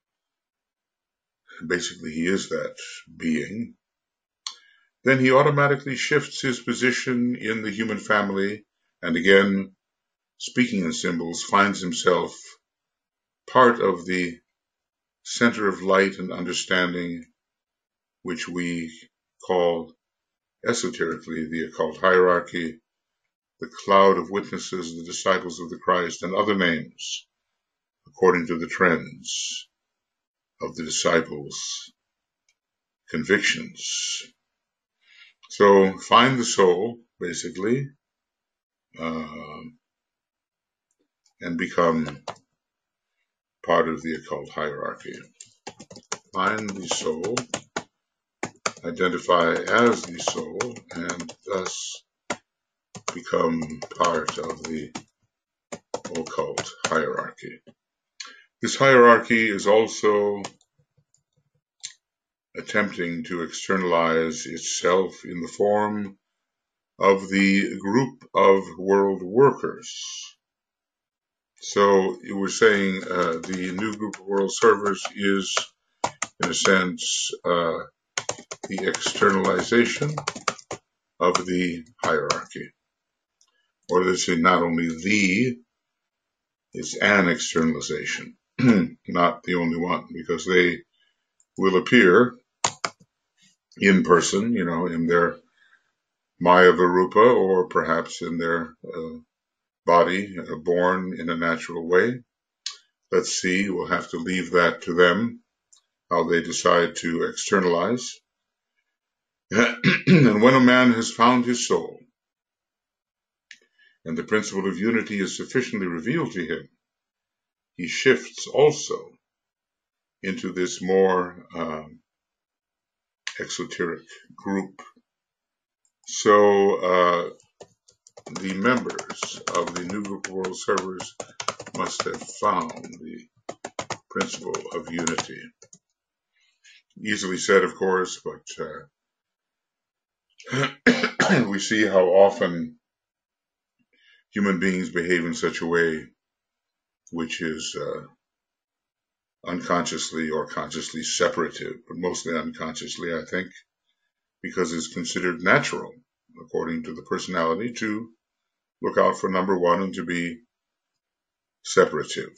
basically he is that being, then he automatically shifts his position in the human family and again, speaking in symbols, finds himself part of the center of light and understanding, which we call esoterically the occult hierarchy, the cloud of witnesses, the disciples of the Christ, and other names, according to the trends of the disciples' convictions. So find the soul, basically, uh, and become part of the occult hierarchy. Find the soul, identify as the soul, and thus become part of the occult hierarchy. This hierarchy is also attempting to externalize itself in the form of the group of world workers. So we're saying uh, the new group of world servers is, in a sense, uh, the externalization of the hierarchy. Or let's say not only the, it's an externalization, not the only one, because they will appear in person, you know, in their Maya Varupa, or perhaps in their uh, body, uh, born in a natural way. Let's see, we'll have to leave that to them, how they decide to externalize. And when a man has found his soul, and the principle of unity is sufficiently revealed to him, he shifts also into this more um, exoteric group. So uh, the members of the new group of world servers must have found the principle of unity. Easily said, of course, but uh, we see how often human beings behave in such a way which is uh, unconsciously or consciously separative, but mostly unconsciously, I think, because it's considered natural, according to the personality, to look out for number one and to be separative.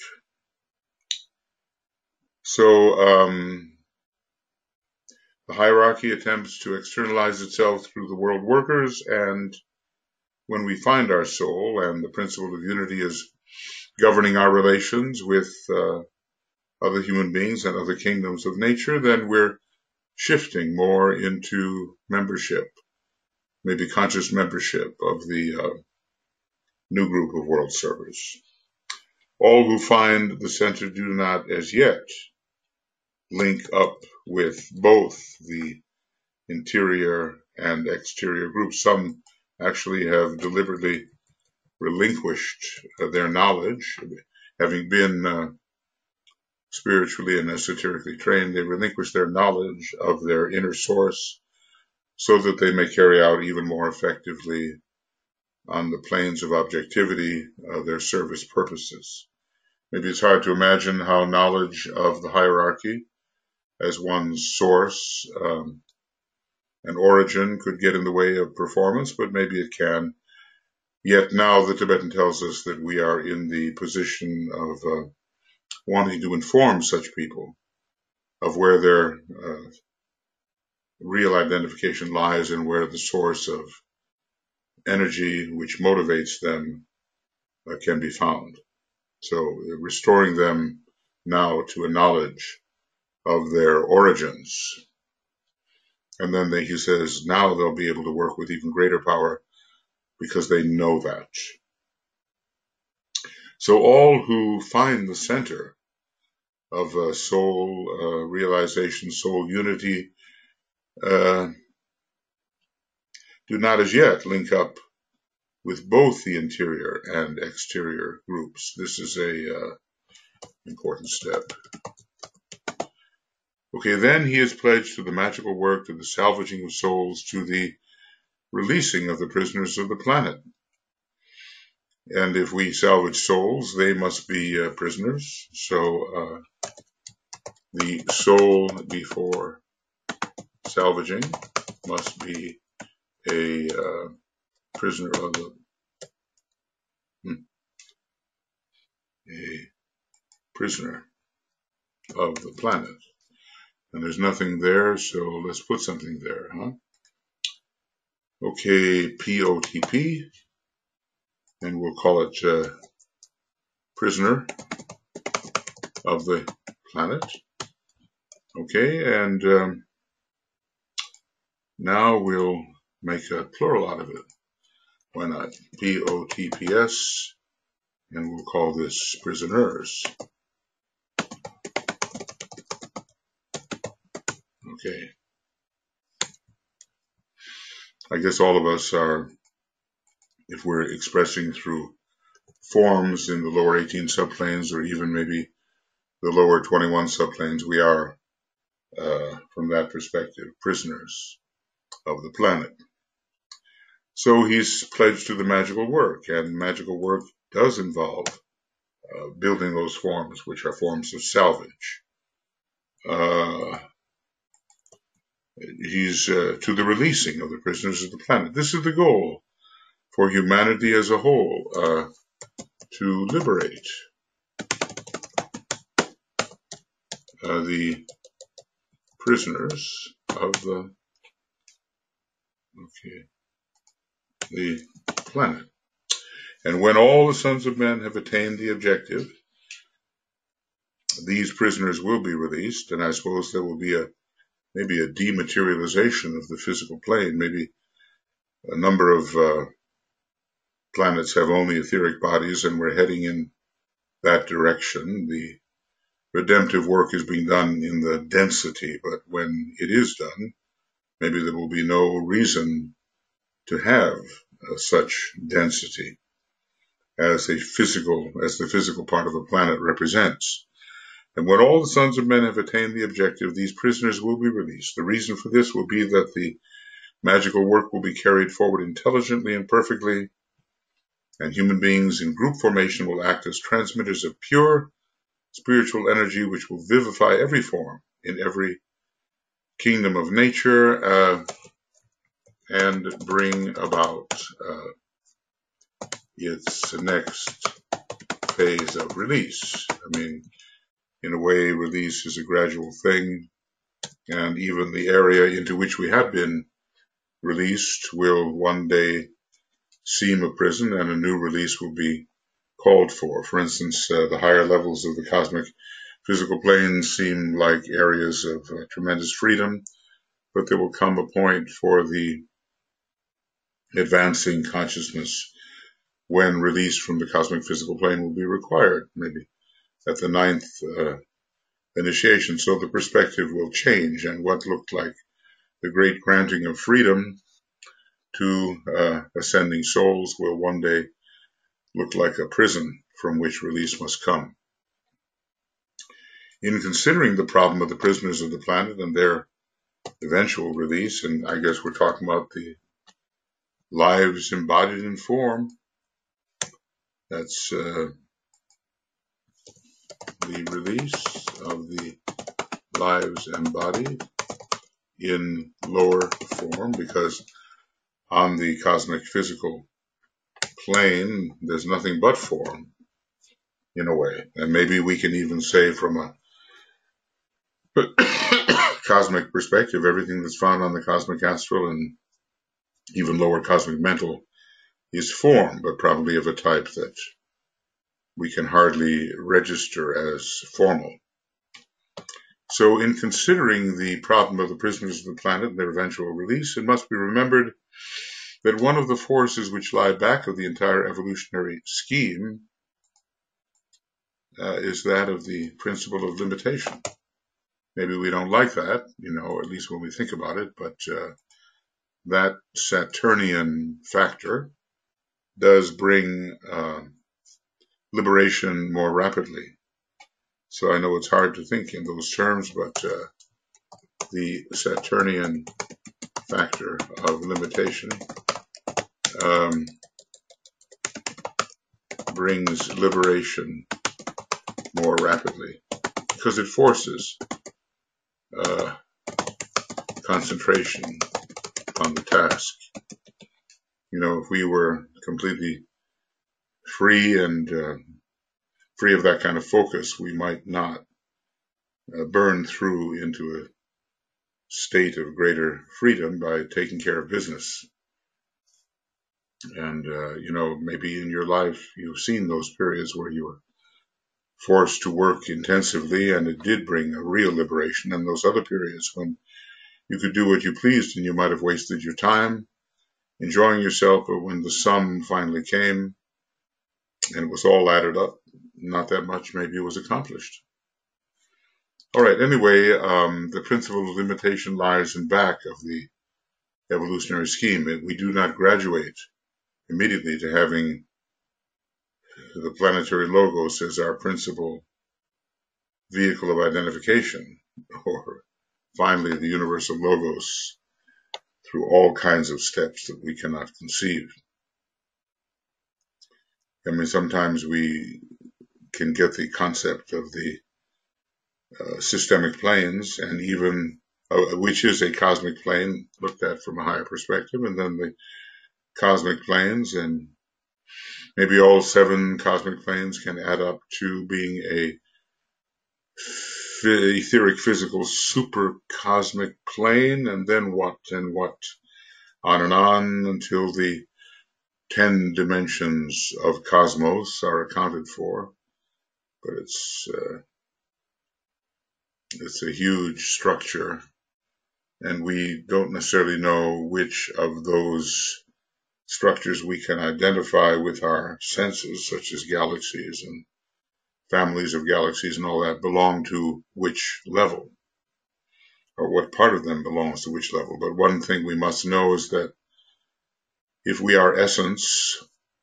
So um, the hierarchy attempts to externalize itself through the world workers, and when we find our soul and the principle of unity is governing our relations with uh, other human beings and other kingdoms of nature, then we're shifting more into membership, maybe conscious membership of the uh, new group of world servers. All who find the center do not as yet link up with both the interior and exterior groups. Some actually have deliberately relinquished uh, their knowledge, having been uh, spiritually and esoterically trained. They relinquish their knowledge of their inner source so that they may carry out even more effectively on the planes of objectivity uh, their service purposes. Maybe it's hard to imagine how knowledge of the hierarchy as one's source um, and origin could get in the way of performance, but maybe it can. Yet now the Tibetan tells us that we are in the position of uh, wanting to inform such people of where their uh, real identification lies and where the source of energy which motivates them uh, can be found. So uh, restoring them now to a knowledge of their origins. And then they, he says, now they'll be able to work with even greater power because they know that. So all who find the center of uh, soul uh, realization, soul unity, uh, do not as yet link up with both the interior and exterior groups. This is a uh, important step. Okay, then he is pledged to the magical work, to the salvaging of souls, to the releasing of the prisoners of the planet. And if we salvage souls, they must be uh, prisoners. So uh, the soul before salvaging must be a uh, prisoner of the hmm, a prisoner of the planet. And there's nothing there, so let's put something there, huh? Okay, P O T P, and we'll call it uh, prisoner of the planet. Okay, and um, now we'll make a plural out of it. Why not? P O T P S, and we'll call this prisoners. Okay. I guess all of us are, if we're expressing through forms in the lower eighteen subplanes, or even maybe the lower twenty-one subplanes, we are, uh, from that perspective, prisoners of the planet. So he's pledged to the magical work, and magical work does involve uh, building those forms, which are forms of salvage. Uh, he's uh, to the releasing of the prisoners of the planet. This is the goal for humanity as a whole, uh, to liberate uh, the prisoners of the okay, the planet. And when all the sons of men have attained the objective, these prisoners will be released, and I suppose there will be a maybe a dematerialization of the physical plane. Maybe a number of uh, planets have only etheric bodies, and we're heading in that direction. The redemptive work is being done in the density, but when it is done, maybe there will be no reason to have uh, such density as a physical, as the physical part of a planet represents. And when all the sons of men have attained the objective, these prisoners will be released. The reason for this will be that the magical work will be carried forward intelligently and perfectly, and human beings in group formation will act as transmitters of pure spiritual energy, which will vivify every form in every kingdom of nature, uh, and bring about uh, its next phase of release. I mean, in a way, release is a gradual thing, and even the area into which we have been released will one day seem a prison, and a new release will be called for. For instance, uh, the higher levels of the cosmic physical plane seem like areas of uh, tremendous freedom, but there will come a point for the advancing consciousness when release from the cosmic physical plane will be required, maybe at the ninth uh, initiation. So the perspective will change, and what looked like the great granting of freedom to uh, ascending souls will one day look like a prison from which release must come. In considering the problem of the prisoners of the planet and their eventual release, and I guess we're talking about the lives embodied in form, that's uh, the release of the lives embodied in lower form, because on the cosmic physical plane, there's nothing but form, in a way. And maybe we can even say from a cosmic perspective, everything that's found on the cosmic astral and even lower cosmic mental is form, but probably of a type that we can hardly register as formal. So in considering the problem of the prisoners of the planet and their eventual release, it must be remembered that one of the forces which lie back of the entire evolutionary scheme uh, is that of the principle of limitation. Maybe we don't like that, you know, at least when we think about it, but uh, that Saturnian factor does bring uh, liberation more rapidly. So I know it's hard to think in those terms, but uh, the Saturnian factor of limitation um, brings liberation more rapidly because it forces uh, concentration on the task. You know, if we were completely free and uh, free of that kind of focus, we might not uh, burn through into a state of greater freedom by taking care of business. And, uh, you know, maybe in your life, you've seen those periods where you were forced to work intensively, and it did bring a real liberation. And those other periods when you could do what you pleased and you might have wasted your time enjoying yourself, but when the sum finally came and it was all added up, not that much maybe was accomplished. All right, anyway, um, the principle of limitation lies in back of the evolutionary scheme. We do not graduate immediately to having the planetary logos as our principal vehicle of identification, or finally the universal logos through all kinds of steps that we cannot conceive. I mean, sometimes we can get the concept of the uh, systemic planes, and even uh, which is a cosmic plane looked at from a higher perspective, and then the cosmic planes, and maybe all seven cosmic planes can add up to being a etheric physical super cosmic plane, and then what and what, on and on until the ten dimensions of cosmos are accounted for. But it's uh, it's a huge structure, and we don't necessarily know which of those structures we can identify with our senses, such as galaxies and families of galaxies and all that, belong to which level, or what part of them belongs to which level. But one thing we must know is that if we are essence,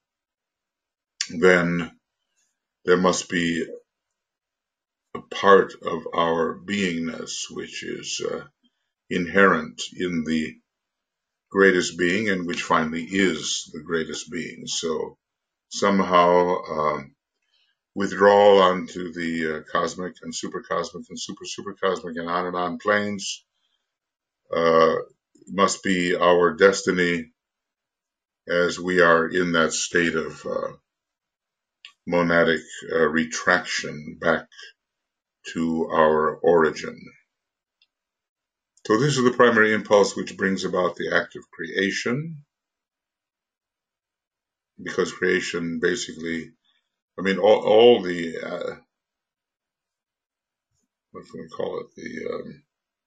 then there must be a part of our beingness which is uh, inherent in the greatest being, and which finally is the greatest being. So somehow uh, withdrawal onto the uh, cosmic and supercosmic and super supercosmic and on and on planes uh, must be our destiny, as we are in that state of uh, monadic uh, retraction back to our origin. So this is the primary impulse which brings about the act of creation, because creation basically, I mean, all, all the, uh, what can we call it, the um,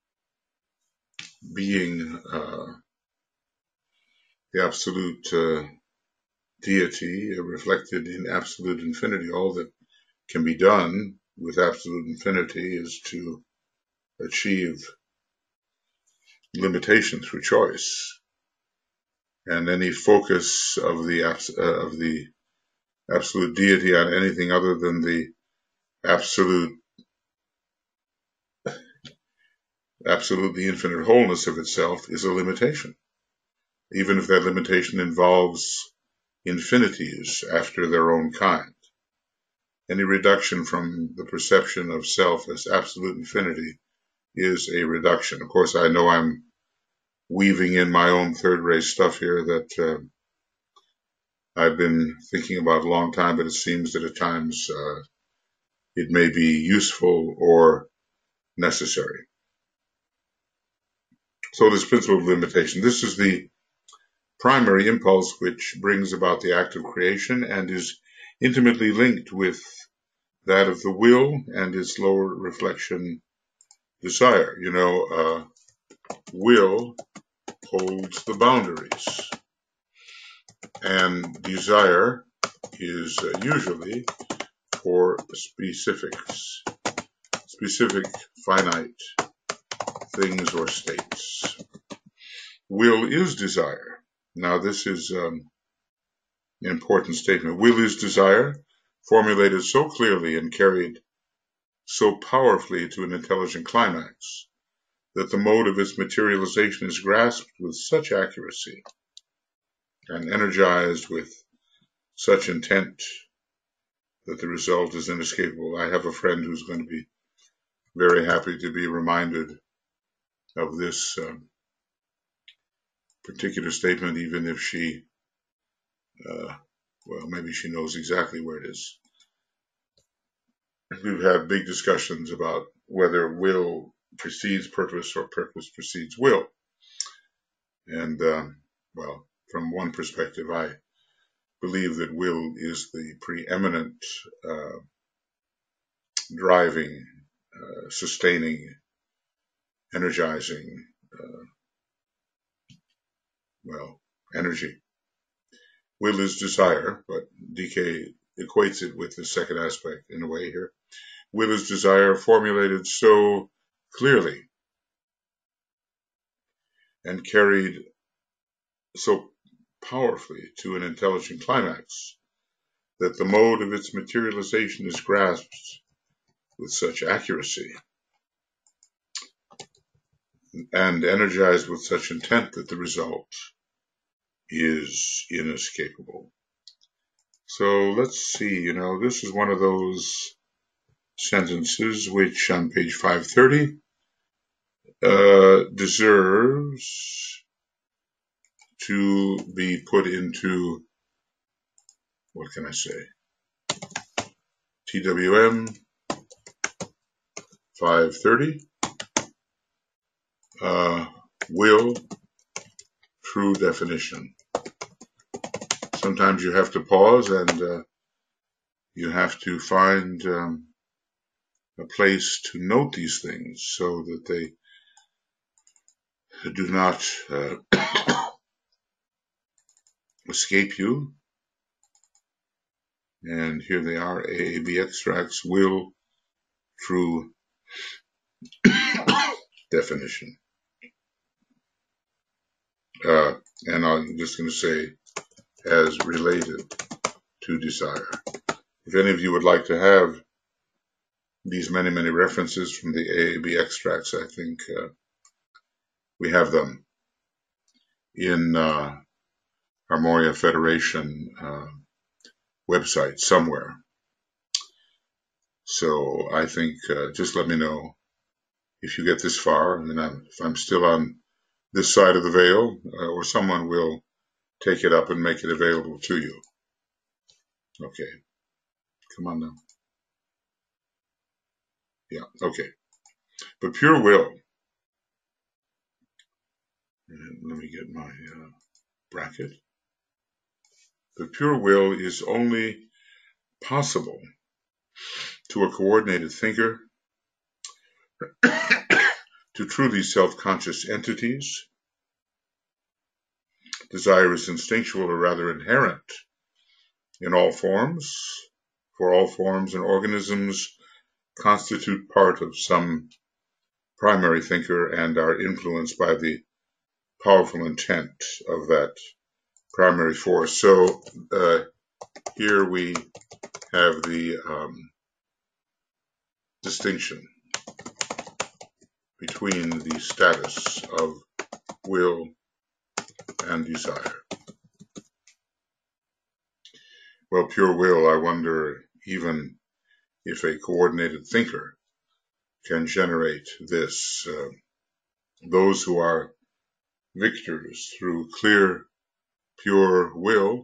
being, uh, the absolute uh, deity reflected in absolute infinity, all that can be done with absolute infinity is to achieve limitation through choice. And any focus of the uh, of the absolute deity on anything other than the absolute, absolutely infinite wholeness of itself is a limitation, even if that limitation involves infinities after their own kind. Any reduction from the perception of self as absolute infinity is a reduction. Of course, I know I'm weaving in my own third-rate stuff here that uh, I've been thinking about a long time, but it seems that at times uh, it may be useful or necessary. So this principle of limitation, this is the primary impulse which brings about the act of creation and is intimately linked with that of the will and its lower reflection, desire. You know, uh, will holds the boundaries, and desire is uh, usually for specifics, specific finite things or states. Will is desire. Now this is um, an important statement. Will is desire, formulated so clearly and carried so powerfully to an intelligent climax that the mode of its materialization is grasped with such accuracy and energized with such intent that the result is inescapable. I have a friend who's going to be very happy to be reminded of this um, particular statement, even if she, uh, well, maybe she knows exactly where it is. We've had big discussions about whether will precedes purpose or purpose precedes will. And, um, well, from one perspective, I believe that will is the preeminent uh, driving, uh, sustaining, energizing, uh, well, energy. Will is desire, but D K equates it with the second aspect in a way here. Will is desire formulated so clearly and carried so powerfully to an intelligent climax that the mode of its materialization is grasped with such accuracy and energized with such intent that the result is inescapable. So let's see, you know, this is one of those sentences which on page five thirty uh, deserves to be put into, what can I say, T W M five thirty, uh, will, true definition. Sometimes you have to pause and uh, you have to find um, a place to note these things so that they do not uh, escape you. And here they are, A A B extracts, will, true definition. Uh, and I'm just going to say, as related to desire. If any of you would like to have these many, many references from the A A B extracts, I think uh, we have them in uh, Armoria Federation uh, website somewhere. So I think uh, just let me know if you get this far, and then I'm, if I'm still on this side of the veil, uh, or someone will take it up and make it available to you. Okay, come on now. Yeah, okay. But pure will, let me get my uh, bracket. But pure will is only possible to a coordinated thinker, to truly self-conscious entities. Desire is instinctual, or rather inherent, in all forms, for all forms and organisms constitute part of some primary thinker and are influenced by the powerful intent of that primary force. So uh, here we have the um, distinction between the status of will and desire. Well, pure will, I wonder even if a coordinated thinker can generate this. Uh, those who are victors through clear, pure will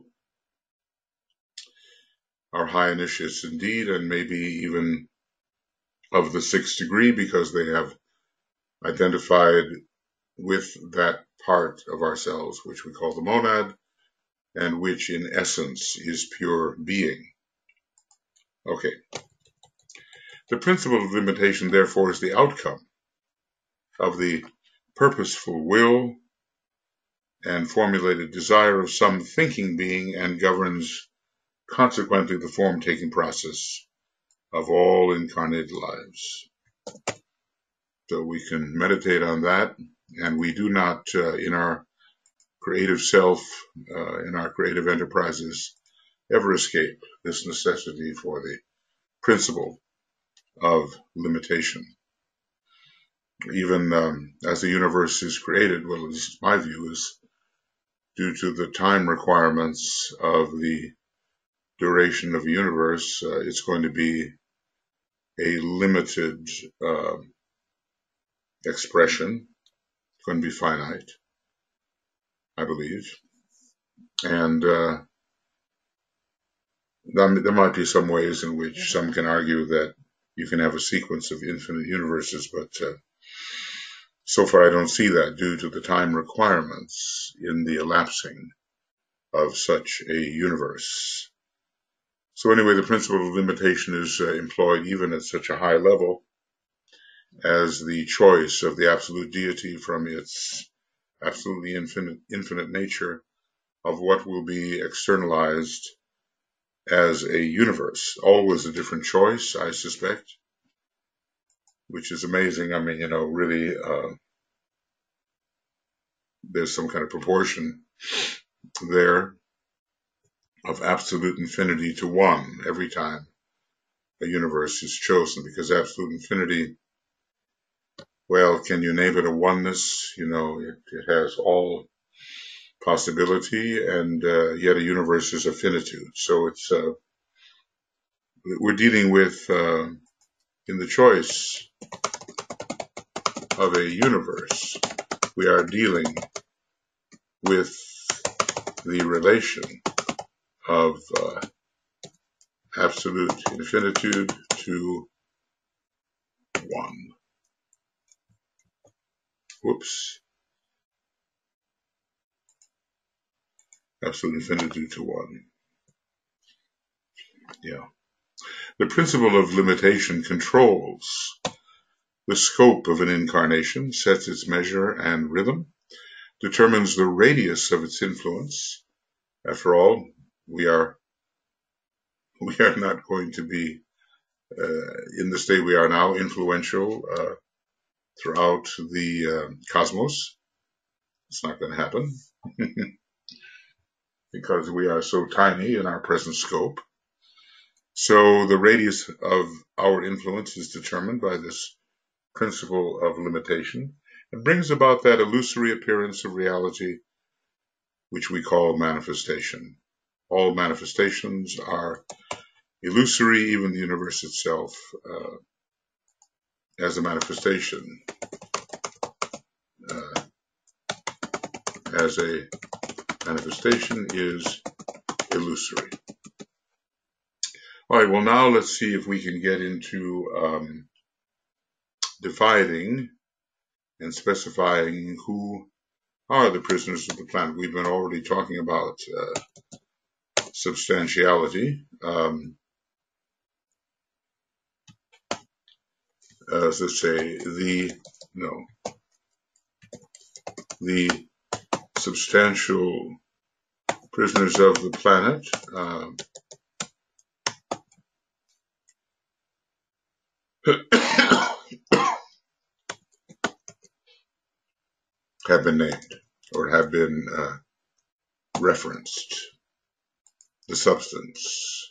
are high initiates indeed, and maybe even of the sixth degree, because they have identified with that part of ourselves which we call the monad, and which in essence is pure being. Okay. The principle of limitation, therefore, is the outcome of the purposeful will and formulated desire of some thinking being, and governs consequently the form-taking process of all incarnated lives. So we can meditate on that, and we do not, uh, in our creative self, uh, in our creative enterprises, ever escape this necessity for the principle of limitation. Even um, as the universe is created, well, at least my view is, due to the time requirements of the duration of the universe, uh, it's going to be a limited uh, expression. It's going to be finite, I believe. And uh, there might be some ways in which some can argue that you can have a sequence of infinite universes, but uh, so far I don't see that due to the time requirements in the elapsing of such a universe. So anyway, the principle of limitation is uh, employed even at such a high level as the choice of the absolute deity from its absolutely infinite, infinite nature of what will be externalized as a universe. Always a different choice, I suspect, which is amazing. I mean, you know, really, uh, there's some kind of proportion there. of absolute infinity to one every time a universe is chosen, because absolute infinity, well, can you name it a oneness? You know, it, it has all possibility, and uh, yet a universe is a finitude. So it's uh, we're dealing with, uh, in the choice of a universe, we are dealing with the relation of uh, absolute infinitude to one. Whoops. Absolute infinitude to one. Yeah. The principle of limitation controls the scope of an incarnation, sets its measure and rhythm, determines the radius of its influence. After all, we are we are not going to be uh, in the state we are now influential uh, throughout the uh, cosmos. It's not going to happen because we are so tiny in our present scope. So the radius of our influence is determined by this principle of limitation. It brings about that illusory appearance of reality which we call manifestation. All manifestations are illusory, even the universe itself uh, as a manifestation, uh, as a manifestation is illusory. All right, well, now let's see if we can get into um, dividing and specifying who are the prisoners of the planet. We've been already talking about uh, substantiality. Um, as I say, the, no, the substantial prisoners of the planet uh, have been named or have been uh, referenced. The substance,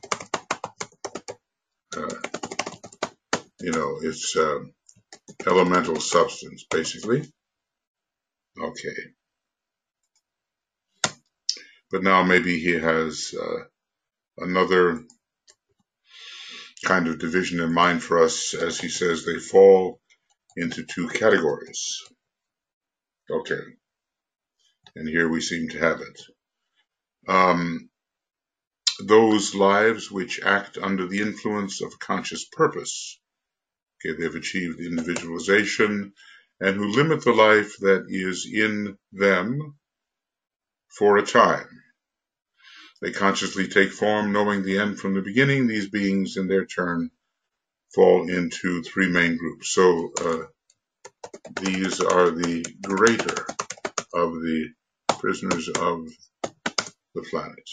uh, you know, it's uh, elemental substance, basically. Okay. But now maybe he has uh, another kind of division in mind for us. As he says, they fall into two categories. Okay. And here we seem to have it. Um, those lives which act under the influence of conscious purpose. Okay, they've achieved individualization, and who limit the life that is in them for a time. They consciously take form, knowing the end from the beginning. These beings, in their turn, fall into three main groups. So uh, these are the greater of the prisoners of the planet.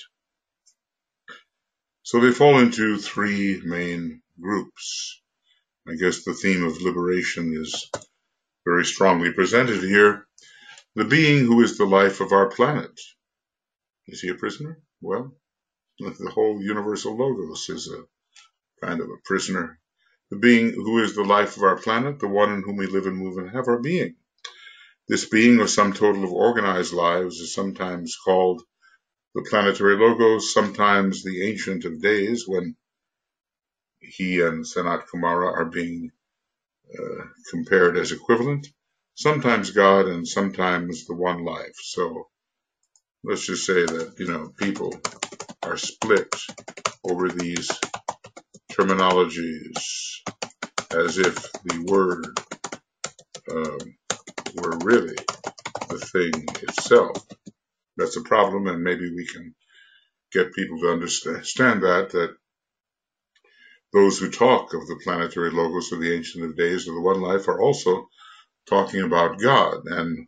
So they fall into three main groups. I guess the theme of liberation is very strongly presented here. The being who is the life of our planet. Is he a prisoner? Well, the whole universal logos is a kind of a prisoner. The being who is the life of our planet, the one in whom we live and move and have our being. This being, or sum total of organized lives, is sometimes called the planetary logos, sometimes the Ancient of Days, when he and Sanat Kumara are being uh, compared as equivalent, sometimes God, and sometimes the one life. So let's just say that, you know, people are split over these terminologies as if the word um, were really the thing itself. That's a problem, and maybe we can get people to understand that, that those who talk of the planetary logos or the Ancient of Days or the One Life are also talking about God, and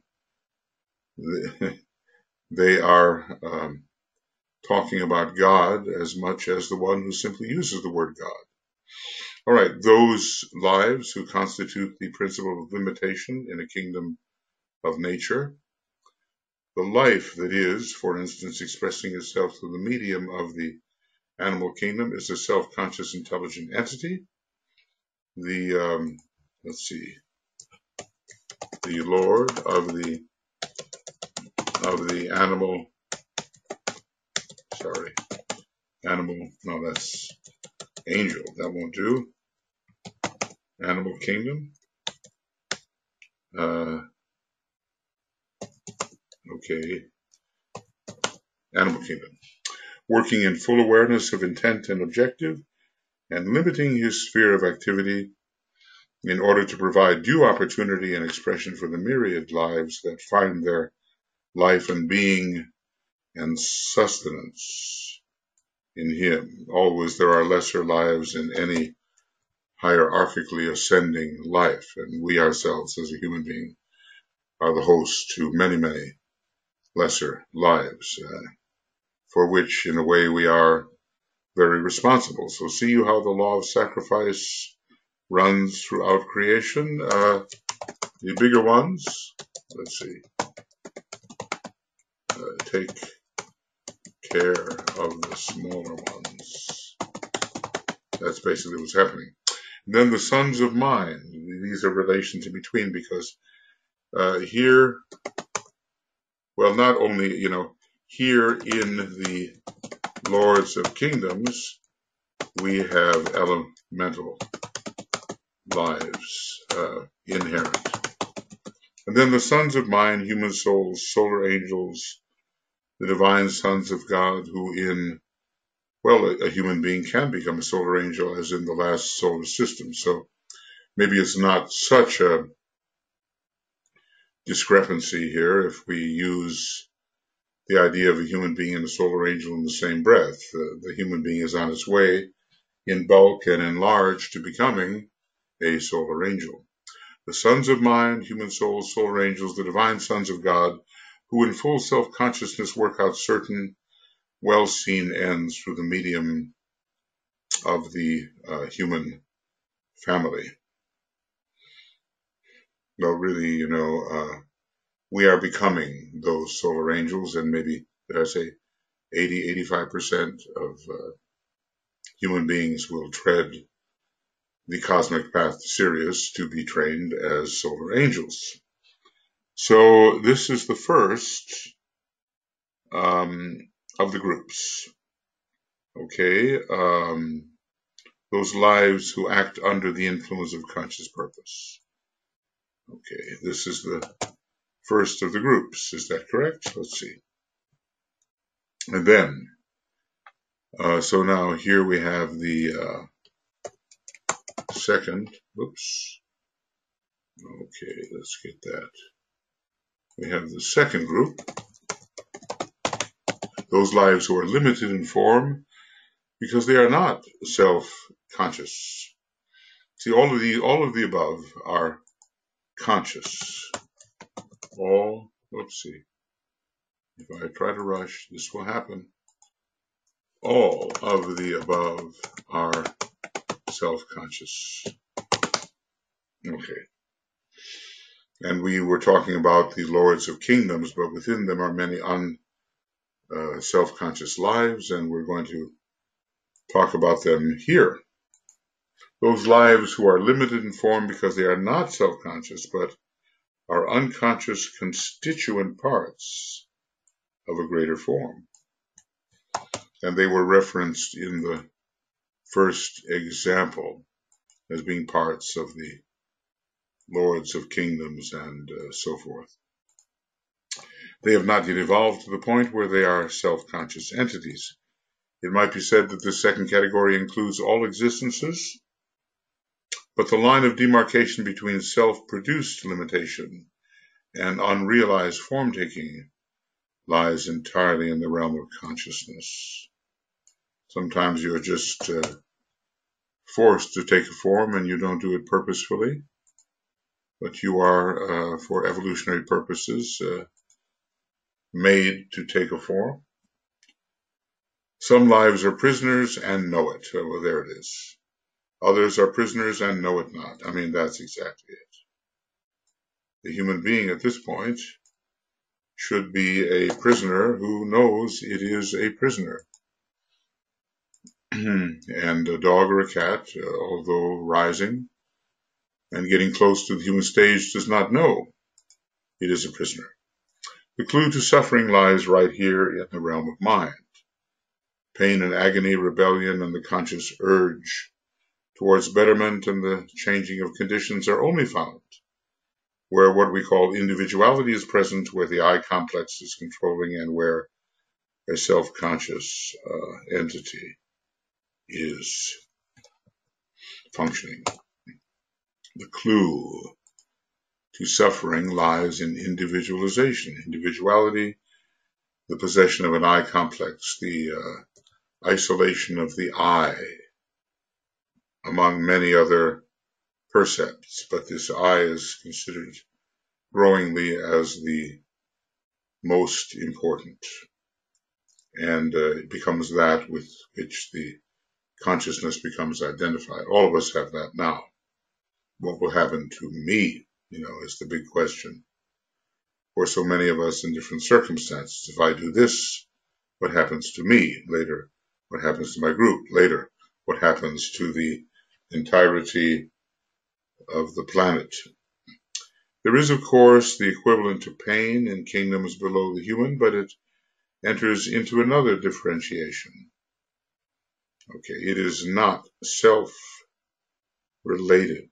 they are um, talking about God as much as the one who simply uses the word God. All right, those lives who constitute the principle of limitation in a kingdom of nature The life that is, for instance, expressing itself through the medium of the animal kingdom is a self-conscious intelligent entity. The, um, let's see, the Lord of the, of the animal, sorry, animal, no, that's angel, that won't do. Animal kingdom. Uh, okay, animal kingdom. Working in full awareness of intent and objective, and limiting his sphere of activity in order to provide due opportunity and expression for the myriad lives that find their life and being and sustenance in him. Always there are lesser lives in any hierarchically ascending life, and we ourselves as a human being are the host to many, many lesser lives, uh, for which in a way we are very responsible. So see you how the law of sacrifice runs throughout creation. Uh, the bigger ones, let's see, uh, take care of the smaller ones. That's basically what's happening. And then the sons of mind, these are relations in between, because uh, here, well, not only, you know, here in the Lords of Kingdoms, we have elemental lives uh, inherent. And then the sons of mind, human souls, solar angels, the divine sons of God, who in, well, a, a human being can become a solar angel, as in the last solar system. So maybe it's not such a discrepancy here if we use the idea of a human being and a solar angel in the same breath. Uh, the human being is on its way in bulk and in large to becoming a solar angel. The sons of mind, human souls, solar angels, the divine sons of God, who in full self-consciousness work out certain well-seen ends through the medium of the uh, human family. No, really, you know, uh, we are becoming those solar angels, and maybe, did I say, eighty, eighty-five percent of uh, human beings will tread the cosmic path to Sirius to be trained as solar angels. So this is the first um, of the groups. Okay, um, those lives who act under the influence of conscious purpose. Okay, this is the first of the groups. Is that correct? Let's see. And then, uh, so now here we have the uh, second. Oops. Okay, let's get that. We have the second group. Those lives who are limited in form because they are not self-conscious. See, all of the all of the above are conscious. All, let's see. If I try to rush, this will happen. All of the above are self-conscious. Okay. And we were talking about the Lords of Kingdoms, but within them are many un, uh, self-conscious lives, and we're going to talk about them here. Those lives who are limited in form because they are not self-conscious, but are unconscious constituent parts of a greater form. And they were referenced in the first example as being parts of the Lords of Kingdoms and uh, so forth. They have not yet evolved to the point where they are self-conscious entities. It might be said that this second category includes all existences, but the line of demarcation between self-produced limitation and unrealized form-taking lies entirely in the realm of consciousness. Sometimes you're just uh, forced to take a form and you don't do it purposefully, but you are, uh, for evolutionary purposes, uh, made to take a form. Some lives are prisoners and know it. Well, there it is. Others are prisoners and know it not. I mean, that's exactly it. The human being at this point should be a prisoner who knows it is a prisoner. And a dog or a cat, uh, although rising and getting close to the human stage, does not know it is a prisoner. The clue to suffering lies right here in the realm of mind. Pain and agony, rebellion, and the conscious urge towards betterment and the changing of conditions are only found where what we call individuality is present, where the I complex is controlling, and where a self-conscious uh, entity is functioning. The clue to suffering lies in individualization, individuality, the possession of an I complex, the uh, isolation of the I among many other percepts, but this I is considered growingly as the most important, and uh, it becomes that with which the consciousness becomes identified. All of us have that now. What will happen to me, you know, is the big question for so many of us in different circumstances. If I do this, what happens to me later? What happens to my group later? What happens to the entirety of the planet? There is, of course, the equivalent to pain in kingdoms below the human, but it enters into another differentiation. Okay, it is not self-related.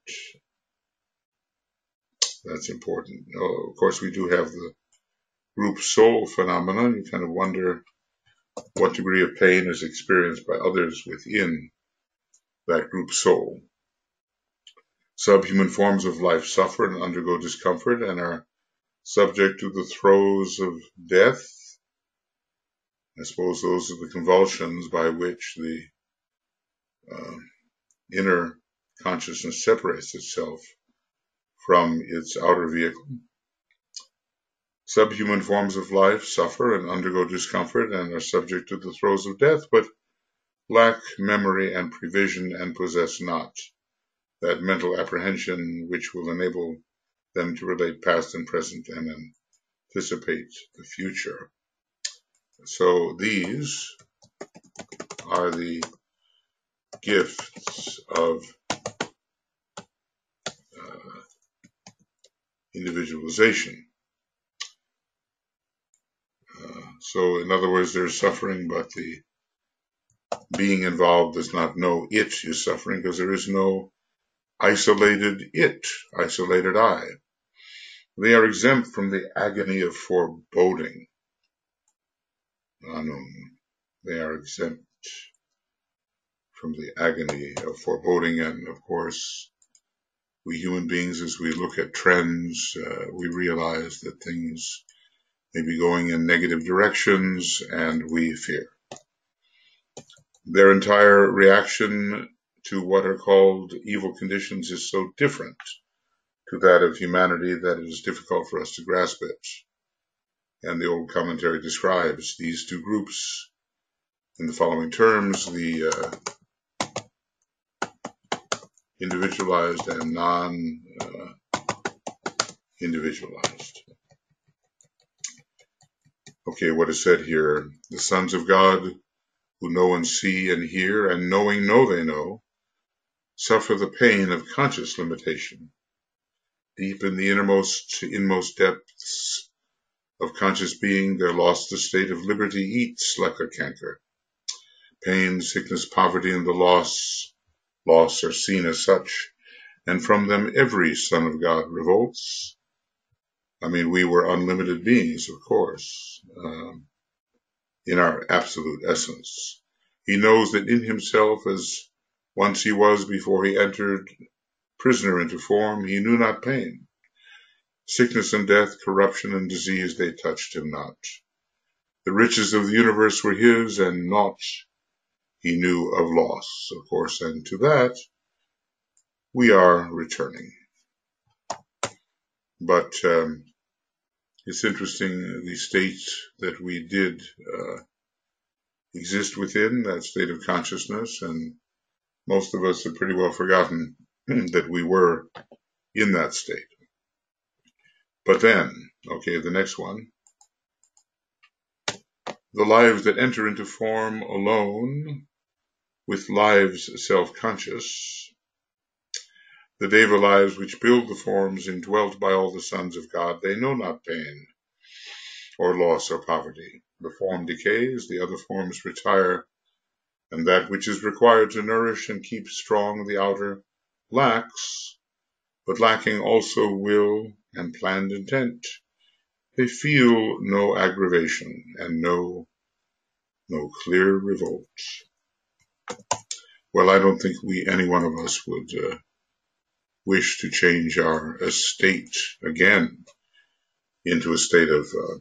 That's important. Oh, of course, we do have the group soul phenomenon. You kind of wonder what degree of pain is experienced by others within that group soul. Subhuman forms of life suffer and undergo discomfort and are subject to the throes of death. I suppose those are the convulsions by which the uh, inner consciousness separates itself from its outer vehicle. Subhuman forms of life suffer and undergo discomfort and are subject to the throes of death, but lack memory and prevision and possess not that mental apprehension which will enable them to relate past and present and anticipate the future. So these are the gifts of uh, individualization. Uh, so in other words, there's suffering, but the being involved does not know it is suffering because there is no isolated it, isolated I. They are exempt from the agony of foreboding. Um, they are exempt from the agony of foreboding, and of course, we human beings, as we look at trends, uh, we realize that things may be going in negative directions, and we fear. Their entire reaction to what are called evil conditions is so different to that of humanity that it is difficult for us to grasp it. And the old commentary describes these two groups in the following terms: the uh, individualized and non-individualized. Uh, okay, what is said here? The sons of God, who know and see and hear, and knowing know they know, suffer the pain of conscious limitation. Deep in the innermost, inmost depths of conscious being, their lost estate of liberty eats like a canker. Pain, sickness, poverty, and the loss, loss are seen as such, and from them every son of God revolts. I mean, we were unlimited beings, of course, um, in our absolute essence. He knows that in himself, as once he was before he entered prisoner into form, he knew not pain. Sickness and death, corruption and disease, they touched him not. The riches of the universe were his, and naught he knew of loss, of course, and to that we are returning. But um, it's interesting, the state that we did uh, exist within, that state of consciousness, and most of us have pretty well forgotten that we were in that state. But then, okay, the next one, the lives that enter into form alone, with lives self-conscious, the deva lives which build the forms indwelt by all the sons of God, they know not pain, or loss, or poverty. The form decays, the other forms retire, and that which is required to nourish and keep strong the outer lacks, but lacking also will and planned intent. They feel no aggravation and no, no clear revolt. Well, I don't think we, any one of us, would uh, wish to change our estate again into a state of uh,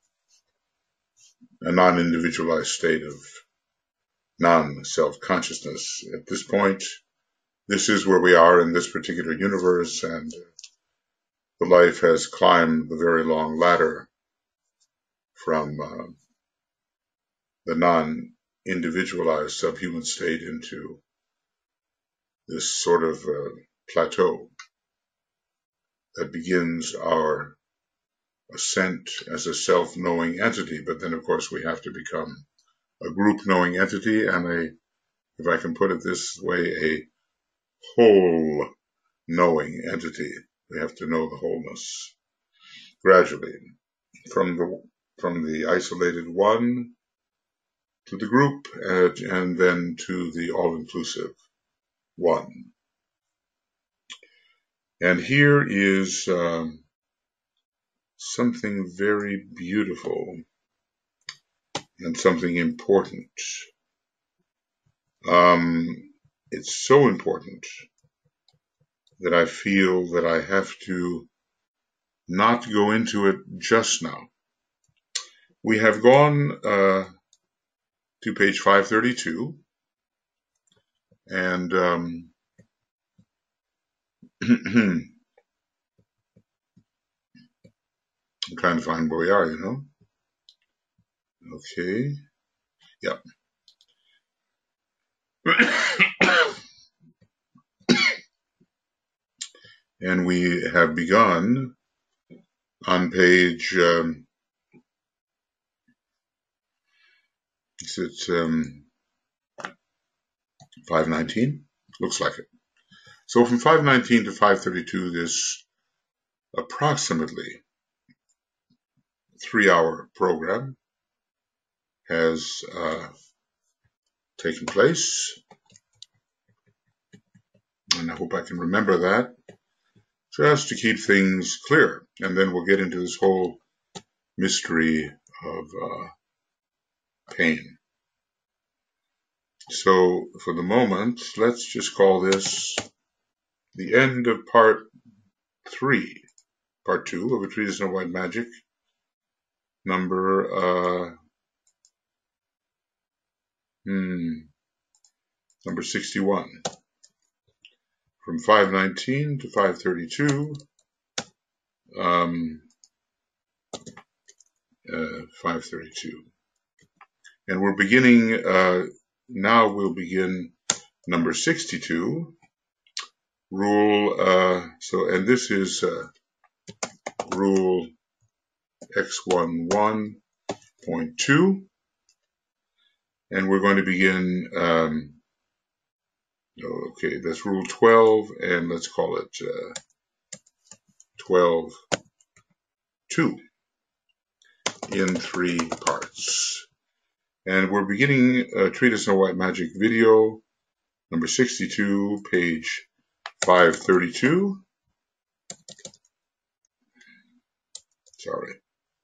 a non-individualized state of non-self-consciousness. At this point, this is where we are in this particular universe, and the life has climbed the very long ladder from uh, the non-individualized subhuman state into this sort of uh, plateau that begins our ascent as a self-knowing entity. But then, of course, we have to become a group-knowing entity and a, if I can put it this way, a whole-knowing entity. We have to know the wholeness gradually, from the from the isolated one to the group, and, and then to the all-inclusive one. And here is um, something very beautiful and something important. Um, it's so important that I feel that I have to not go into it just now. We have gone uh, to page five thirty-two, and um, I'm trying to find where we are, you know. Okay, yep. And we have begun on page, um, is it um, five nineteen? Looks like it. So from five nineteen to five thirty-two, this approximately three-hour program has uh, taken place. And I hope I can remember that, just to keep things clear. And then we'll get into this whole mystery of uh, pain. So for the moment, let's just call this the end of part three, part two of A Treatise on White Magic, number, uh, hmm, number sixty-one. From five nineteen to five thirty-two, um, uh, five thirty-two. And we're beginning, uh, now we'll begin number sixty-two, rule, uh, so, and this is uh, rule X eleven point two, and we're going to begin, um, okay, that's rule twelve, and let's call it uh, twelve two in three parts. And we're beginning a Treatise on White Magic video, number sixty-two, page five thirty-two. Sorry.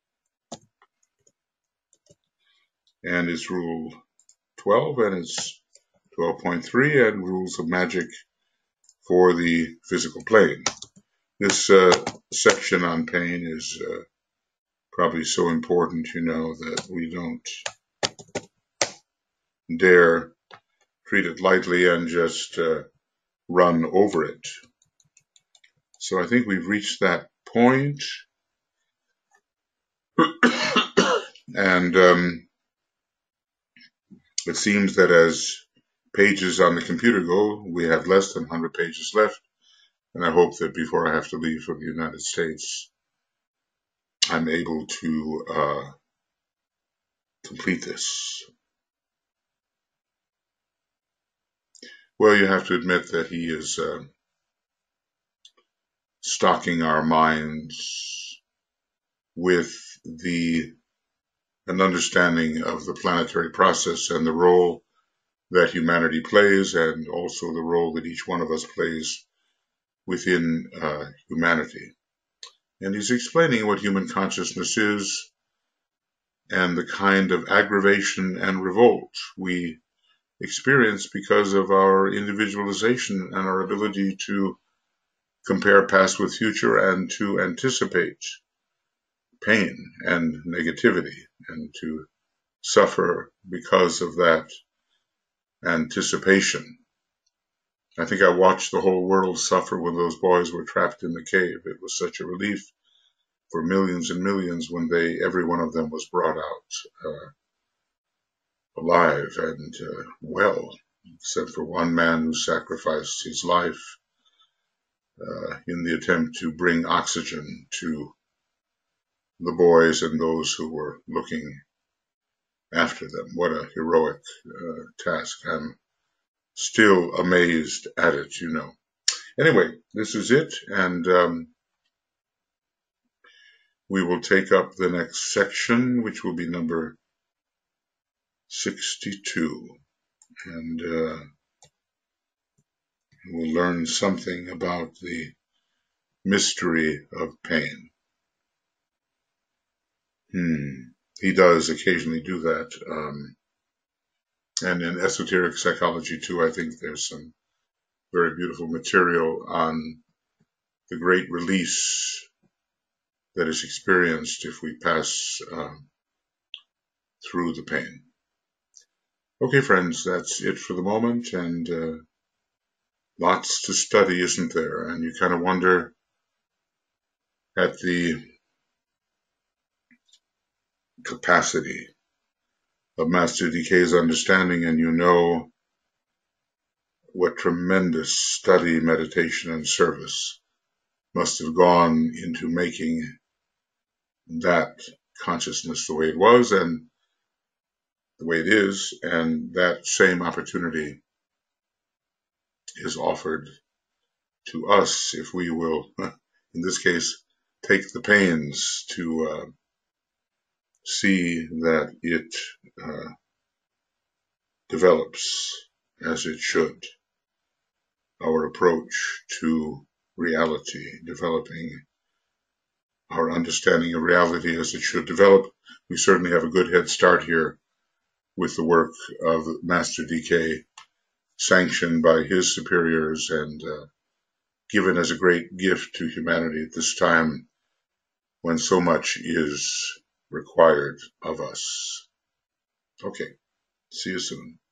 And it's rule twelve, and it's twelve point three, and rules of magic for the physical plane. This uh, section on pain is uh, probably so important, you know, that we don't dare treat it lightly and just uh, run over it. So I think we've reached that point. And um, it seems that as pages on the computer go, we have less than one hundred pages left. And I hope that before I have to leave for the United States, I'm able to uh, complete this? Well, you have to admit that he is uh, stocking our minds with the an understanding of the planetary process and the role that humanity plays, and also the role that each one of us plays within uh, humanity. And he's explaining what human consciousness is and the kind of aggravation and revolt we experience because of our individualization and our ability to compare past with future and to anticipate pain and negativity and to suffer because of that anticipation. I think I watched the whole world suffer when those boys were trapped in the cave. It was such a relief for millions and millions when they, every one of them was brought out uh, alive and uh, well, except for one man who sacrificed his life uh, in the attempt to bring oxygen to the boys and those who were looking after them. What a heroic uh, task. I'm still amazed at it, you know. Anyway, this is it, and um, we will take up the next section, which will be number sixty-two, and uh, we'll learn something about the mystery of pain. Hmm. He does occasionally do that, um, and in esoteric psychology too, I think there's some very beautiful material on the great release that is experienced if we pass um, through the pain. Okay, friends, that's it for the moment, and uh, lots to study, isn't there? And you kind of wonder at the capacity of Master D K's understanding, and you know what tremendous study, meditation, and service must have gone into making that consciousness the way it was and the way it is, and that same opportunity is offered to us if we will, in this case, take the pains to uh, see that it uh, develops as it should. Our approach to reality, developing our understanding of reality as it should develop. We certainly have a good head start here with the work of Master D K, sanctioned by his superiors and uh, given as a great gift to humanity at this time when so much is required of us. Okay, see you soon.